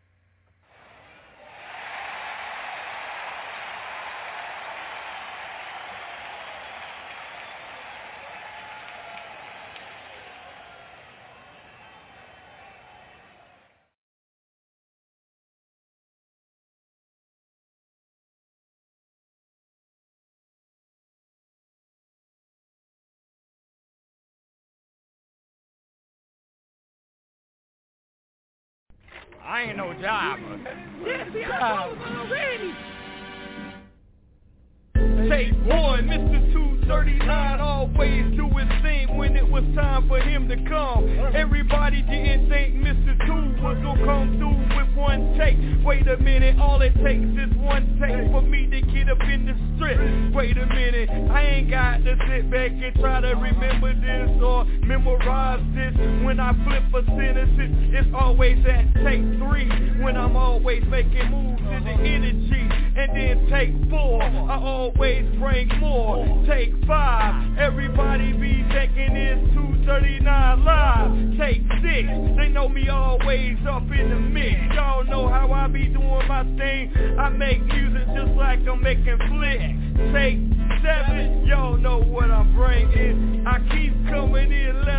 I ain't no jobber. Yes, see, I told him already. Take one, Mister two thirty-nine always do his thing when it was time for him to come. Everybody didn't think Mister two was gonna come through with one take. Wait a minute, all it takes is one take for me to get up in the strip. Wait a minute, I ain't got to sit back and try to remember this or memorize this. When I flip a sentence, it's always at take three. When I'm always making moves in the energy. And then take four, I always bring more. Take five, everybody be thinking it's two thirty-nine live. Take six, they know me always up in the mix. Y'all know how I be doing my thing. I make music just like I'm making flick. Take seven, y'all know what I'm bringing. I keep coming in, let them know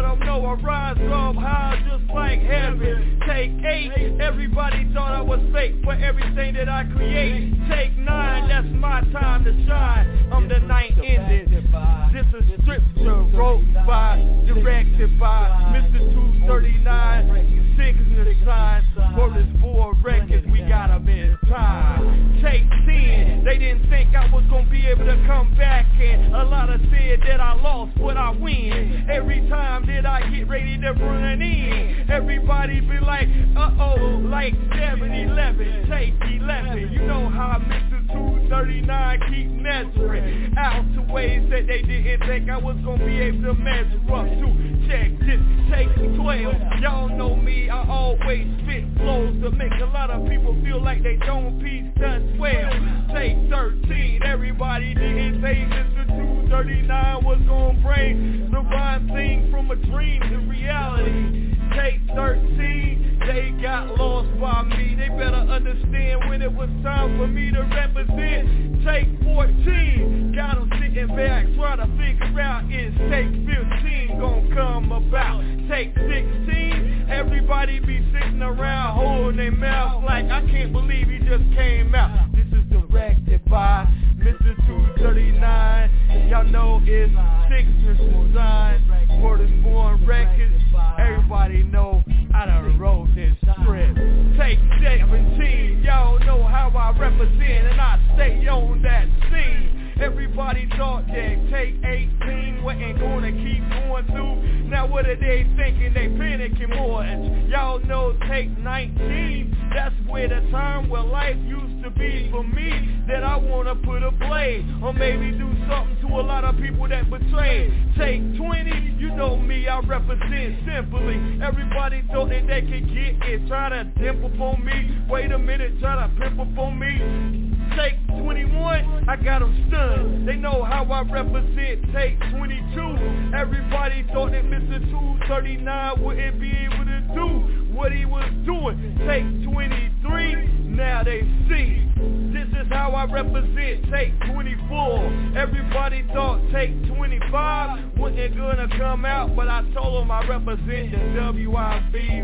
I rise up high just like heaven. Take eight, everybody thought I was fake for everything that I create. Take nine, that's my time to shine. I'm the night ended. This is scripture wrote by, directed by Mister two thirty-nine, signature sign. For this four records, we got them in time. Take ten, they didn't think I was gonna be able to come back, and a lot of said that I lost, but I win. Every time that I get ready to run in, everybody be like, uh-oh, like seven eleven, take eleven. You know how Mister two thirty-nine keep measuring out to ways that they didn't think I was gonna be able to measure up to. Check this, take twelve. Y'all know me, I always spit flows to make a lot of people feel like they don't piece done twelve. Take thirteen, everybody didn't think Mister two thirty-nine was gonna bring the rhyme thing from a dream to reality. Take thirteen, they got lost by me. They better understand when it was time for me to represent. Take fourteen, got them sitting back trying to figure out is take fifteen gonna come about. Take sixteen, everybody be sitting around holding their mouth like I can't believe he just came out. This is directed by Mister two thirty-nine. Y'all know it's Signature Design, Porter's Born Records. Everybody know I done wrote this script. Take seventeen, y'all know how I represent, and I stay on that scene. Everybody thought that take eighteen wasn't gonna keep going through. Now what are they thinking? They panicking more. And y'all know take nineteen, that's where the time where life used to be for me, that I wanna put a play, or maybe do something to a lot of people that betrayed. Take twenty, you know me, I represent simply. Everybody thought that they could get it, try to dimp upon me. Wait a minute, try to pimp upon me. Take twenty-one, I got them stunned. They know how I represent. Take twenty-two, everybody thought that Mister two thirty-nine wouldn't be able to do what he was doing. Take twenty-three, now they see. This is how I represent. Take twenty-four, everybody thought take twenty-five wasn't gonna come out, but I told them I represent the W I B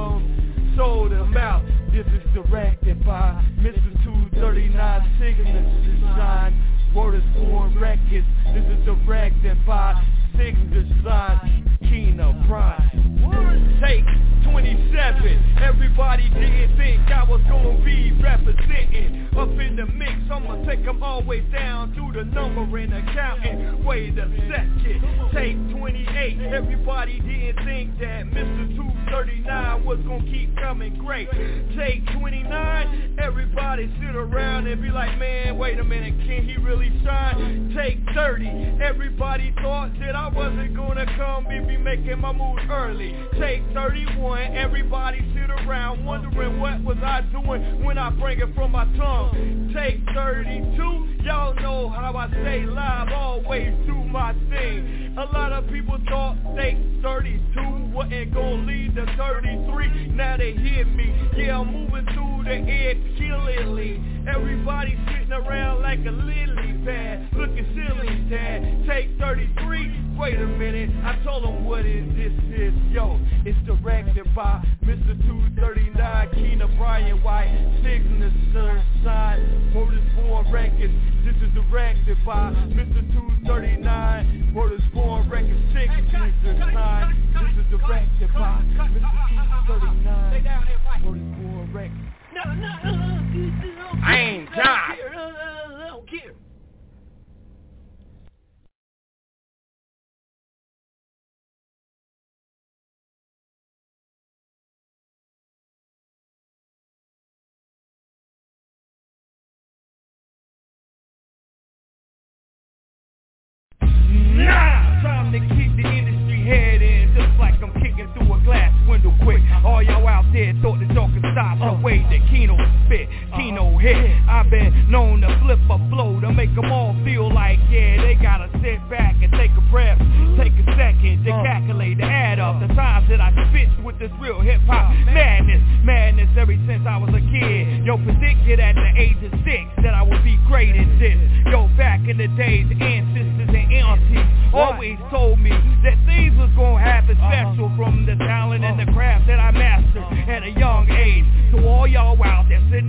from Sold Them Out. This is directed by Mister two thirty-nine, Signature Design, Porter's Born Records. This is directed by Signature Design, Kino Prime. Take twenty-seven, everybody didn't think I was gonna be representing. Up in the mix, I'ma take them all the way down to the number and accounting. Wait a second, take twenty-eight, everybody didn't think that Mister two thirty-nine was gonna keep coming great. Take twenty-nine, everybody sit around and be like, man, wait a minute, can he really shine? Take thirty, everybody thought that I wasn't gonna come and be making my move early. Take thirty-one, everybody sit around wondering what was I doing when I bring it from my tongue. Take thirty-two, y'all know how I stay live, always do my thing. A lot of people thought take thirty-two wasn't gonna lead to thirty-three, now they hear me. Yeah, I'm moving through the air killingly. Everybody sitting around like a lily pad, looking silly, dad. Take thirty-three, wait a minute, I told them what is this is. Yo, it's directed by Mister two thirty-nine, Kino Brian White, Signature Design, Porter's Born Records. This is directed by Mister two thirty-nine, Porter's Born Records, Signature Design. This is directed by Mister two thirty-nine, Porter's Born Records. No, no, no, I ain't John. I don't care. Nah, time to kick the industry head in, just like I'm kicking through a glass window quick. All y'all out there thought that y'all could stop the way that Kino spit, Kino hit. I've been known to flip a flow to make them all feel like, yeah, they gotta sit back and take a breath, take a second to calculate, to add up the times that I spit with this real hip-hop madness. Madness ever since I was a kid. Yo, predicted at the age of six that I would be great at this. Yo, back in the days, ancestors and aunties always told me that things was gonna happen special from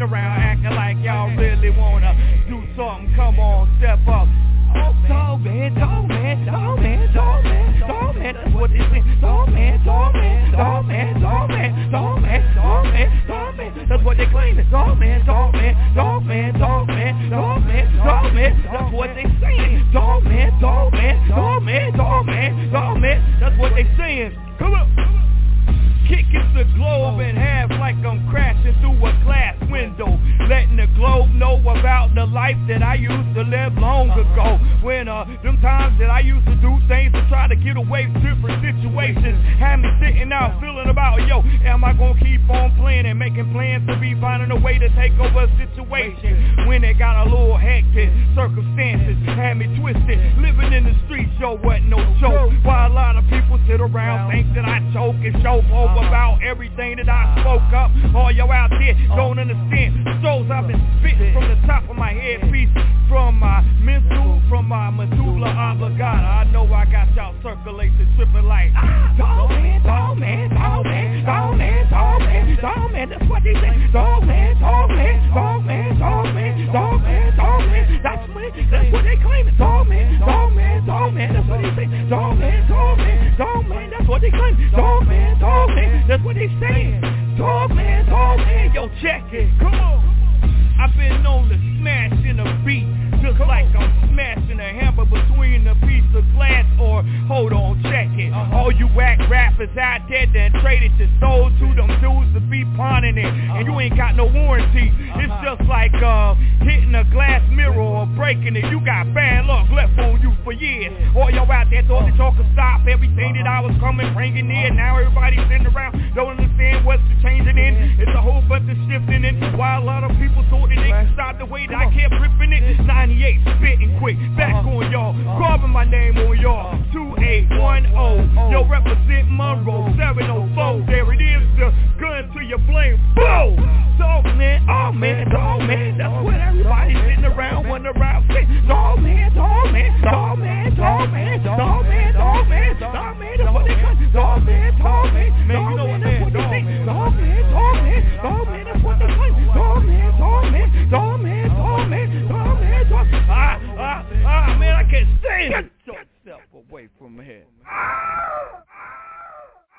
around acting like y'all really wanna do something. Come on, step up. Oh, dog man, dog man, dog man, dog man, dog man, that's what they say. Dog man, dog man, dog man, dog man, dog man, dog man, dog man, that's what they claim. Dog man, dog man, dog man, dog man, dog man, dog man, that's what they saying. Dog man, dog man, dog man, dog man, dog man, that's what they saying. Come on. Kicking the globe in half like I'm crashing through a glass window, letting the globe know about the life that I used to live long ago. When uh, them times that I used to do things to try to get away from different situations had me sitting out feeling about, yo, am I gonna keep on playing and making plans to be finding a way to take over a situation? When it got a little hectic, circumstances had me twisted, living in the streets, yo, wasn't no joke. While a lot of people sit around think that I choke and show over about everything that I spoke up. All y'all out there don't understand. Souls I've been spitting from the top of my headpiece, from my mental, from my medulla oblongata. I know I got y'all circulating, tripping like ah, dog man, dog man, dog man, dog man, dog man, dog man. That's what they say. Dog man, dog man, dog man, dog man, dog man, dog man. That's what that's what they claim. Dog man, dog man, dog man. That's what they say. Dog man, dog man, dog man. That's what they claim. Dog man, dog man. That's what they saying. Dog man, dog man, yo, check it. Come on. I've been known to smash in a beat, just like I'm smashing a hammer between a piece of glass. Or hold on, check it. All you whack rappers out there that traded your soul to them dudes to be pawning it, and you ain't got no warranty. It's just like uh, hitting a glass mirror or breaking it. You got bad luck left on you for years. All y'all out there thought that y'all could stop everything that I was coming, bringing in. Now everybody's sitting around, don't understand what's changing in. It's a whole bunch of shifting in. While a lot of people thought that they could stop the way that I kept ripping it. ninety-eight spitting quick, back on y'all, carving my name on y'all. Two eight one oh, yo, represent Monroe. Seven oh four, there it is, the gun to your blame. Boom! Dog man, oh man, dog man, that's what everybody's sitting around, wondering around saying. Dog man, dog man, dog man, dog man, dog man, dog man, dog man, that's what they call. Dog man, dog man, dog man, that's what they say. Dog man, dog man, dog man, that's what they call. Dog man, dog man, dog man, dog man, dog man, dog man. Ah, ah, ah, man, I can't stand it. Don't step away from here.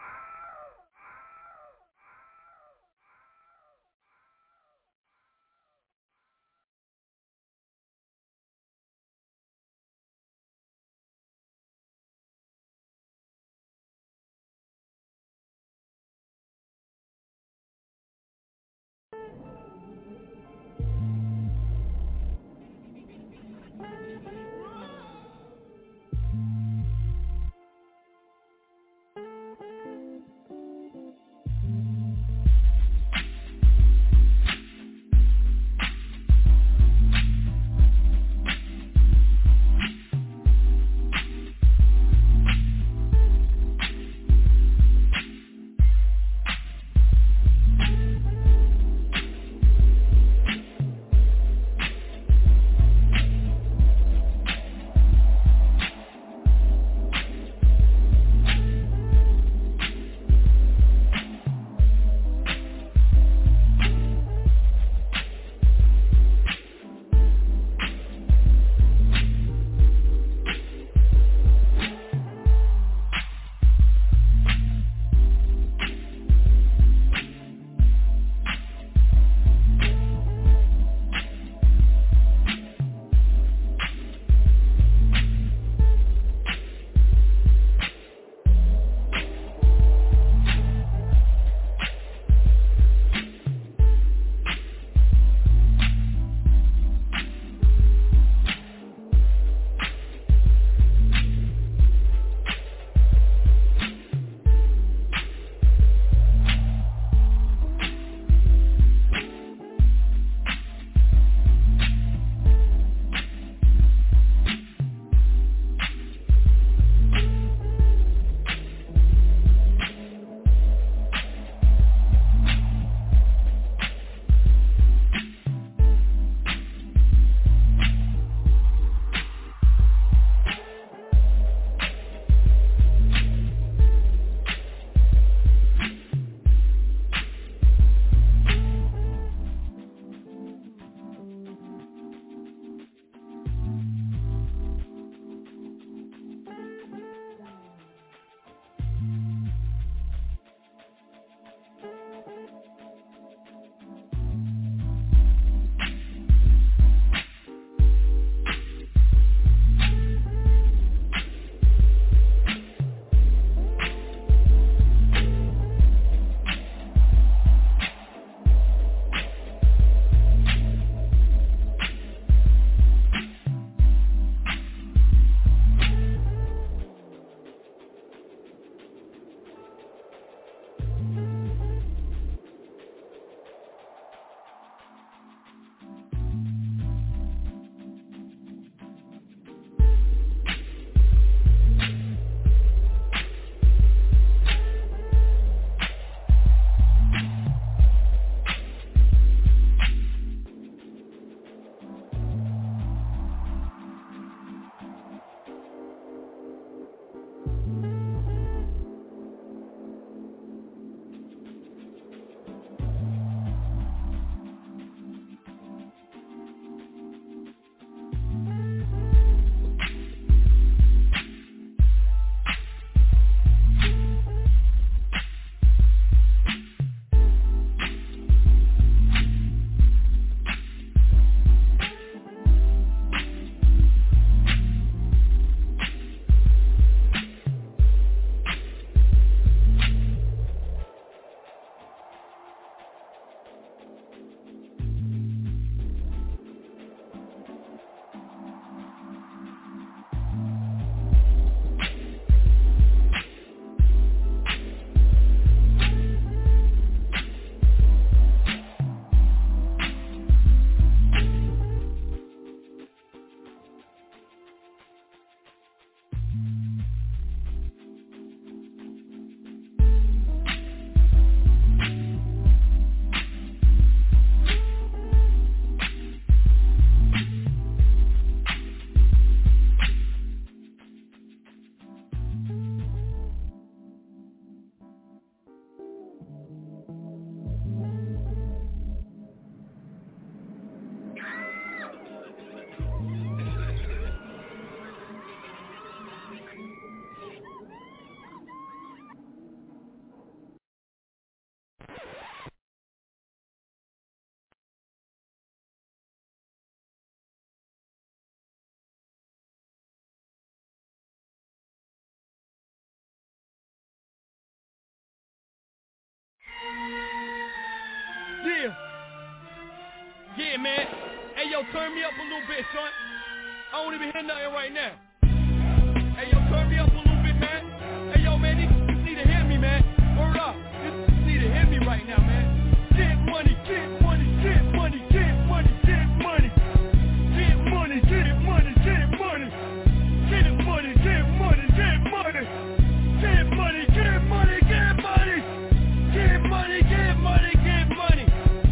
Yeah, man. Hey, yo, turn me up a little bit, son. I don't even hear nothing right now. Hey, yo, turn me up a little bit, man. Hey, yo, man, these niggas need to hear me, man. Word up. These niggas need to hear me right now, man. Get money, get money, get money, get money, get money. Get money, get money, get money. Get money, get money, get money. Get money, get money, get money. Get money, get money, get money.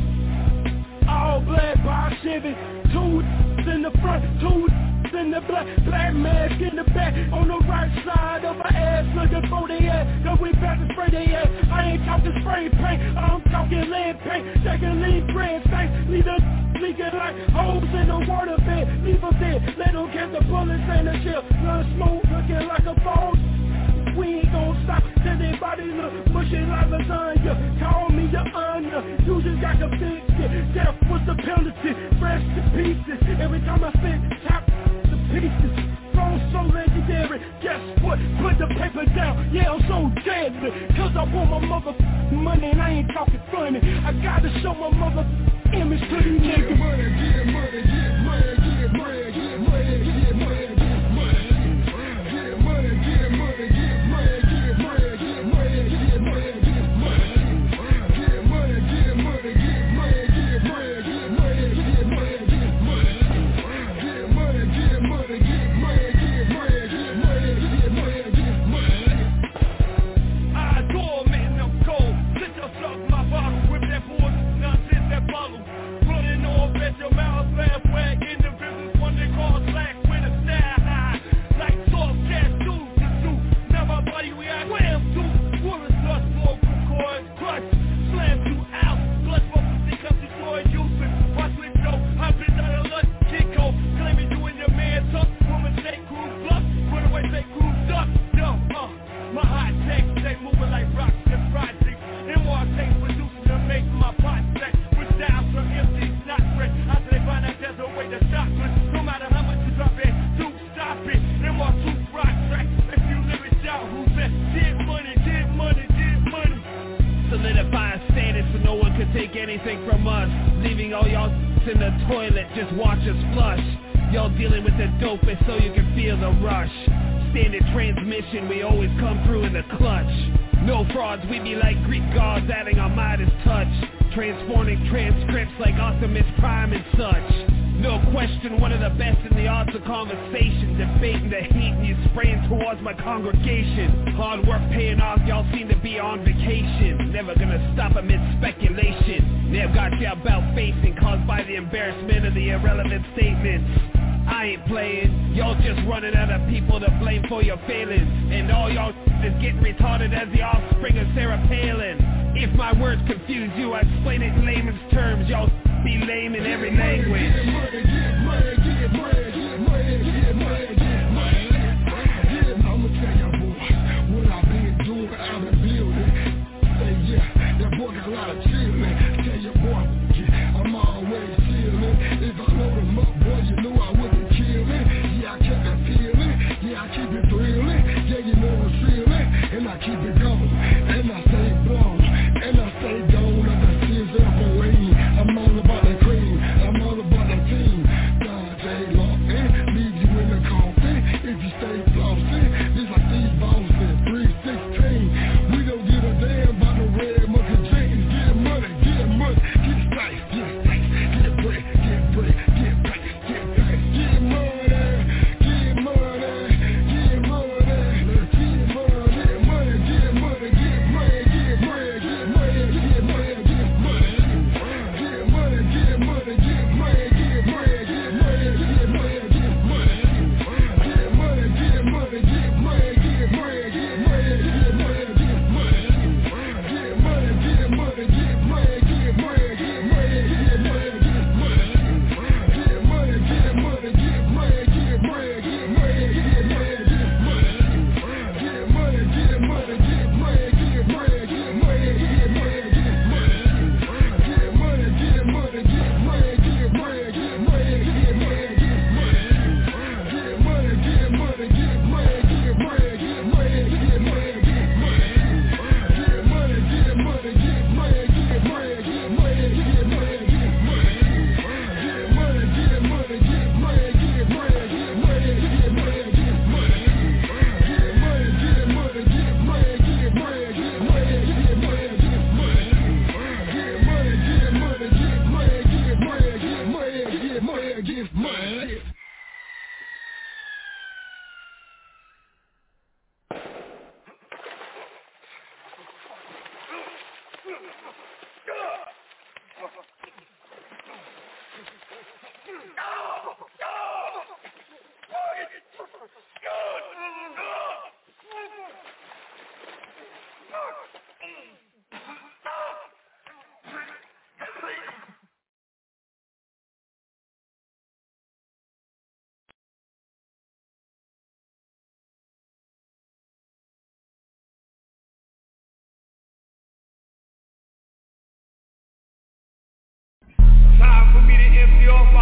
All black by Chevy, two in the front, two in the black, black mask in the back, on the right side of my ass, looking for the ass, cause we about to spray the ass. I ain't talking spray paint, I'm talking lead paint, taking lead bread, stank, leave the leaking like holes in the water bed, leave them dead, let them catch the bullets and the shell, none smoke looking like a phone. We ain't gon' stop till they body look mushy like lasagna. Call me your honor, you just got convicted. Death was the penalty, fresh to pieces. Every time I spit, top the pieces. Throne so legendary, guess what? Put the paper down, yeah I'm so deadly. Cause I want my motherfucking money and I ain't talking funny. I gotta show my motherfucking image to these niggas. Get money, get money, get money, get money, get money, get money, get money. Get money, get money, get money, get money, get money, get money, get money. Get money, get money, get money, get money, get money, get money, get money. Get money, get money, get money, get money, get money, get money, get money. I adore man, I'm cold. Sit yourself my bottle with that bullshit, nonsense, that bottle. Running off at your mouth, laugh, wag in the business, one they call slack with a style high. Like soft gas, do, to do. Now my body we I wham to. Woman dust, vocal cords, crush, slam you out. Blood from the sick up, destroy you. Watch me go, I've been out of luck, kick off. Claiming you and your man tough. Woman say crew bluff, run away say crew duck. Yo, uh, my hot takes, they moving like rocks and projects. And more takes producing to make my pot stack. With styles from empty, not fresh. After they find out there's a way to stop it. No matter how much you drop it, do stop it. And more two rock tracks. If you live it down, who's that? Get money, get money, get money. Solidifying status so no one can take anything from us. Leaving all y'all in the toilet, just watch us flush. Y'all dealing with the dopest so you can feel the rush. Standard transmission, we always come through in the clutch. No frauds, we be like Greek gods adding our Midas touch. Transforming transcripts like Optimus Prime and such. No question, one of the best in the arts of conversation. Debating the heat and you spraying towards my congregation. Hard work paying off, y'all seem to be on vacation. Never gonna stop amid speculation. They've got you about facing, caused by the embarrassment of the irrelevant statements. I ain't playing, y'all just running out of people to blame for your failings. And all y'all is getting retarded as the offspring of Sarah Palin. If my words confuse you, I explain it in layman's terms. Y'all be lame in every language. Get money, get money, get money, get money, get money, get money. Yeah, I'ma tell you boys what I've been doing, I've been building. Say yeah, that boy got a lot of chillin'. Tell your boy, yeah, I'm always chillin'. If I load him up, boy, you know I wouldn't kill it. Yeah, I keep it feeling, yeah, I keep it thrilling. Yeah, you know I'm feeling, and I keep it going, and I stay blown, and I stay gone, and I still up away. I'm all about the cream, I'm all about the team.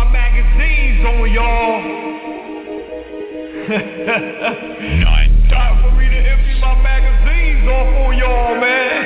my magazines on, y'all. Nine. Time for me to empty my magazines off on y'all, man.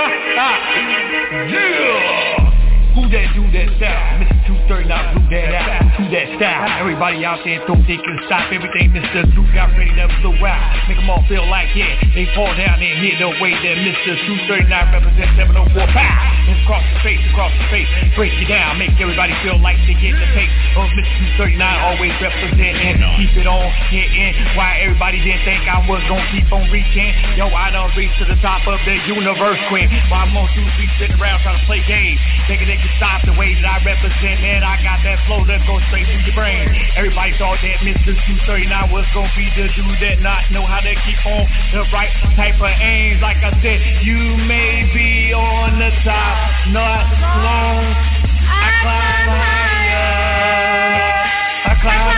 Yeah. Who that do that style? Mister two thirty-nine blew that out. Who that style? Everybody out there thought they could stop everything Mister Duke got ready to blow out. Make them all feel like, yeah, they fall down and hit the way that Mister two thirty-nine represents seven oh four. Pow! It's across the face, across the face. Break it down, make everybody feel like they get the tape. Oh, Mister two thirty-nine always representing. Keep it on, hitting. Why everybody didn't think I was gonna keep on reaching? Yo, I done reached to the top of the universe, queen. While most dudes be sitting around trying to play games, thinking they can stop the way that I represent. Man, I got that flow that goes straight through your brain. Everybody thought that Mister two thirty-nine was gonna be the dude that not know how to keep on the right type of aims. Like I said, you may be on the top, not long. I climb higher, I climb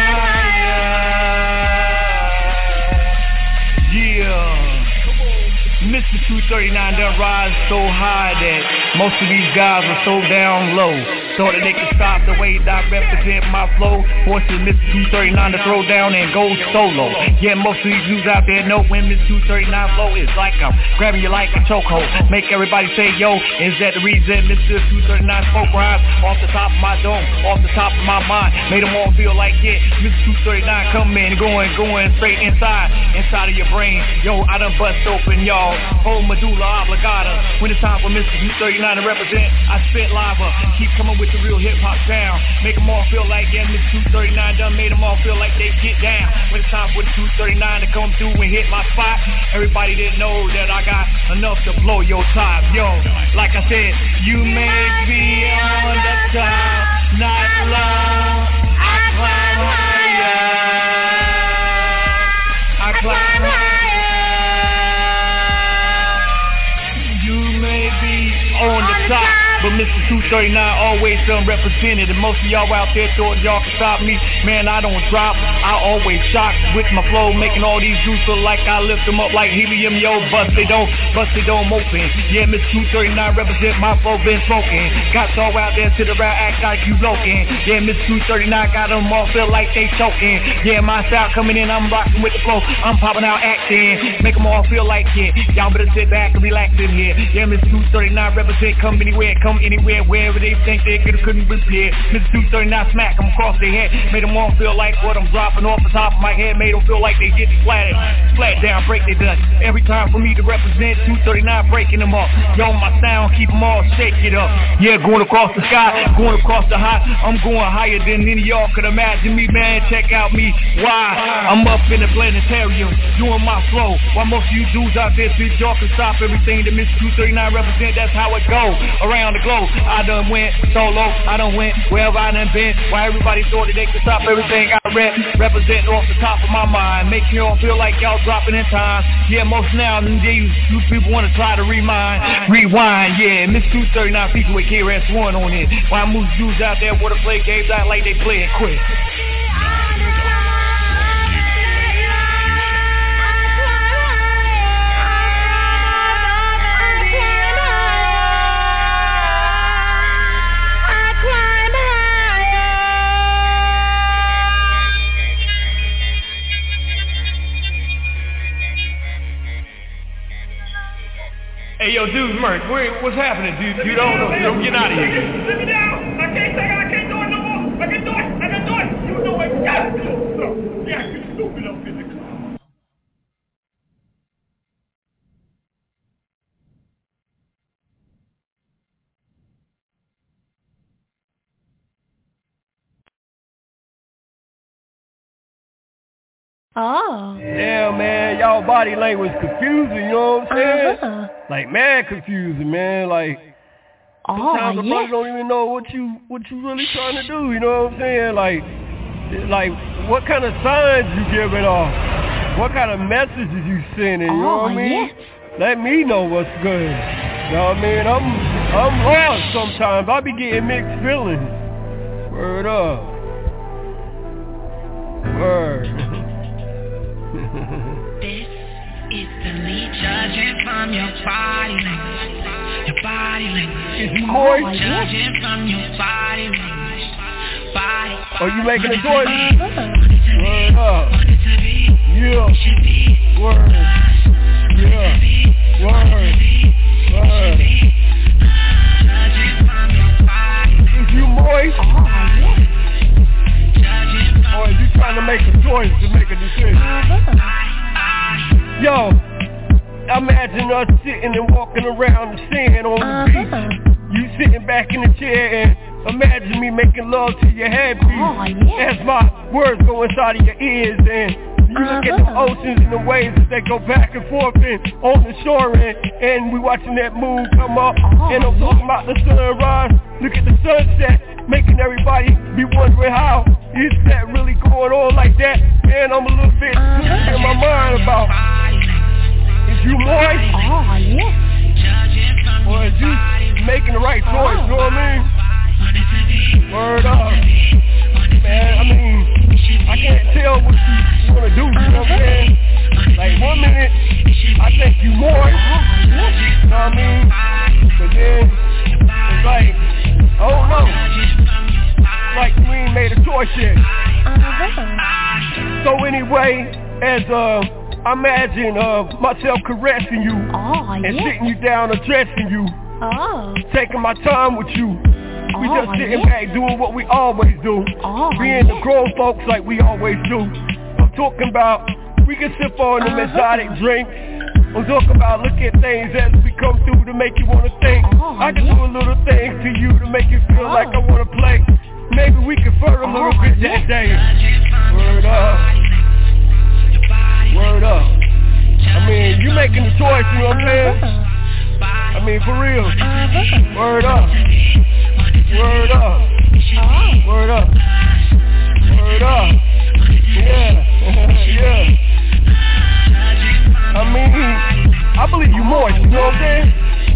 higher. Yeah. Mister two thirty-nine done rise so high that most of these guys are so down low. Thought that they could stop the way that I represent my flow. Forces Mister two thirty-nine to throw down and go solo. Yeah, most of these dudes out there know when Mister two thirty-nine flow is like I'm grabbing you like a chokehold. Make everybody say, yo, is that the reason Mister two thirty-nine spoke rhymes off the top of my dome, off the top of my mind? Made them all feel like, yeah, Mister two thirty-nine coming, going, going straight inside, inside of your brain. Yo, I done bust open, y'all. Whole medulla oblongata. When it's time for Mister two thirty-nine to represent, I spit lava. Keep coming with the real hip-hop sound. Make them all feel like, yeah, Mister two thirty-nine done made them all feel like they get down. When it's time for the two thirty-nine to come through and hit my spot, everybody didn't know that I got enough to blow your top. Yo, like I said, you may be on the top, not long. I climb higher. I climb higher. On the top, but Mister two thirty-nine always done represented. And most of y'all out there thought y'all could stop me. Man, I don't drop, I always shock with my flow, making all these dudes feel like I lift them up like helium. Yo, bust they don't, bust they don't open. Yeah, Mister two thirty-nine represent my flow, been smoking. Got y'all out there to the right, act like you loking. Yeah, Mister two thirty-nine got them all feel like they choking. Yeah, my style coming in, I'm rocking with the flow, I'm popping out acting. Make them all feel like, yeah, y'all better sit back and relax in here. Yeah, Mister two thirty-nine represent, come anywhere, come anywhere, wherever they think they could, couldn't repair. Mister two thirty-nine smack them across their head, made them all feel like what I'm dropping off the top of my head, made them feel like they get flatted, flat down, break they done. Every time for me to represent, two thirty-nine breaking them up. Yo, my sound, keep them all, shake it up. Yeah, going across the sky, going across the high, I'm going higher than any of y'all could imagine me, man, check out me. Why? I'm up in the planetarium, doing my flow, while most of you dudes out there think y'all can stop everything that Mister two thirty-nine represent. That's how it go around the globe. I done went solo, I done went wherever I done been. Why everybody thought that they could stop everything I rep, represent off the top of my mind, making y'all feel like y'all dropping in time. Yeah, most now these you people want to try to remind, rewind. Yeah, Mister two thirty-nine people with K R S One on it. Why most dudes out there want to play games out like they play it quick. Hey, yo, dude, Merc, where, what's happening, dude? Dude, I don't know. Dude, I'm getting out of here. Sit me down. I can't take it. I can't do it no more. I can do it. I can do it. You know exactly what's up. Yeah, you stupid up in the car. Oh. Yeah, man, y'all body language confusing, you know what I'm saying? Uh-huh. Like, mad confusing, man. Like, oh, sometimes the yeah. brothers don't even know what you what you really trying to do, you know what I'm saying? Like, like what kind of signs you giving off? What kind of messages you sending, you know oh, what I mean? Yes. Let me know what's good. You know what I mean? I'm, I'm lost sometimes. I be getting mixed feelings. Word up. Word. This is the lead judging from your body language. Your body language. Is he moist? Judging from your body language. Are you making a choice? Word up. Yeah. Word. Yeah. Word. Word. Is you moist? Or is you trying to make a choice to make a decision? Yo, imagine us sitting and walking around the sand on the beach. You sitting back in the chair and imagine me making love to your headpiece. Oh, yeah. As my words go inside of your ears and you look at the oceans and the waves as they go back and forth and on the shore and, and we watching that moon come up. Oh, and I'm talking about the sunrise. Look at the sunset, making everybody be wondering how is that really going on like that? Man, I'm a little bit in my mind about is you moist? Oh, yeah. Or is you making the right choice, you know what I mean? Word up. Man, I mean, I can't tell what you wanna do, you know what I'm saying? Like one minute, I think you more, you know what I mean? But then, it's like, I don't know. Like you ain't made a choice yet. So anyway, as uh, I imagine uh, myself caressing you oh, and yeah. sitting you down, addressing you, oh. taking my time with you. We oh, just sitting yeah. back doing what we always do, oh, being yeah. the grown folks like we always do. I'm talking about we can sip on them uh-huh. exotic drinks. I'm talking about look at things as we come through to make you want to think. Oh, I can yeah. do a little things to you to make you feel oh. like I want to play. Maybe we can flirt a little oh, bit yeah. that day. Word up. Word up. I mean, you making the choice, you know what I'm saying? I mean, for real. Word up. Word up. Word up. Word up. Yeah. Yeah. I mean, I believe you moist, you know what I'm saying?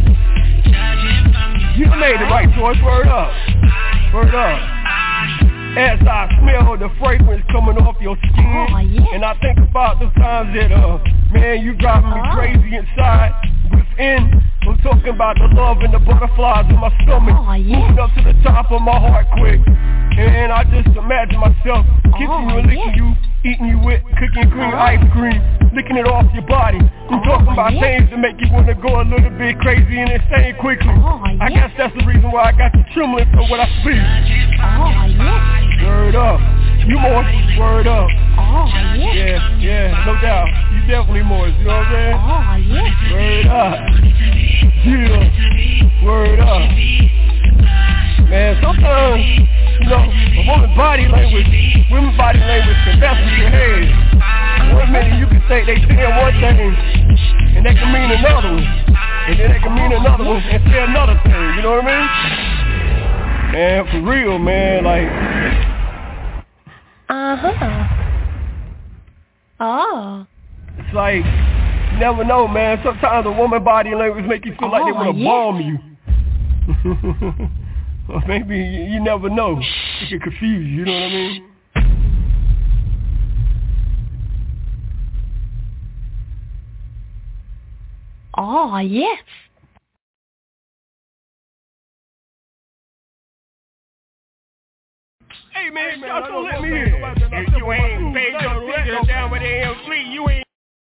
You made the right choice, word up. Word up. As I smell the fragrance coming off your skin, oh, yeah. and I think about the times that, uh, man, you driving me oh. crazy inside, within. I'm talking about the love and the butterflies in my stomach, oh, yeah. moving up to the top of my heart quick. And I just imagine myself kissing oh, you and licking yeah. you, eating you with cooking green oh. ice cream, licking it off your body. I'm oh, talking about yeah. things that make you want to go a little bit crazy and insane quickly. Oh, yeah. I guess that's the reason why I got you trembling for what I see. Oh, yeah. Word up. You moist. Word up. Oh, yeah. Yeah, yeah, no doubt. You definitely moist, you know what I'm saying? Oh, yeah. Word up. Yeah. Word up. Man, sometimes, you know, a woman's body language, women's body language can mess with your head. One minute you can think they saying one thing, and they can mean another one. And then they can mean another one and say another thing, you know what I mean? Man, for real, man, like... Uh-huh. Oh. It's like, you never know, man. Sometimes a woman's body language make you feel oh, like they want to yeah. bomb you. Or maybe you, you never know. It can confuse you, you know what I mean? Oh, yes. Hey, man, hey, man y'all don't let me in. If you ain't paid your ticket down with A M Fleet, you ain't...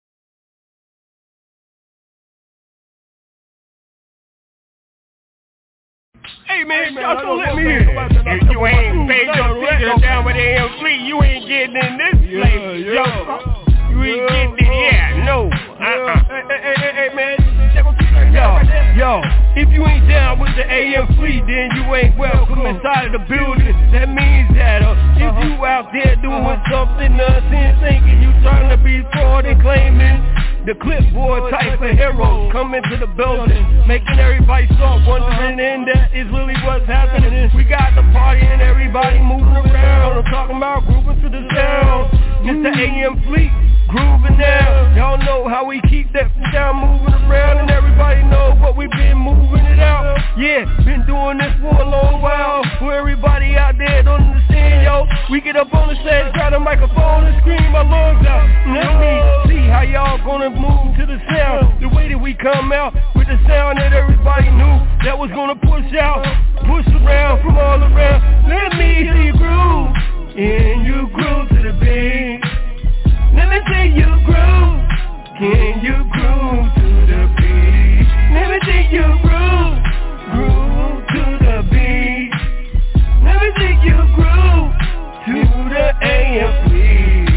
Hey, man, hey, man y'all don't let me in. If you ain't paid your ticket down with A M Fleet, you ain't getting in this place, yo. You ain't getting in, yeah, no. Uh-uh. Hey, hey, hey, hey, man. Yo, yo, if you ain't down with the A M Fleet, then you ain't welcome inside of the building. That means that uh, if you out there doing something nonsense, thinking you trying to be fraud and claiming the clipboard type of heroes come into the building, making everybody start wondering, and that is really what's happening. We got the party and everybody moving around. I'm talking about grooving to the sound. It's the A M Fleet grooving now. Y'all know how we keep that sound moving around, and everybody know what we've been moving it out. Yeah, been doing this for a long while. For everybody out there don't understand, yo, we get up on the stage, grab the microphone and scream our lungs out. Let me see how y'all gonna move to the sound. The way that we come out with the sound that everybody knew that was gonna push out, push around from all around. Let me see you groove, and you groove to the beat. Let me see you groove, can you groove to the beat? Let me see you groove, groove to the beat. Let me see you groove to the A M P.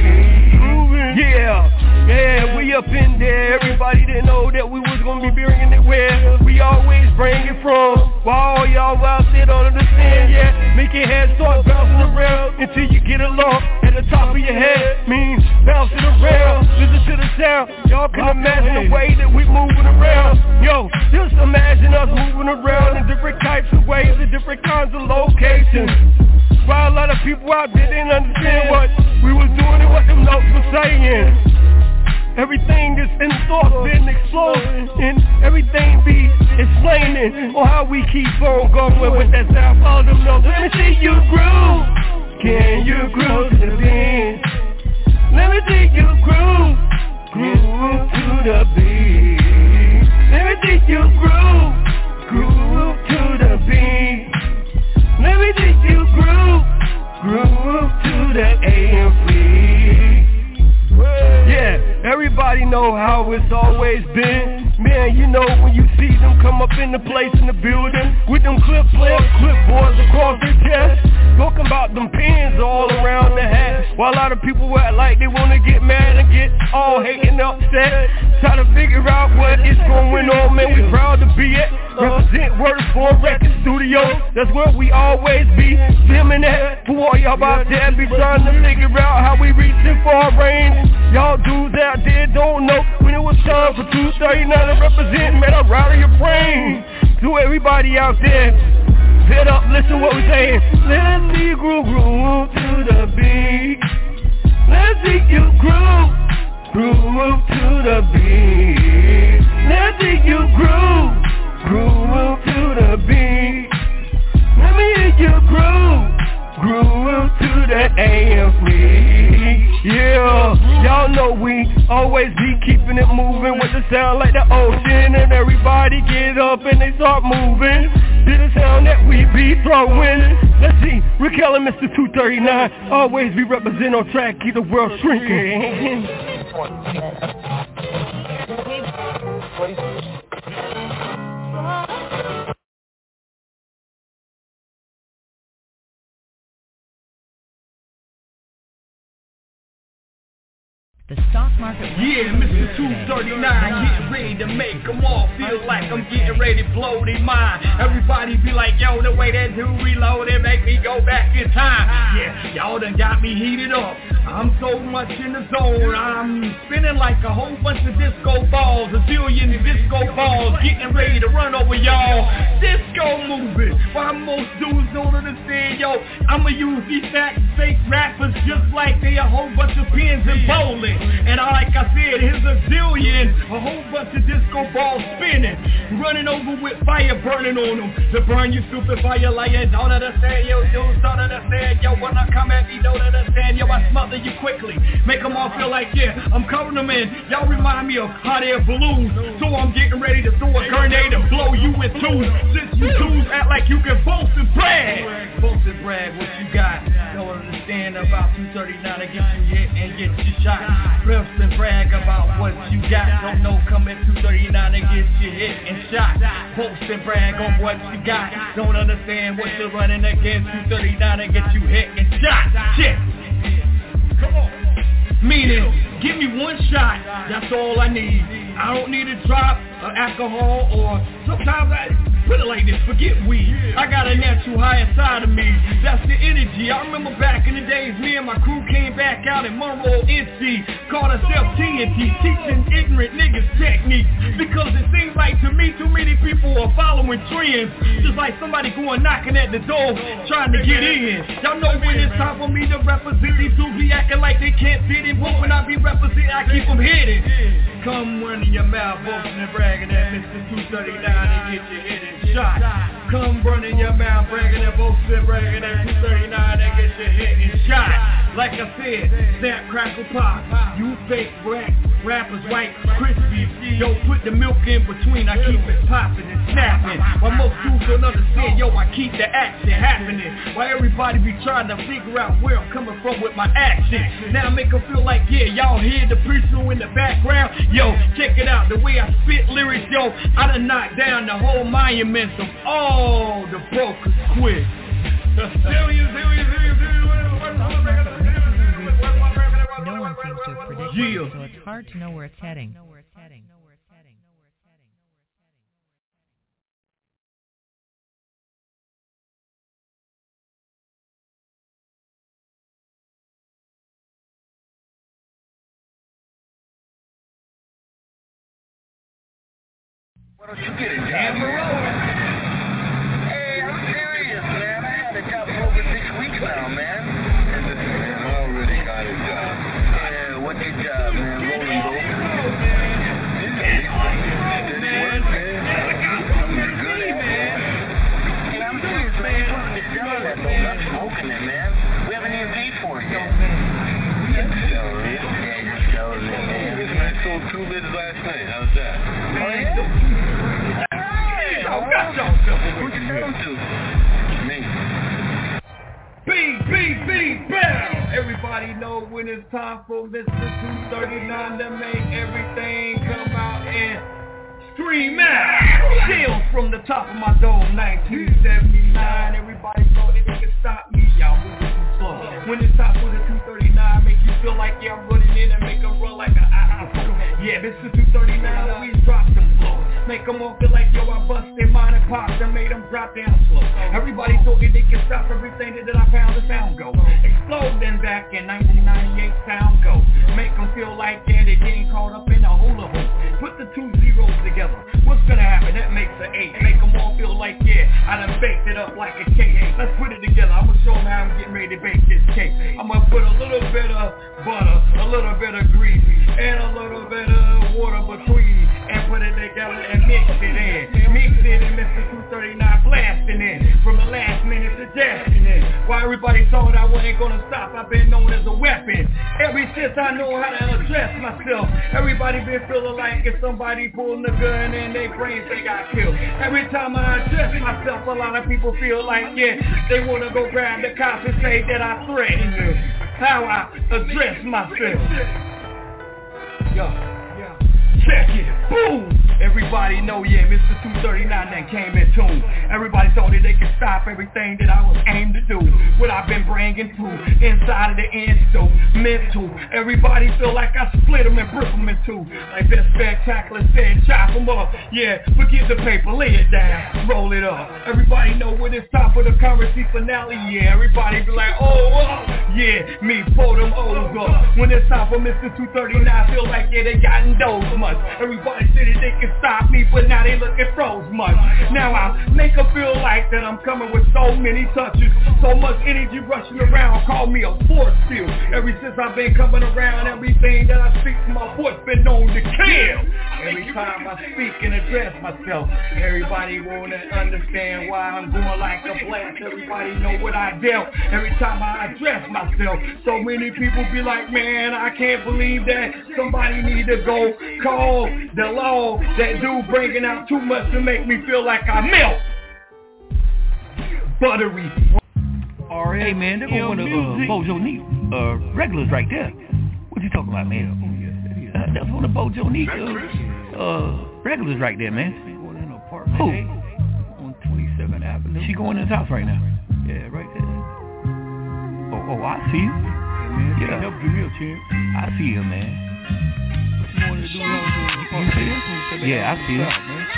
Yeah, yeah, we up in there. Everybody didn't know that we was gonna be bringing it where we always bring it from. While all y'all out there don't understand, yeah, make your head start bouncing around until you get along at the top of your head. Means bouncing around, listen to the sound. Y'all can imagine the way that we moving around. Yo, just imagine us moving around in different types of ways, in different kinds of locations. While a lot of people out there didn't understand what we was doing and what them notes were saying. Everything that's in thought been exploding, and everything be explaining on how we keep on going with that sound. All them notes. Let me see you groove. Can you groove to the beat? Let me see you groove. Groove to the beat. Let me see you groove. Groove to the beat. Let me see you groove. Groove to the A M P. Yeah, everybody know how it's always been. Man, you know when you see them come up in the place in the building with them clip players, clipboards across their chest, talking about them pins all around the hat. While a lot of people act like they wanna get mad and get all hating upset, try to figure out what is going on. Man, we proud to be at represent Word for Record Studio. That's where we always be filming at. For all y'all out there be trying to figure out how we reaching for our range. Y'all dudes out there don't know when it was time for two thirty-nine to represent. Man, I'm right of your brain. To everybody out there, head up, listen what we're saying. Let's see you groove, groove to the beat. Let's see you groove, groove to the beat. Let's see you groove, groove to the beat. Let me hear you groove, groove to the A M P. Yeah, y'all know we always be keeping it moving with the sound like the ocean, and everybody get up and they start moving to the sound that we be throwing. Let's see, Rick Kelly, Mister two thirty-nine, always be representing on track, keep the world shrinking. The stock market. Yeah, Mister two thirty-nine, getting ready to make them all feel like I'm getting ready to blow their mind. Everybody be like, yo, the way that dude reload it make me go back in time. Yeah, y'all done got me heated up. I'm so much in the zone. I'm spinning like a whole bunch of disco balls, a zillion disco balls, getting ready to run over y'all. Disco moving, while most dudes don't understand, yo, I'ma use these fat fake rappers just like they a whole bunch of pins and bowling. And like I said, here's a zillion, a whole bunch of disco balls spinning, running over with fire burning on them. To burn you stupid fire liar, don't understand, yo, dudes don't understand, yo, when I come at me, don't understand, yo, I smother you quickly, make them all feel like, yeah, I'm covering them in. Y'all remind me of hot air balloons, so I'm getting ready to throw a grenade and blow you in two. Since you dudes act like you can boast and brag, boast and brag what you got, don't understand about two thirty-nine to get you hit and get you shot. Boast and brag about what you got, don't know come at two thirty-nine and get you hit and shot. Boast and brag on what you got, don't understand what you're running against. Two thirty-nine and get you hit and shot. Shit. Come on. Meaning, give me one shot, that's all I need. I don't need a drop of alcohol, or sometimes I put it like this, forget weed. I got a natural high inside of me, that's the energy. I remember back in the days, me and my crew came back out in Monroe, N C, called ourselves T N T, teaching ignorant niggas techniques. Because it seems like to me, too many people are following trends, just like somebody going knocking at the door, trying to get in. Y'all know when it's time for me to represent, these dudes be acting like they can't fit in, but when I be representing, I keep them hidden. Come running your mouth, boasting and bragging at Mister two thirty-nine and get you hit and shot. Come running your mouth, bragging and boasting and bragging at two thirty-nine and get you hit and shot. Like I said, snap, crackle, pop. You fake rap, rappers white, crispy. Yo, put the milk in between. I keep it popping and snapping. While most dudes don't understand, yo, I keep the action happening. While everybody be trying to figure out where I'm coming from with my action. Now I make them feel like, yeah, y'all hear the preacher in the background. Yo, check it out, the way I spit lyrics, yo, I done knocked down the whole monuments of all the brokers quit. No one seems to have predicted yeah. it, so it's hard to know where it's heading. Why don't you get it, John? Hey, I'm serious, man. I had a job for over six weeks now, man. I already got a job. Yeah, what's your job, man? Rolling dope. Steady work, man. I'm good at it. Hey, I'm serious, man. You're supposed to be selling that dope, not smoking it, man. We haven't even paid for it yet. Just selling it. Yeah, just selling it, man. I sold two bits last night. How's that? Oh, yeah? Who'd you sell them to? Me. Bing, bing, bing, bam! Everybody know when it's time for Mister two thirty-nine to make everything come out and scream out. Chills from the top of my dome, nineteen seventy-nine. Everybody thought that they could stop me. Y'all moving too slow. When it's time for the two thirty-nine, make you feel like yeah, I'm running in and make them run like an iPhone. Yeah, Mister two thirty-nine, always drop them flow. Make them all feel like, yo, I busted mine and popped and made them drop down slow. Everybody thought that they could stop everything that I found the sound go. Exploding back in nineteen ninety-eight, sound go. Make them feel like, yeah, they're getting caught up in a hula hoop. Put the two zeros together. What's gonna happen? That makes an eight. Make them all feel like, yeah, I done baked it up like a cake. Let's put it together. I'm gonna show them how I'm getting ready to bake this cake. I'm gonna put a little bit of butter, a little bit of grease, and a little bit of water between, and put it together and mix it in. Mix it in Mister two thirty-nine blasting in. From the last minute suggestion in. While everybody thought I wasn't gonna stop, I've been known as a weapon. Ever since I know how to address myself, everybody been feeling like if somebody pulling a gun and they brains they got killed. Every time I address myself, a lot of people feel like, yeah, they wanna go grab the cops and say that I threaten you. How I address myself. Yo. Check it, boom! Everybody know, yeah, Mister two thirty-nine then came in tune. Everybody thought that they could stop everything that I was aimed to do. What I've been bringing to inside of the insto, mental. Everybody feel like I split them and broke them in two. Like that spectacular said, chop them up. Yeah, forget the paper, lay it down, roll it up. Everybody know when it's time for the currency finale. Yeah, everybody be like, oh, oh. Yeah, me pour them O's up. When it's time for Mister two thirty-nine, feel like, yeah, they got those much. Everybody said that they can stop me, but now they looking froze much. Now I make them feel like that I'm coming with so many touches, so much energy rushing around, call me a force field. Ever since I've been coming around, everything that I speak to my voice been known to kill. Every time I speak and address myself, everybody wanna understand why I'm going like a blast. Everybody know what I dealt. Every time I address myself, so many people be like, man, I can't believe that. Somebody need to go call the law. That dude bringing out too much to make me feel like I melt. Buttery. Hey man, they're going to uh, Bojo Neat uh, regulars right there. What you talking about, man? Uh, that's one of Bojo Neat uh, uh, regulars right there, man. Who? On twenty-seventh Avenue. She going in his house right now. Yeah, right there. Oh, oh, I see you. Hey man, yeah, help give me a chance. I see you, man. You see him? Yeah, I see him.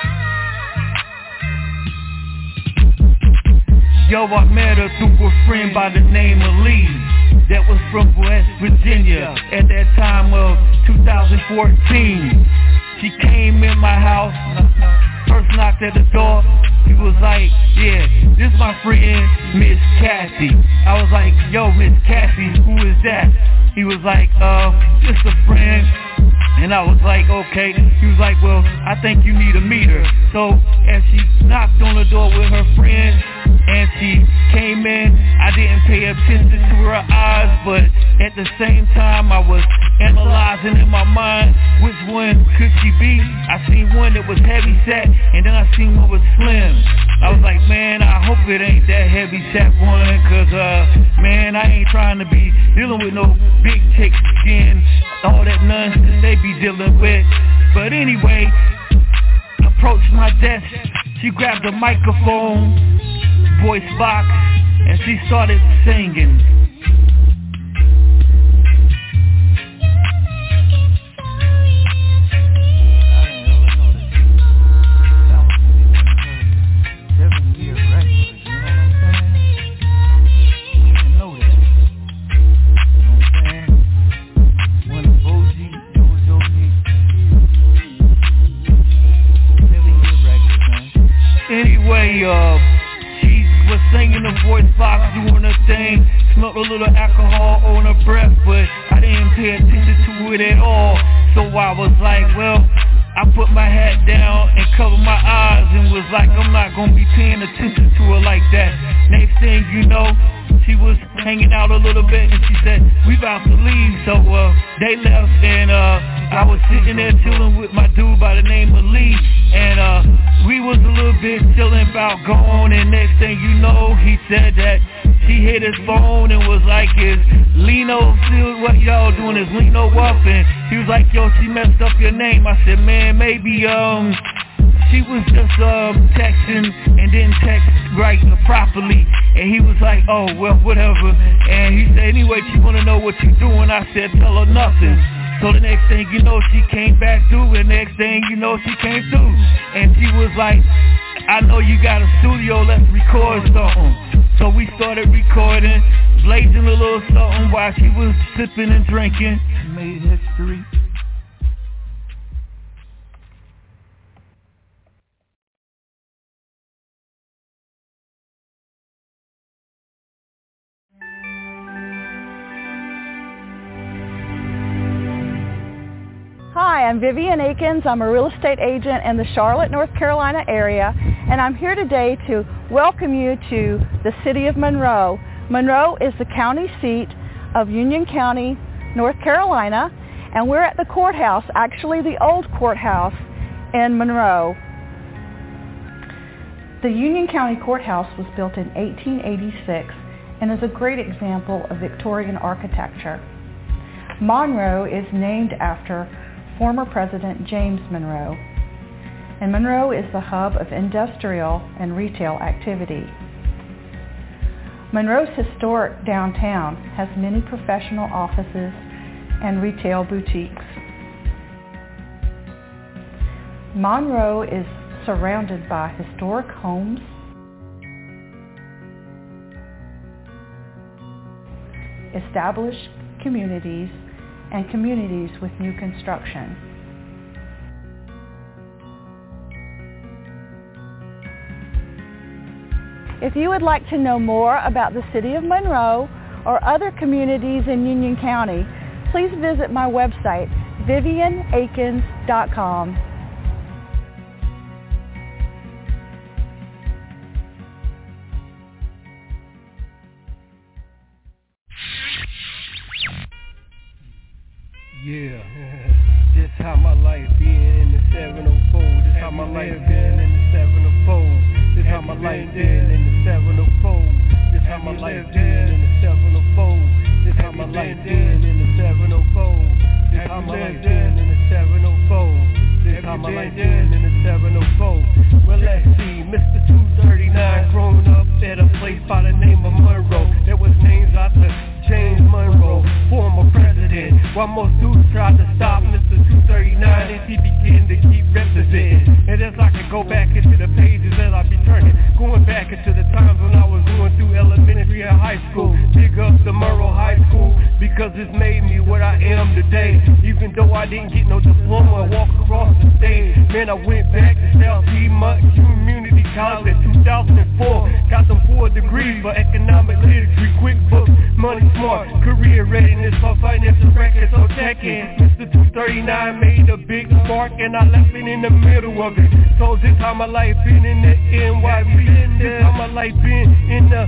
Yo, I met her through a friend by the name of Lee that was from West Virginia at that time of two thousand fourteen. She came in my house, first knocked at the door. He was like, yeah, this is my friend, Miss Cassie. I was like, yo, Miss Cassie, who is that? He was like, uh, just a friend. And I was like, okay. He was like, well, I think you need to meet her. So as she knocked on the door with her friend, and she came in. I didn't pay attention to her eyes, but at the same time I was analyzing in my mind which one could she be. I seen one that was heavy set, and then I seen one was slim. I was like, man, I hope it ain't that heavy set one, cause uh, man, I ain't trying to be dealing with no big chicks again, all that nonsense they be dealing with. But anyway, approached my desk, she grabbed a microphone, voice box, and she started singing. Anyway, uh, she was singing the voice box, doing her thing, smelled a little alcohol on her breath, but I didn't pay attention to it at all. So I was like, well, I put my hat down and covered my eyes and was like, I'm not gonna be paying attention to her like that. Next thing you know, she was hanging out a little bit and she said, we about to leave. So uh, they left and uh, I was sitting there chilling with my dude by the name of Lee. And uh, we was a little bit chilling about going, and next thing you know, he said that she hit his phone and was like, is Lino still, what y'all doing, is Lino up? And he was like, yo, she messed up your name. I said, man, maybe um she was just um texting and didn't text right properly. And he was like, oh, well, whatever. And he said, anyway, she wanna know what you doing. I said, tell her nothing. So the next thing you know, she came back through, and next thing you know, she came through. And she was like, I know you got a studio, let's record something. So we started recording, blazing a little something while she was sipping and drinking. Made history. Hi, I'm Vivian Akins. I'm a real estate agent in the Charlotte, North Carolina area, and I'm here today to welcome you to the city of Monroe. Monroe is the county seat of Union County, North Carolina, and we're at the courthouse, actually the old courthouse in Monroe. The Union County Courthouse was built in eighteen eighty-six and is a great example of Victorian architecture. Monroe is named after former President James Monroe, and Monroe is the hub of industrial and retail activity. Monroe's historic downtown has many professional offices and retail boutiques. Monroe is surrounded by historic homes, established communities, and communities with new construction. If you would like to know more about the city of Monroe or other communities in Union County, please visit my website, vivian akins dot com. Yeah, this how my life been in the seven oh four. This how my life been in the seven oh four. This how my life been in the seven oh four. This how my life been in the seven oh four. This how my life been in the seven oh four. This how my life been in the seven oh four. This how my life been in the seven oh four. Well, let's see, Mister two thirty-nine, grown up at a place by the name of Monroe. That was named after James Monroe, former president. While most dudes tried to stop Mister two thirty-nine, as he began to keep representing. And as I could go back into the pages that I be turning, going back into the times when I was going through elementary and high school. Big up the Monroe High School, because it's made me what I am today. Even though I didn't get no diploma or walk across the stage, man, I went back to South Piedmont Community College in two thousand four. Got them four degrees for economic literacy, QuickBooks, money smart, career readiness for financial records. So check in. Mister two thirty-nine made a big spark York and I left it in the middle of it. So this how my life been in the N Y C. This how my life been in the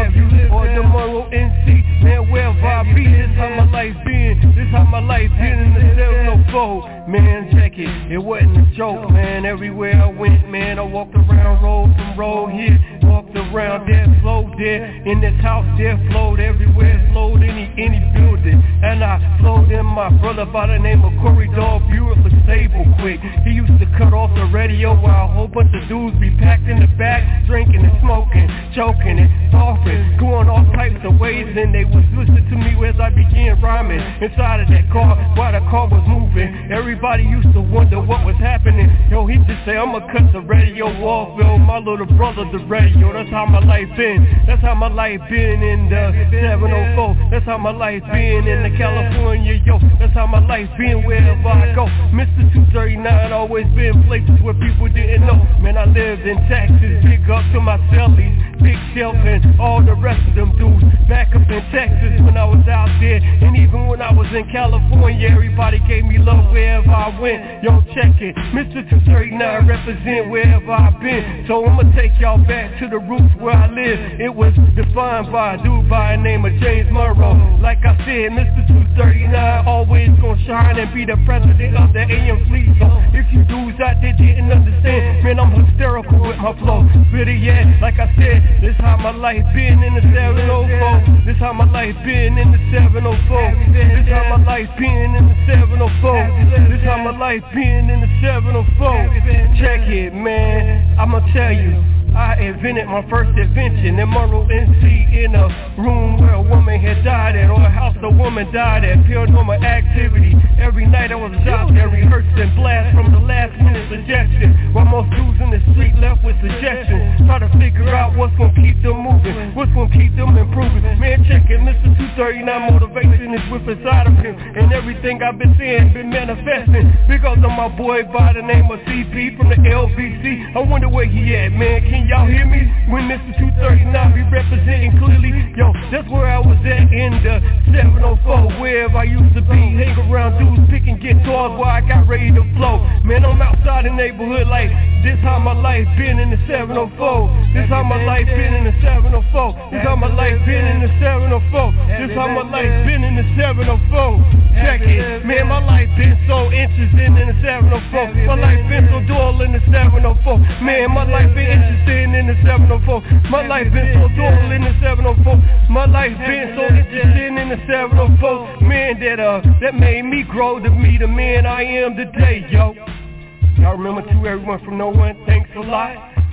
W or the Monroe N C. Man, wherever I be, this how my life been. This how my life been in the seven oh four. Man, check it, it wasn't a joke, man. Everywhere I went, man, I walked around, road from road here, walked around there, flowed there, in this house there, flowed everywhere, flowed any any building. And I flowed in my brother by the name of Corey Dog Buick, look stable quick. He used to cut off the radio while a whole bunch of dudes be packed in the back, drinking and smoking, choking and coughing, going all types of ways. And they was listening to me as I began rhyming inside of that car while the car was moving. Everybody used to wonder what was happening. Yo, he just say, I'ma cut the radio off, yo, my little brother the radio. That's how my life been. That's how my life been in the seven oh four. That's how my life been in the California, yo. That's how my life been wherever I go. Mister two thirty-nine always been places where people didn't know. Man, I lived in Texas. Big up to my cellies, Big Shelf and all the rest of them dudes. Back up in Texas when I was out there. And even when I was in California, everybody gave me love wherever I went. Yo, check it. Mister two thirty-nine represent wherever I've been. So I'ma take y'all back to the roots where I live. It was defined by a dude by the name of James Monroe. Like I said, Mister two thirty-nine always gonna shine and be the president of the A M fleet. So if you dudes out there didn't understand, man, I'm hysterical with my flow. Better yet, like I said, this how my life been in the seven oh four. This how my life been in the seven oh four. This how my life been in the seven oh four. This how my life been in the seven oh four. Check it, man, I'ma tell you, I invented my first invention in Monroe, N C, in a room where a woman had died at, or a house a woman died at. Paranormal activity. Every night I was out there rehearsing, blast from the last minute suggestion, while most dudes in the street left with suggestions. Try to figure out what's gonna keep them moving, what's gonna keep them improving. Man, check it, Mister two thirty-nine motivation is with inside of him, and everything I've been saying been manifesting because of my boy by the name of C P from the L B C. I wonder where he at, man. Can y'all hear me? When Mister two thirty-nine be representing clearly, yo, that's where I was at in the seven oh four, wherever I used to be. Hang around dudes picking guitars while I got ready to flow. Man, I'm outside the neighborhood like this how my life been in the seven oh four. This how my life been in the seven oh four. This how my life been in the seven oh four. This how my life been in the seven oh four. Check it, man, my life been so interested in the seven oh four. My life been so dull in the seven oh four. Man, my life been interested in the seven oh four. My life been so dull in the seven oh four. My life been so interested in the seven oh four. Man, that uh, that made me grow to be the man I am today, yo. Y'all remember to everyone from no one, thanks a lot.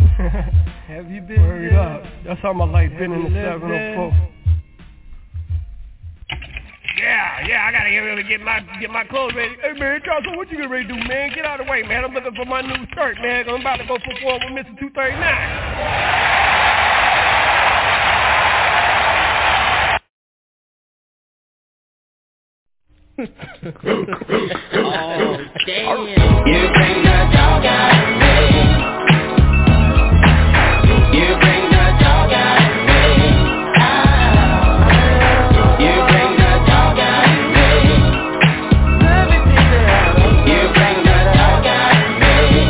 Have you been Word up. That's how my life been in the seven oh four. Yeah, yeah, I gotta get ready to get my get my clothes ready. Hey man, Johnson, what you getting ready to do, man? Get out of the way, man. I'm looking for my new shirt, man. I'm about to go perform with Mister two thirty-nine. Oh, damn. You bring the dog out of me. You bring the dog out of me. Ah. You bring the dog out of me. You bring the dog out of me.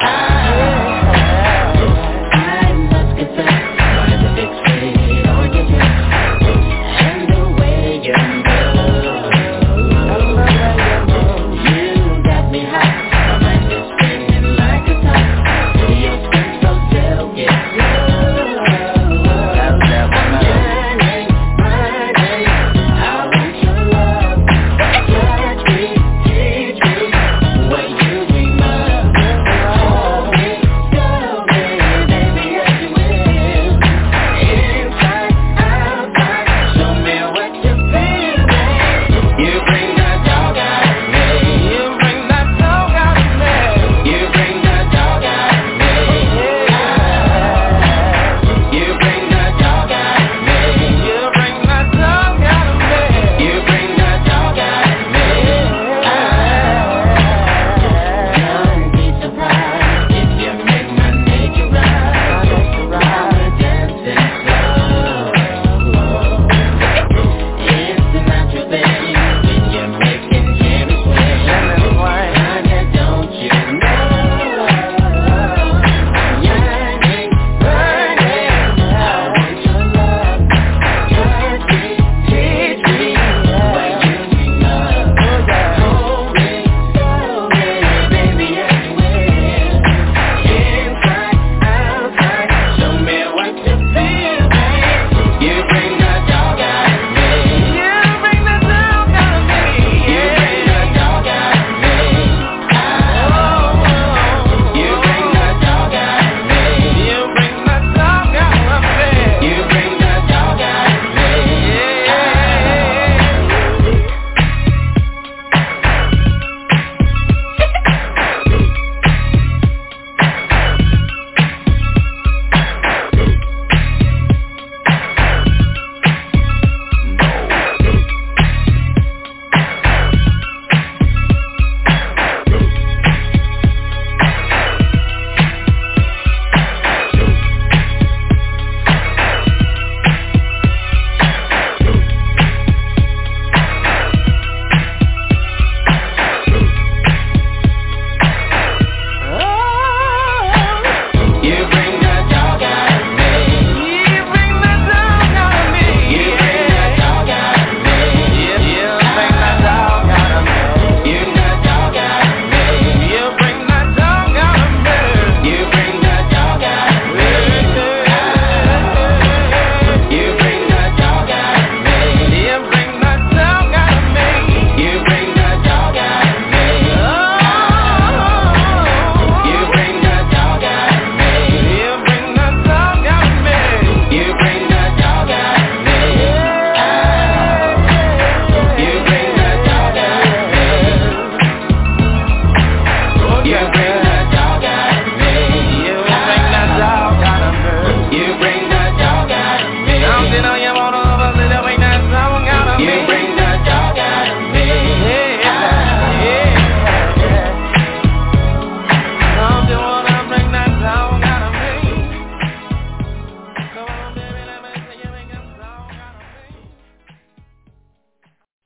Ah. I must confess, I'm a big sweet organ. And the way you move, you got me hot. My mind is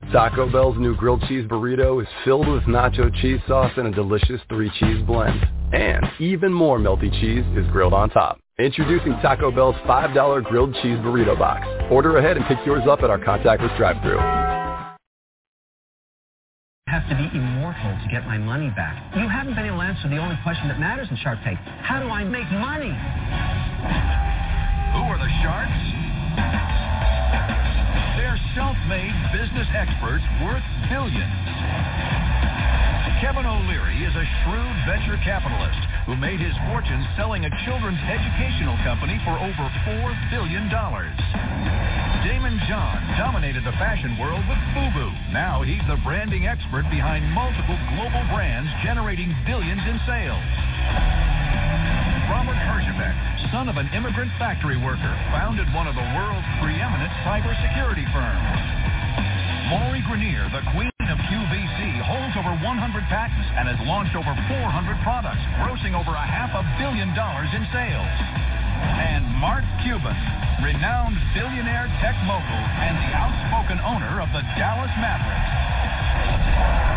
Taco Bell's new grilled cheese burrito is filled with nacho cheese sauce and a delicious three-cheese blend. And even more melty cheese is grilled on top. Introducing Taco Bell's five dollar grilled cheese burrito box. Order ahead and pick yours up at our contactless drive-thru. Have to be immortal to get my money back. You haven't been able to answer the only question that matters in Shark Tank. How do I make money? Who are the sharks? They're self-made business experts worth billions. Kevin O'Leary is a shrewd venture capitalist who made his fortune selling a children's educational company for over four billion dollars. Damon John dominated the fashion world with FUBU. Now he's the branding expert behind multiple global brands generating billions in sales. Robert Herjavec, son of an immigrant factory worker, founded one of the world's preeminent cybersecurity firms. Maury Grenier, the queen of Q V C, holds over one hundred patents and has launched over four hundred products, grossing over a half a billion dollars in sales. And Mark Cuban, renowned billionaire tech mogul and the outspoken owner of the Dallas Mavericks.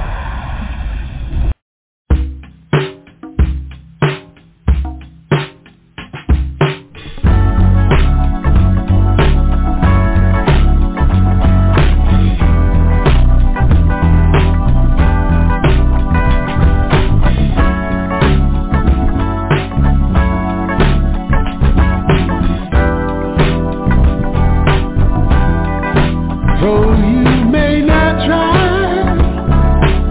Though you may not try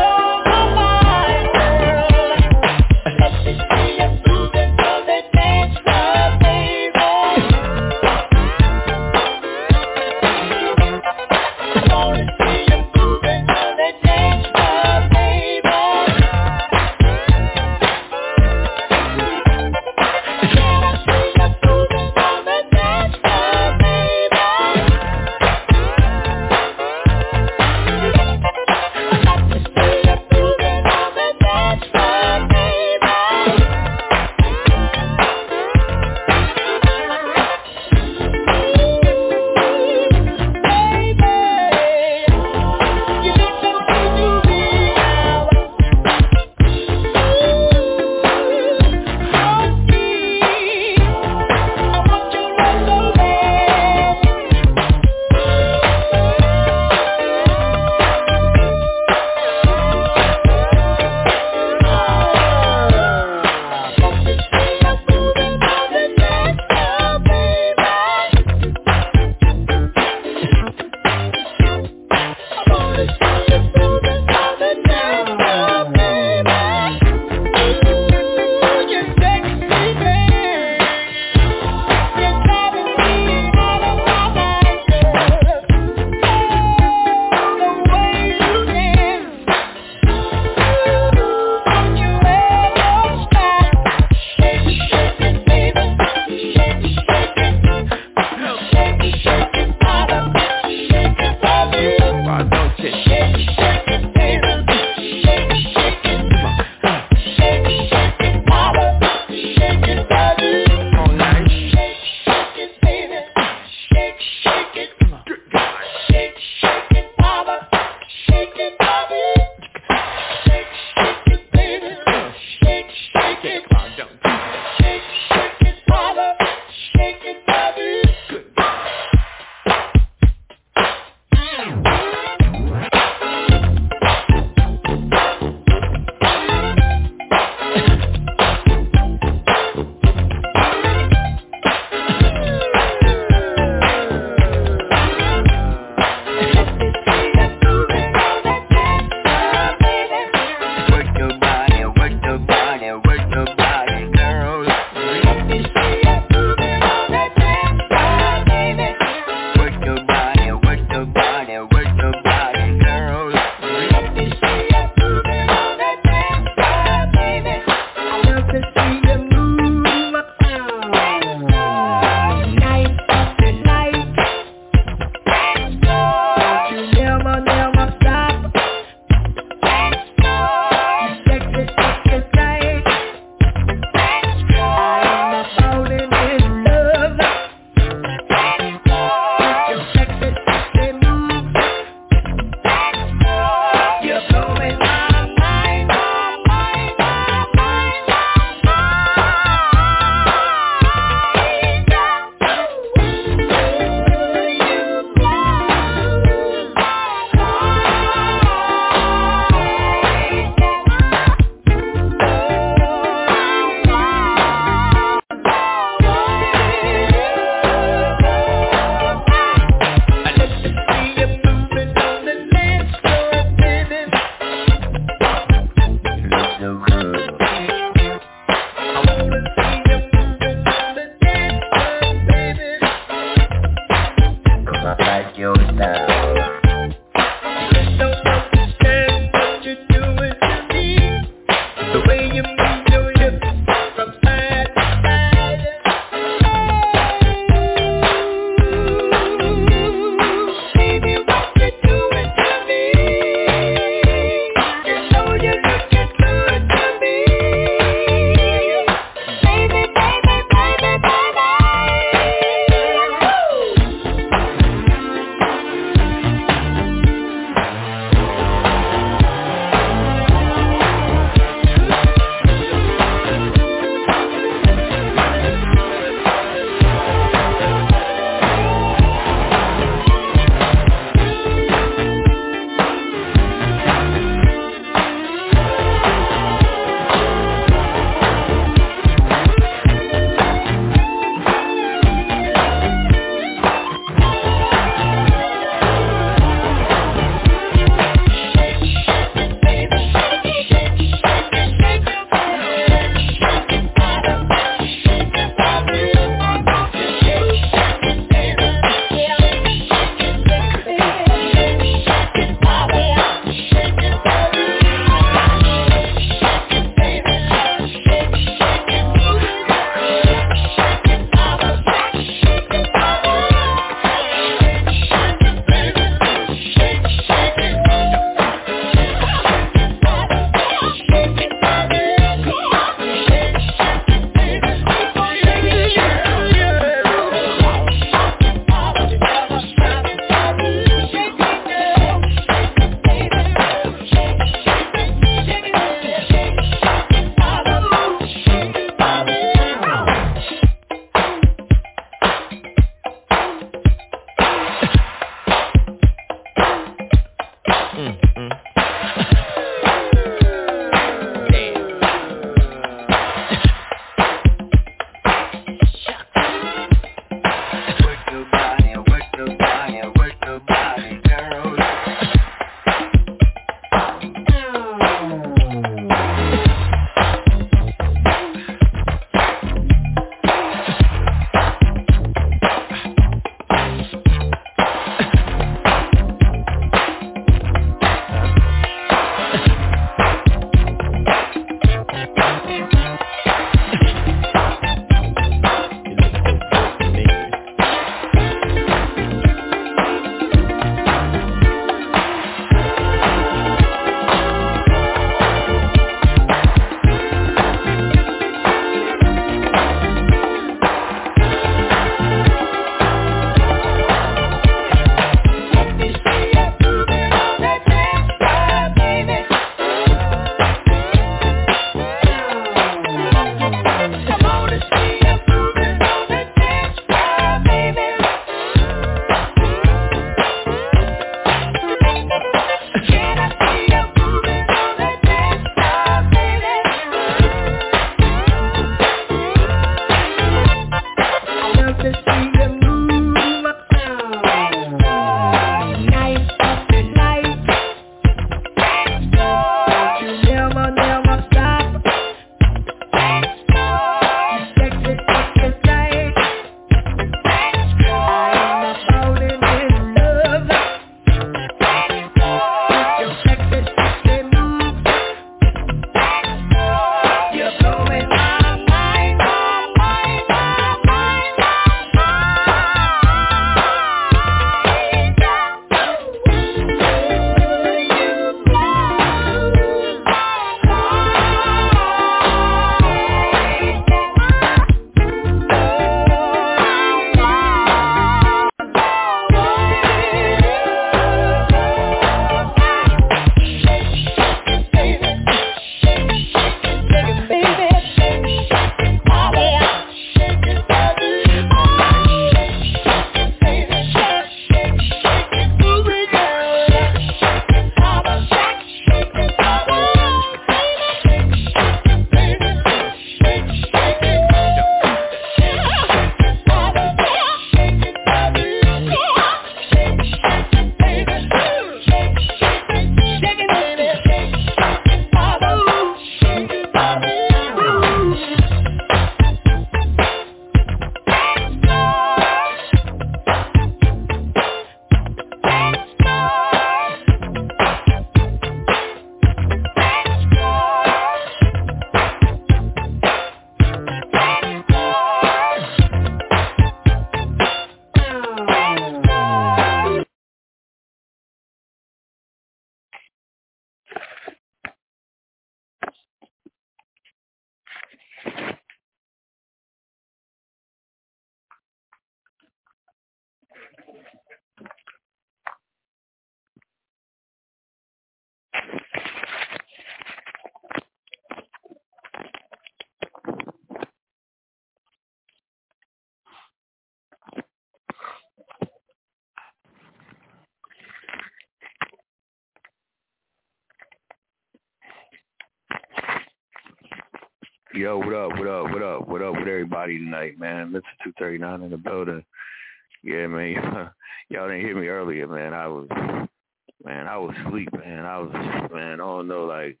Yo, what up, what up, what up, what up with everybody tonight, man? Mister two thirty-nine in the building. Yeah, man, y'all didn't hear me earlier, man. I was, man, I was asleep, man. I was, man, I don't know, like,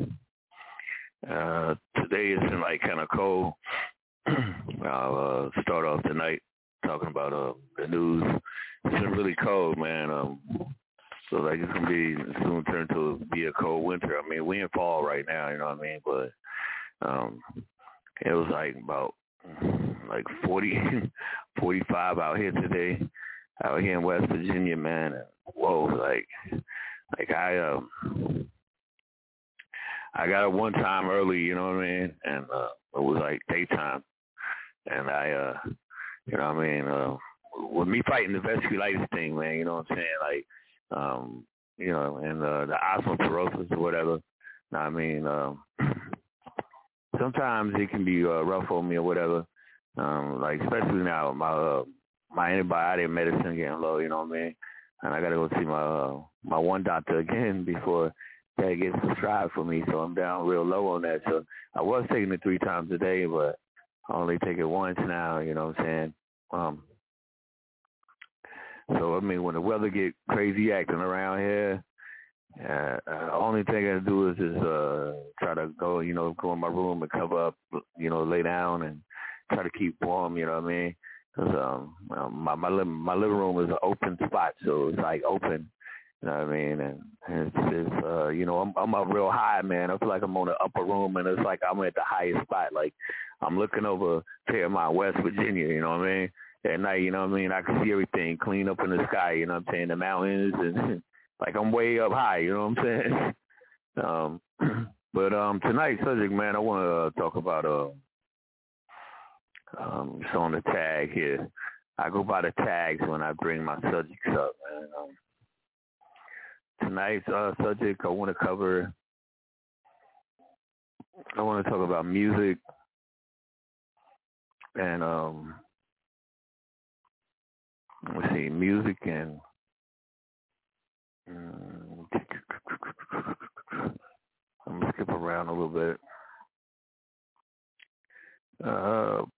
uh, today it's been, like, kind of cold. I'll uh, start off tonight talking about uh, the news. It's been really cold, man. Um, so, like, it's going to be soon turn to be a cold winter. I mean, we in fall right now, you know what I mean? But um, it was, like, about, like, forty, forty-five out here today, out here in West Virginia, man. And, whoa, like, like I, um, I got up one time early, you know what I mean? And uh, it was, like, daytime. And I, uh, you know what I mean, uh, with me fighting the vasculitis thing, man, you know what I'm saying? Like, um, you know, and uh, the osteoporosis or whatever, you know what I mean? Um, sometimes it can be uh, rough on me or whatever. Um, like, especially now, my uh, my antibiotic medicine getting low, you know what I mean? And I got to go see my uh, my one doctor again before that gets prescribed for me, so I'm down real low on that. So I was taking it three times a day, but I only take it once now, you know what I'm saying? Um, so, I mean, when the weather get crazy acting around here, uh, uh, the only thing I do is just uh, try to go, you know, go in my room and cover up, you know, lay down and try to keep warm, you know what I mean? Because um, my, my, li- my living room is an open spot, so it's, like, open. You know what I mean? And, and it's just, uh, you know, I'm, I'm up real high, man. I feel like I'm on the upper room, and it's like I'm at the highest spot. Like, I'm looking over Fairmont, West Virginia, you know what I mean? At night, you know what I mean? I can see everything clean up in the sky, you know what I'm saying? The mountains, and like I'm way up high, you know what I'm saying? Um, but um, tonight's subject, man, I want to uh, talk about, uh, um, it's on the tag here. I go by the tags when I bring my subjects up, man. Um, Tonight's uh, subject, I want to cover, I want to talk about music and, um, let's see, music and, um, I'm going to skip around a little bit. Uh,